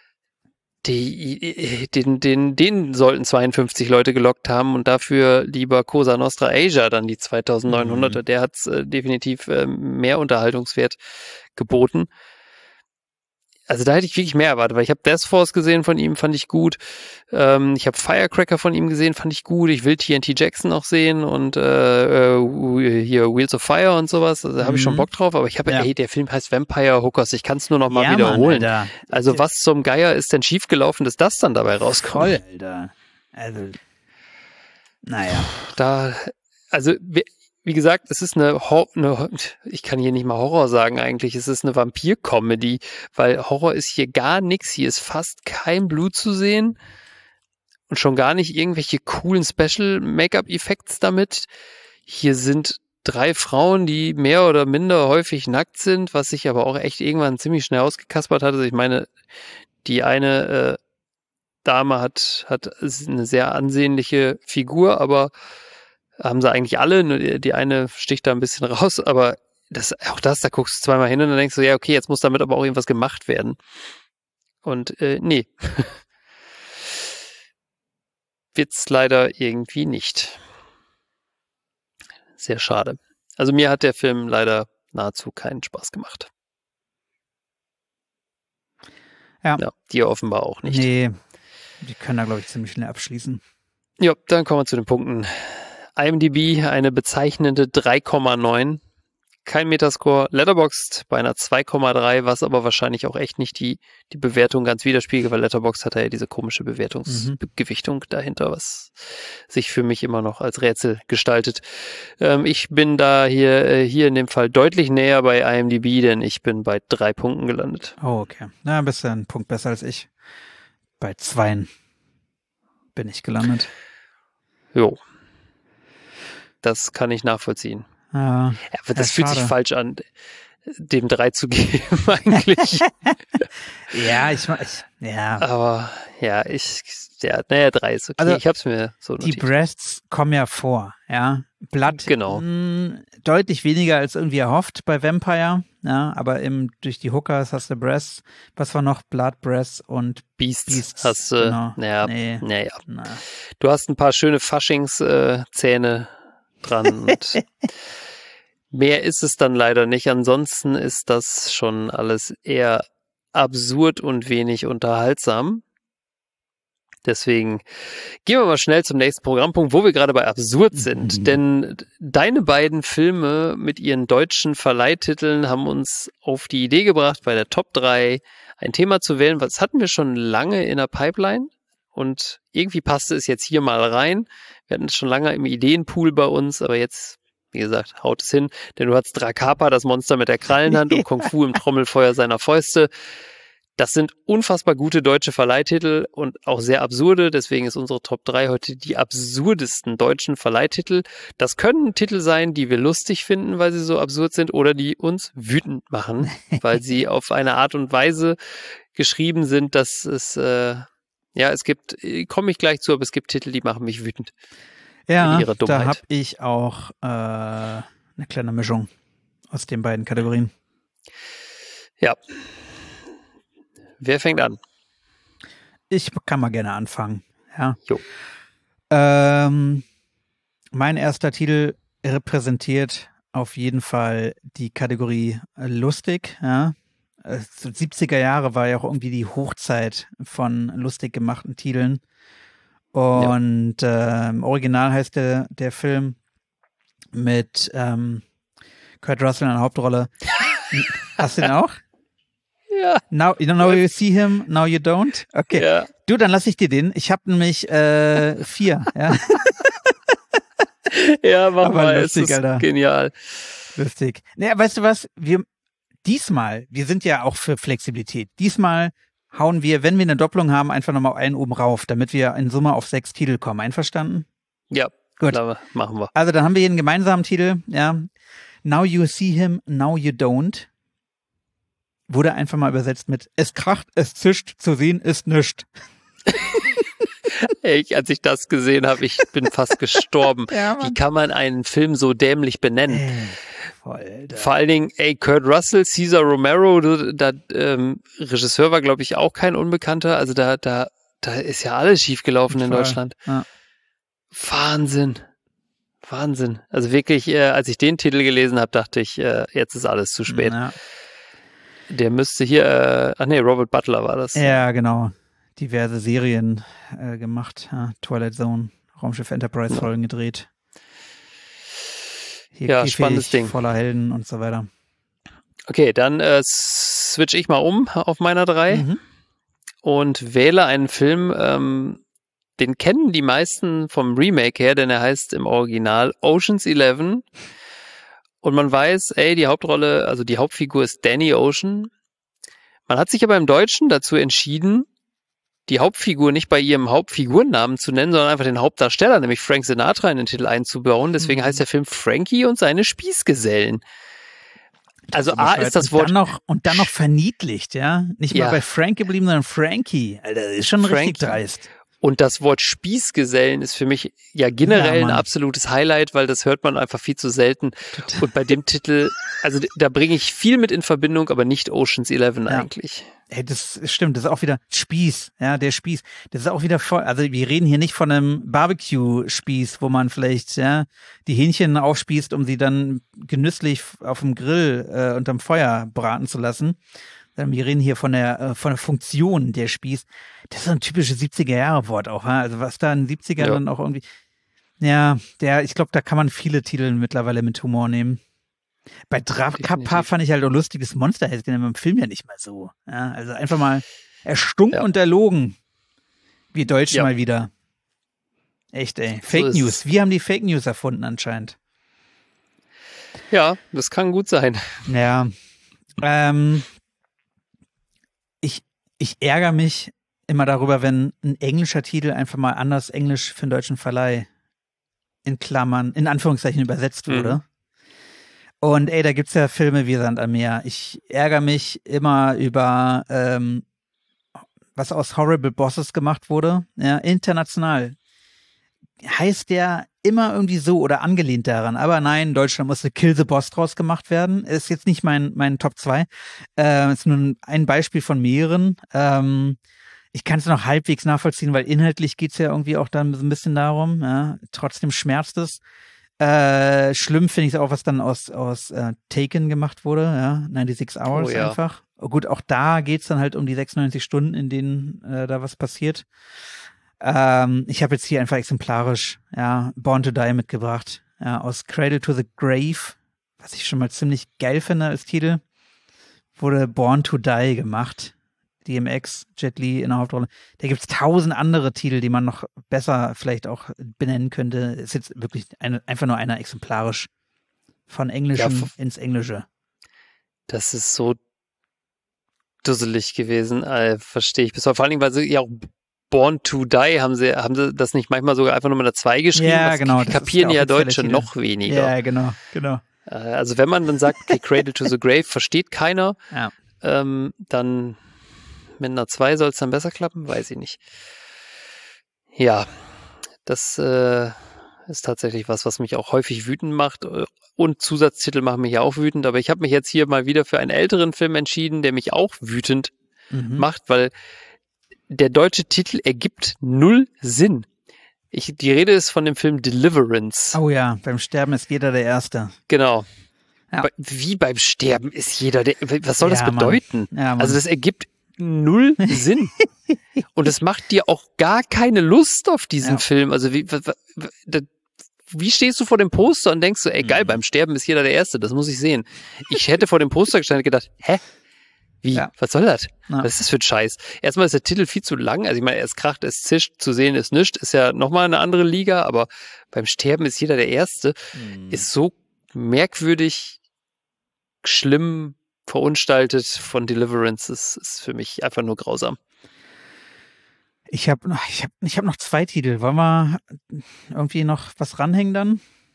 C: den sollten 52 Leute gelockt haben und dafür lieber Cosa Nostra Asia, dann die 2900er, der hat definitiv mehr Unterhaltungswert geboten. Also da hätte ich wirklich mehr erwartet, weil ich habe Death Force gesehen von ihm, fand ich gut. Ich habe Firecracker von ihm gesehen, fand ich gut. Ich will TNT Jackson noch sehen und hier Wheels of Fire und sowas. Also da habe ich schon Bock drauf, aber ich habe, der Film heißt Vampire Hookers. Ich kann es nur noch mal wiederholen.
A: Mann,
C: also was zum Geier ist denn schiefgelaufen, dass das dann dabei rauskommt?
A: Voll, Alter. Also, naja.
C: Wie gesagt, es ist ich kann hier nicht mal Horror sagen eigentlich, es ist eine Vampir-Comedy, weil Horror ist hier gar nichts, hier ist fast kein Blut zu sehen und schon gar nicht irgendwelche coolen Special-Make-up-Effekts damit. Hier sind 3 Frauen, die mehr oder minder häufig nackt sind, was sich aber auch echt irgendwann ziemlich schnell ausgekaspert hat. Also ich meine, die eine Dame hat eine sehr ansehnliche Figur, aber haben sie eigentlich alle, nur die eine sticht da ein bisschen raus, aber da guckst du zweimal hin und dann denkst du, ja, okay, jetzt muss damit aber auch irgendwas gemacht werden. Und nee. Wird's leider irgendwie nicht. Sehr schade. Also mir hat der Film leider nahezu keinen Spaß gemacht.
A: Ja,
C: dir offenbar auch nicht.
A: Nee, die können da, glaube ich, ziemlich schnell abschließen.
C: Ja, dann kommen wir zu den Punkten. IMDb eine bezeichnende 3,9. Kein Metascore. Letterboxd bei einer 2,3, was aber wahrscheinlich auch echt nicht die Bewertung ganz widerspiegelt, weil Letterboxd hat ja diese komische Bewertungsgewichtung dahinter, was sich für mich immer noch als Rätsel gestaltet. Ich bin da hier in dem Fall deutlich näher bei IMDb, denn ich bin bei 3 Punkten gelandet.
A: Oh, okay. Na, bist du einen Punkt besser als ich. Bei 2 bin ich gelandet.
C: Jo. Das kann ich nachvollziehen.
A: Ja,
C: Aber das fühlt sich
A: schade.
C: falsch an, dem 3 zu geben eigentlich.
A: Ja, ja.
C: Aber ja, naja, 3 ist okay.
A: Also,
C: ich hab's mir so
A: Die
C: notiert.
A: Breasts kommen ja vor, ja. Blood
C: Genau.
A: Deutlich weniger als irgendwie erhofft bei Vampire, ja, aber durch die Hookers hast du Breasts. Was war noch? Blood, Breasts und
C: Beasts hast du,
A: genau.
C: naja.
A: Na.
C: Du hast ein paar schöne Faschingszähne dran und mehr ist es dann leider nicht. Ansonsten ist das schon alles eher absurd und wenig unterhaltsam. Deswegen gehen wir mal schnell zum nächsten Programmpunkt, wo wir gerade bei absurd sind. Denn deine beiden Filme mit ihren deutschen Verleihtiteln haben uns auf die Idee gebracht, bei der Top 3 ein Thema zu wählen. Das hatten wir schon lange in der Pipeline und irgendwie passte es jetzt hier mal rein. Wir hatten es schon lange im Ideenpool bei uns, aber jetzt, wie gesagt, haut es hin. Denn du hattest Drakapa, das Monster mit der Krallenhand und Kung Fu im Trommelfeuer seiner Fäuste. Das sind unfassbar gute deutsche Verleihtitel und auch sehr absurde. Deswegen ist unsere Top 3 heute die absurdesten deutschen Verleihtitel. Das können Titel sein, die wir lustig finden, weil sie so absurd sind, oder die uns wütend machen, weil sie auf eine Art und Weise geschrieben sind, dass es, es gibt, komme ich gleich zu, aber es gibt Titel, die machen mich wütend.
A: Ja,
C: ihrer Dummheit.
A: da habe ich auch eine kleine Mischung aus den beiden Kategorien.
C: Ja. Wer fängt an?
A: Ich kann mal gerne anfangen. Ja.
C: Jo.
A: Mein erster Titel repräsentiert auf jeden Fall die Kategorie lustig. Ja. 70er Jahre war ja auch irgendwie die Hochzeit von lustig gemachten Titeln. Und im Original heißt der Film mit Kurt Russell in der Hauptrolle. Hast du den auch?
C: Ja.
A: Now you see him, now you don't. Okay.
C: Ja.
A: Du, dann lass ich dir den. Ich habe nämlich 4. Ja.
C: Ja, mach
A: Aber
C: mal.
A: lustig,
C: es ist
A: Alter.
C: Genial.
A: Lustig. Naja, weißt du was? Wir sind ja auch für Flexibilität. Diesmal hauen wir, wenn wir eine Doppelung haben, einfach nochmal einen oben rauf, damit wir in Summe auf 6 Titel kommen. Einverstanden?
C: Ja,
A: Gut.
C: Glaube, machen wir.
A: Also dann haben wir hier einen gemeinsamen Titel. Ja. Now you see him, now you don't. Wurde einfach mal übersetzt mit es kracht, es zischt, zu sehen ist nischt.
C: Als ich das gesehen habe, ich bin fast gestorben.
A: Ja, Mann.
C: Wie kann man einen Film so dämlich benennen?
A: Voll.
C: Vor allen Dingen, Kurt Russell, Cesar Romero, Regisseur war, glaube ich, auch kein Unbekannter. Also da ist ja alles schiefgelaufen in Deutschland.
A: Ja.
C: Wahnsinn. Also wirklich, als ich den Titel gelesen habe, dachte ich, jetzt ist alles zu spät.
A: Ja.
C: Der müsste hier, Robert Butler war das.
A: Ja, genau. Diverse Serien gemacht. Ja, Twilight Zone, Raumschiff Enterprise Folgen gedreht. Hier
C: Ja,
A: Käfig
C: spannendes Ding.
A: Voller Helden und so weiter.
C: Okay, dann switch ich mal um auf meiner 3 und wähle einen Film, den kennen die meisten vom Remake her, denn er heißt im Original Ocean's 11. Und man weiß, die Hauptrolle, also die Hauptfigur ist Danny Ocean. Man hat sich aber im Deutschen dazu entschieden, die Hauptfigur nicht bei ihrem Hauptfigurennamen zu nennen, sondern einfach den Hauptdarsteller, nämlich Frank Sinatra, in den Titel einzubauen. Deswegen heißt der Film Frankie und seine Spießgesellen. Also A ist das Wort...
A: Und dann noch verniedlicht, ja? Nicht mal bei Frank geblieben, sondern Frankie. Alter, das ist schon richtig dreist.
C: Und das Wort Spießgesellen ist für mich ja generell ein absolutes Highlight, weil das hört man einfach viel zu selten. Total. Und bei dem Titel, also da bringe ich viel mit in Verbindung, aber nicht Ocean's 11 eigentlich.
A: Ey, das stimmt, das ist auch wieder Spieß, ja, der Spieß. Das ist auch wieder voll, also wir reden hier nicht von einem Barbecue-Spieß, wo man vielleicht, die Hähnchen aufspießt, um sie dann genüsslich auf dem Grill unterm Feuer braten zu lassen. Wir reden hier von der Funktion der Spieß. Das ist so ein typisches 70er-Jahre-Wort auch. Also was da in den 70ern dann auch irgendwie... Ja, ich glaube, da kann man viele Titel mittlerweile mit Humor nehmen. Bei Drakapa fand ich halt auch lustiges Monster, hätte den im Film ja nicht mal so. Ja, also einfach mal erstunken und erlogen. Wir Deutschen mal wieder. Echt, ey. Fake News. Wir haben die Fake News erfunden anscheinend.
C: Ja, das kann gut sein.
A: Ja. Ich ärgere mich immer darüber, wenn ein englischer Titel einfach mal anders Englisch für einen deutschen Verleih in Klammern, in Anführungszeichen übersetzt wurde. Und ey, da gibt's ja Filme wie Sand am Meer. Ich ärgere mich immer über was aus Horrible Bosses gemacht wurde. Ja, international heißt der immer irgendwie so oder angelehnt daran. Aber nein, in Deutschland musste Kill the Boss draus gemacht werden. Ist jetzt nicht mein Top 2. Ist nur ein Beispiel von mehreren. Ich kann es noch halbwegs nachvollziehen, weil inhaltlich geht's ja irgendwie auch dann so ein bisschen darum. Ja. Trotzdem schmerzt es. Schlimm finde ich es auch, was dann aus Taken gemacht wurde, ja, 96 Hours einfach. Gut, auch da geht's dann halt um die 96 Stunden, in denen da was passiert. Ich habe jetzt hier einfach exemplarisch, ja, Born to Die mitgebracht, ja, aus Cradle to the Grave, was ich schon mal ziemlich geil finde als Titel, wurde Born to Die gemacht. DMX, Jet Li in der Hauptrolle. Da gibt's 1000 andere Titel, die man noch besser vielleicht auch benennen könnte. Ist jetzt wirklich einfach nur einer exemplarisch von Englischem ins Englische.
C: Das ist so dusselig gewesen, verstehe ich. Vor allen Dingen, weil sie ja auch Born to Die haben sie das nicht manchmal sogar einfach nur mit einer 2 geschrieben?
A: Ja, genau.
C: Kapieren ja Deutsche noch weniger.
A: Ja, genau.
C: Also wenn man dann sagt, okay, Cradle to the Grave versteht keiner,
A: ja.
C: Dann mit einer 2 soll es dann besser klappen? Weiß ich nicht. Ja, das ist tatsächlich was mich auch häufig wütend macht. Und Zusatztitel machen mich ja auch wütend. Aber ich habe mich jetzt hier mal wieder für einen älteren Film entschieden, der mich auch wütend macht, weil der deutsche Titel ergibt null Sinn. Die Rede ist von dem Film Deliverance.
A: Oh ja, beim Sterben ist jeder der Erste.
C: Genau.
A: Ja.
C: Wie beim Sterben ist jeder der... Was soll das bedeuten?
A: Ja,
C: also das ergibt null Sinn. Und es macht dir auch gar keine Lust auf diesen Film. Also wie stehst du vor dem Poster und denkst so, ey geil, beim Sterben ist jeder der Erste, das muss ich sehen. Ich hätte vor dem Poster gestanden und gedacht, hä? Wie? Ja. Was soll das? Ja. Was ist das für ein Scheiß? Erstmal ist der Titel viel zu lang. Also ich meine, es kracht, es zischt, zu sehen ist nichts. Ist ja nochmal eine andere Liga, aber beim Sterben ist jeder der Erste. Ist so merkwürdig, schlimm, verunstaltet von Deliverance. Ist für mich einfach nur grausam.
A: Ich hab noch 2 Titel. Wollen wir irgendwie noch was ranhängen dann?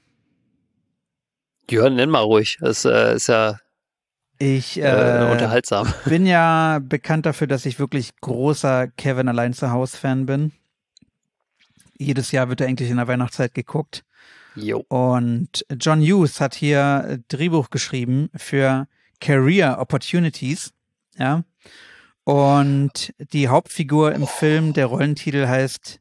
C: Ja, nenn mal ruhig. Das ist ja unterhaltsam.
A: Bin ja bekannt dafür, dass ich wirklich großer Kevin allein zu Hause Fan bin. Jedes Jahr wird er eigentlich in der Weihnachtszeit geguckt.
C: Jo.
A: Und John Hughes hat hier Drehbuch geschrieben für Career Opportunities. Ja. Und die Hauptfigur im Film, der Rollentitel heißt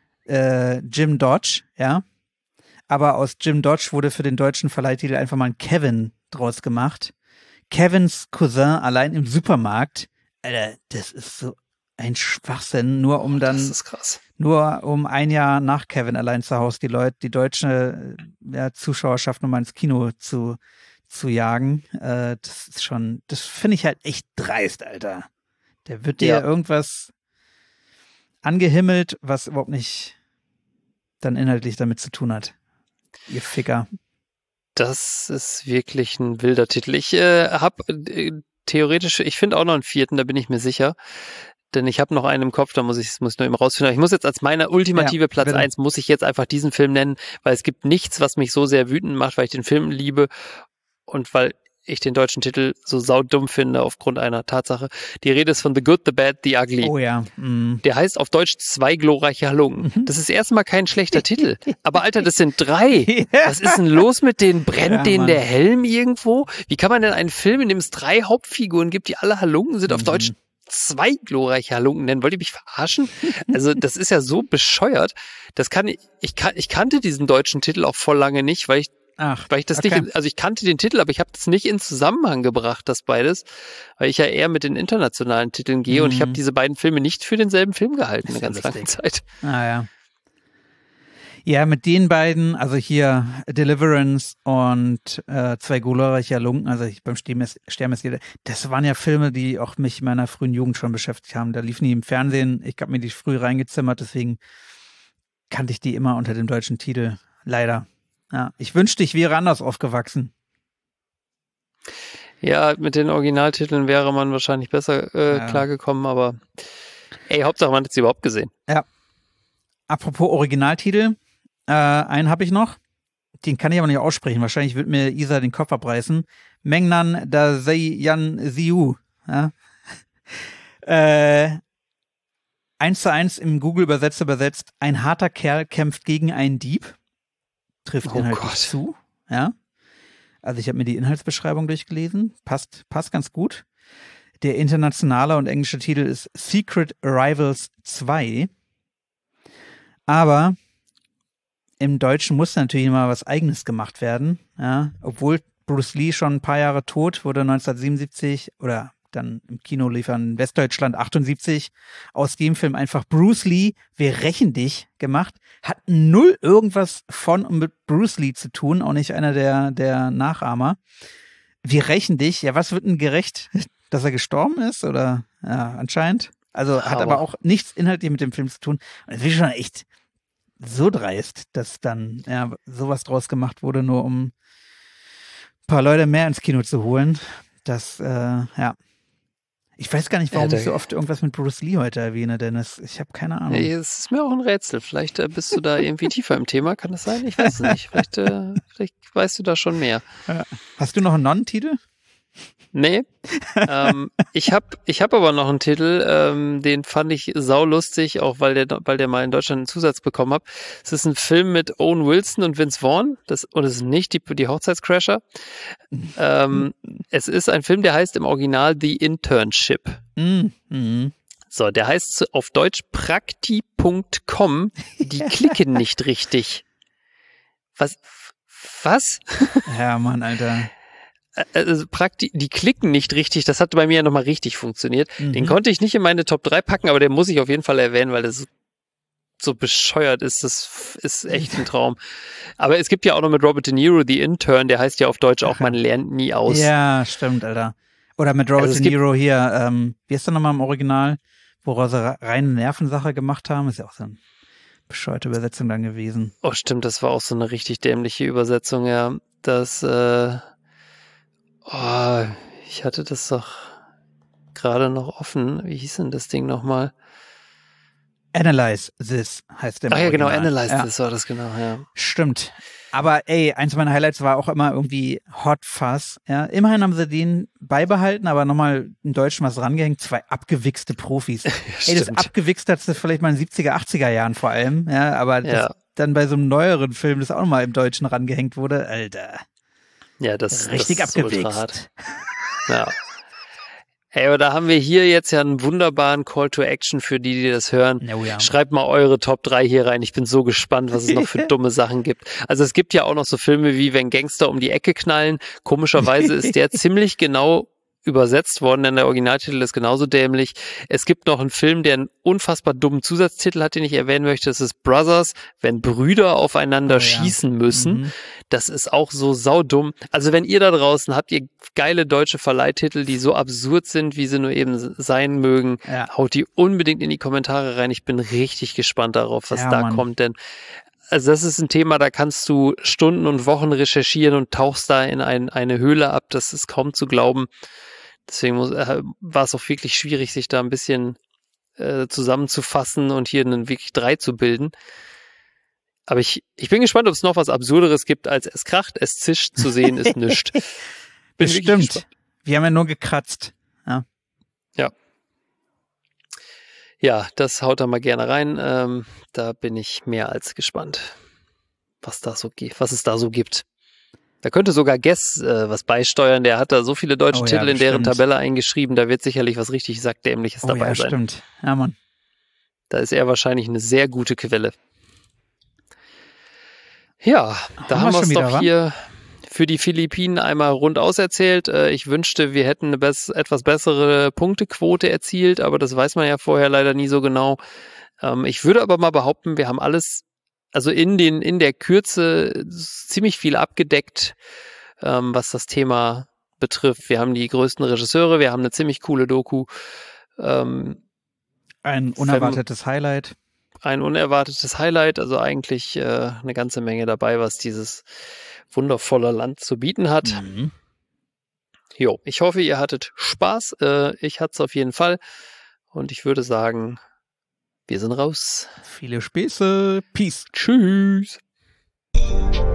A: Jim Dodge. Ja. Aber aus Jim Dodge wurde für den deutschen Verleihtitel einfach mal ein Kevin draus gemacht. Kevins Cousin allein im Supermarkt. Alter, das ist so ein Schwachsinn, nur um dann,
C: das ist krass.
A: Nur um ein Jahr nach Kevin allein zu Hause die deutsche Zuschauerschaft nochmal ins Kino zu jagen. Das ist schon, das finde ich halt echt dreist, Alter. Der wird dir irgendwas angehimmelt, was überhaupt nicht dann inhaltlich damit zu tun hat. Ihr Ficker.
C: Das ist wirklich ein wilder Titel. Ich habe theoretisch, ich finde auch noch einen 4., da bin ich mir sicher. Denn ich habe noch einen im Kopf, da muss ich nur eben rausfinden. Ich muss jetzt als meine ultimative Platz 1, muss ich jetzt einfach diesen Film nennen, weil es gibt nichts, was mich so sehr wütend macht, weil ich den Film liebe und weil ich den deutschen Titel so saudumm finde aufgrund einer Tatsache. Die Rede ist von The Good, The Bad, The Ugly.
A: Oh ja.
C: Der heißt auf Deutsch 2 glorreiche Halungen. Das ist erstmal kein schlechter Titel. Aber Alter, das sind 3. Was ist denn los mit denen? Brennt denen der Helm irgendwo? Wie kann man denn einen Film, in dem es 3 Hauptfiguren gibt, die alle Halungen sind, auf Deutsch 2 glorreiche Halungen nennen? Wollt ihr mich verarschen? Also das ist ja so bescheuert. Ich kannte diesen deutschen Titel auch voll lange nicht, weil ich das nicht, also ich kannte den Titel, aber ich habe das nicht in Zusammenhang gebracht, das beides, weil ich ja eher mit den internationalen Titeln gehe und ich habe diese beiden Filme nicht für denselben Film gehalten eine ganz lange Zeit.
A: Ah ja. Ja, mit den beiden, also hier Deliverance und 2 glorreiche Halungen, also beim Sterben ist jeder, das waren ja Filme, die auch mich in meiner frühen Jugend schon beschäftigt haben. Da liefen die im Fernsehen, ich habe mir die früh reingezimmert, deswegen kannte ich die immer unter dem deutschen Titel, leider. Ja, ich wünschte, ich wäre anders aufgewachsen.
C: Ja, mit den Originaltiteln wäre man wahrscheinlich besser klargekommen, aber ey, Hauptsache man hat sie überhaupt gesehen.
A: Ja. Apropos Originaltitel, Einen habe ich noch. Den kann ich aber nicht aussprechen. Wahrscheinlich wird mir Isa den Kopf abreißen. Mengnan Daseyan Ziu. Ja. 1:1 im Google übersetzt. Ein harter Kerl kämpft gegen einen Dieb. Trifft inhaltlich zu. Ja. Also ich habe mir die Inhaltsbeschreibung durchgelesen. Passt ganz gut. Der internationale und englische Titel ist Secret Rivals 2. Aber im Deutschen musste natürlich mal was Eigenes gemacht werden. Ja. Obwohl Bruce Lee schon ein paar Jahre tot wurde, 1977 oder dann im Kino lief er in Westdeutschland 78, aus dem Film einfach Bruce Lee, wir rächen dich gemacht, hat null irgendwas von und mit Bruce Lee zu tun, auch nicht einer der Nachahmer. Wir rächen dich, ja, was wird denn gerecht, dass er gestorben ist oder, ja, anscheinend. Also hat aber auch nichts inhaltlich mit dem Film zu tun. Und es ist schon echt so dreist, dass dann, ja, sowas draus gemacht wurde, nur um ein paar Leute mehr ins Kino zu holen. Das, ja. Ich weiß gar nicht, warum ich so oft irgendwas mit Bruce Lee heute erwähne, Dennis. Ich habe keine Ahnung.
C: Nee, es ist mir auch ein Rätsel. Vielleicht bist du da irgendwie tiefer im Thema. Kann das sein? Ich weiß es nicht. Vielleicht weißt du da schon mehr.
A: Hast du noch einen Non-Titel?
C: Nee. Ich hab aber noch einen Titel, den fand ich saulustig, auch weil der mal in Deutschland einen Zusatz bekommen hat. Es ist ein Film mit Owen Wilson und Vince Vaughn. Und es ist nicht die Hochzeitscrasher. Es ist ein Film, der heißt im Original The Internship. So, der heißt auf Deutsch Prakti.com. Die klicken nicht richtig. Was?
A: Ja, Mann, Alter.
C: Also die klicken nicht richtig, das hat bei mir ja nochmal richtig funktioniert. Den konnte ich nicht in meine Top 3 packen, aber den muss ich auf jeden Fall erwähnen, weil das so bescheuert ist. Das ist echt ein Traum. Aber es gibt ja auch noch mit Robert De Niro The Intern, der heißt ja auf Deutsch auch Man lernt nie aus.
A: Ja, stimmt, Alter. Oder mit Robert De Niro hier, wie ist der nochmal im Original, woraus sie reine Nervensache gemacht haben, ist ja auch so eine bescheuerte Übersetzung dann gewesen.
C: Oh stimmt, das war auch so eine richtig dämliche Übersetzung, ja. Das, ich hatte das doch gerade noch offen. Wie hieß denn das Ding nochmal?
A: Analyze This heißt der.
C: Ach ja, genau, Analyze This war das, genau, ja.
A: Stimmt. Aber ey, eins meiner Highlights war auch immer irgendwie Hot Fuzz. Ja, immerhin haben sie den beibehalten, aber nochmal im Deutschen was rangehängt. 2 abgewichste Profis. Ey, das abgewichst hat du vielleicht mal in den 70er, 80er Jahren vor allem. Ja, aber das dann bei so einem neueren Film, das auch nochmal im Deutschen rangehängt wurde. Alter.
C: Ja, das
A: richtig
C: das
A: abgewichst.
C: Ja. Hey, aber da haben wir hier jetzt ja einen wunderbaren Call to Action für die das hören.
A: Oh ja.
C: Schreibt mal eure Top 3 hier rein. Ich bin so gespannt, was es noch für dumme Sachen gibt. Also es gibt ja auch noch so Filme wie Wenn Gangster um die Ecke knallen. Komischerweise ist der ziemlich genau übersetzt worden, denn der Originaltitel ist genauso dämlich. Es gibt noch einen Film, der einen unfassbar dummen Zusatztitel hat, den ich erwähnen möchte. Das ist Brothers, wenn Brüder aufeinander schießen müssen. Das ist auch so saudumm. Also wenn ihr da draußen habt, ihr geile deutsche Verleihtitel, die so absurd sind, wie sie nur eben sein mögen, haut die unbedingt in die Kommentare rein. Ich bin richtig gespannt darauf, was da kommt, denn also das ist ein Thema, da kannst du Stunden und Wochen recherchieren und tauchst da in eine Höhle ab. Das ist kaum zu glauben. Deswegen war es auch wirklich schwierig, sich da ein bisschen zusammenzufassen und hier einen wirklich 3 zu bilden. Aber ich bin gespannt, ob es noch was Absurderes gibt, als es kracht, es zischt, zu sehen ist nichts.
A: Bestimmt. Wir haben ja nur gekratzt. Ja.
C: Ja, das haut da mal gerne rein. Da bin ich mehr als gespannt, was es da so gibt. Da könnte sogar Guess was beisteuern. Der hat da so viele deutsche Titel in deren Tabelle eingeschrieben. Da wird sicherlich was richtig Sackdämliches dabei sein.
A: Stimmt. Ja, Mann.
C: Da ist er wahrscheinlich eine sehr gute Quelle. Ja, da haben wir es doch hier für die Philippinen einmal rund auserzählt. Ich wünschte, wir hätten eine etwas bessere Punktequote erzielt, aber das weiß man ja vorher leider nie so genau. Ich würde aber mal behaupten, wir haben alles, also in der Kürze ziemlich viel abgedeckt, was das Thema betrifft. Wir haben die größten Regisseure, wir haben eine ziemlich coole Doku.
A: Ein unerwartetes Highlight.
C: Ein unerwartetes Highlight, also eigentlich eine ganze Menge dabei, was dieses wundervolle Land zu bieten hat. Jo, ich hoffe, ihr hattet Spaß. Ich hatte es auf jeden Fall. Und ich würde sagen, wir sind raus.
A: Viele Späße. Peace.
C: Tschüss.
A: Tschüss.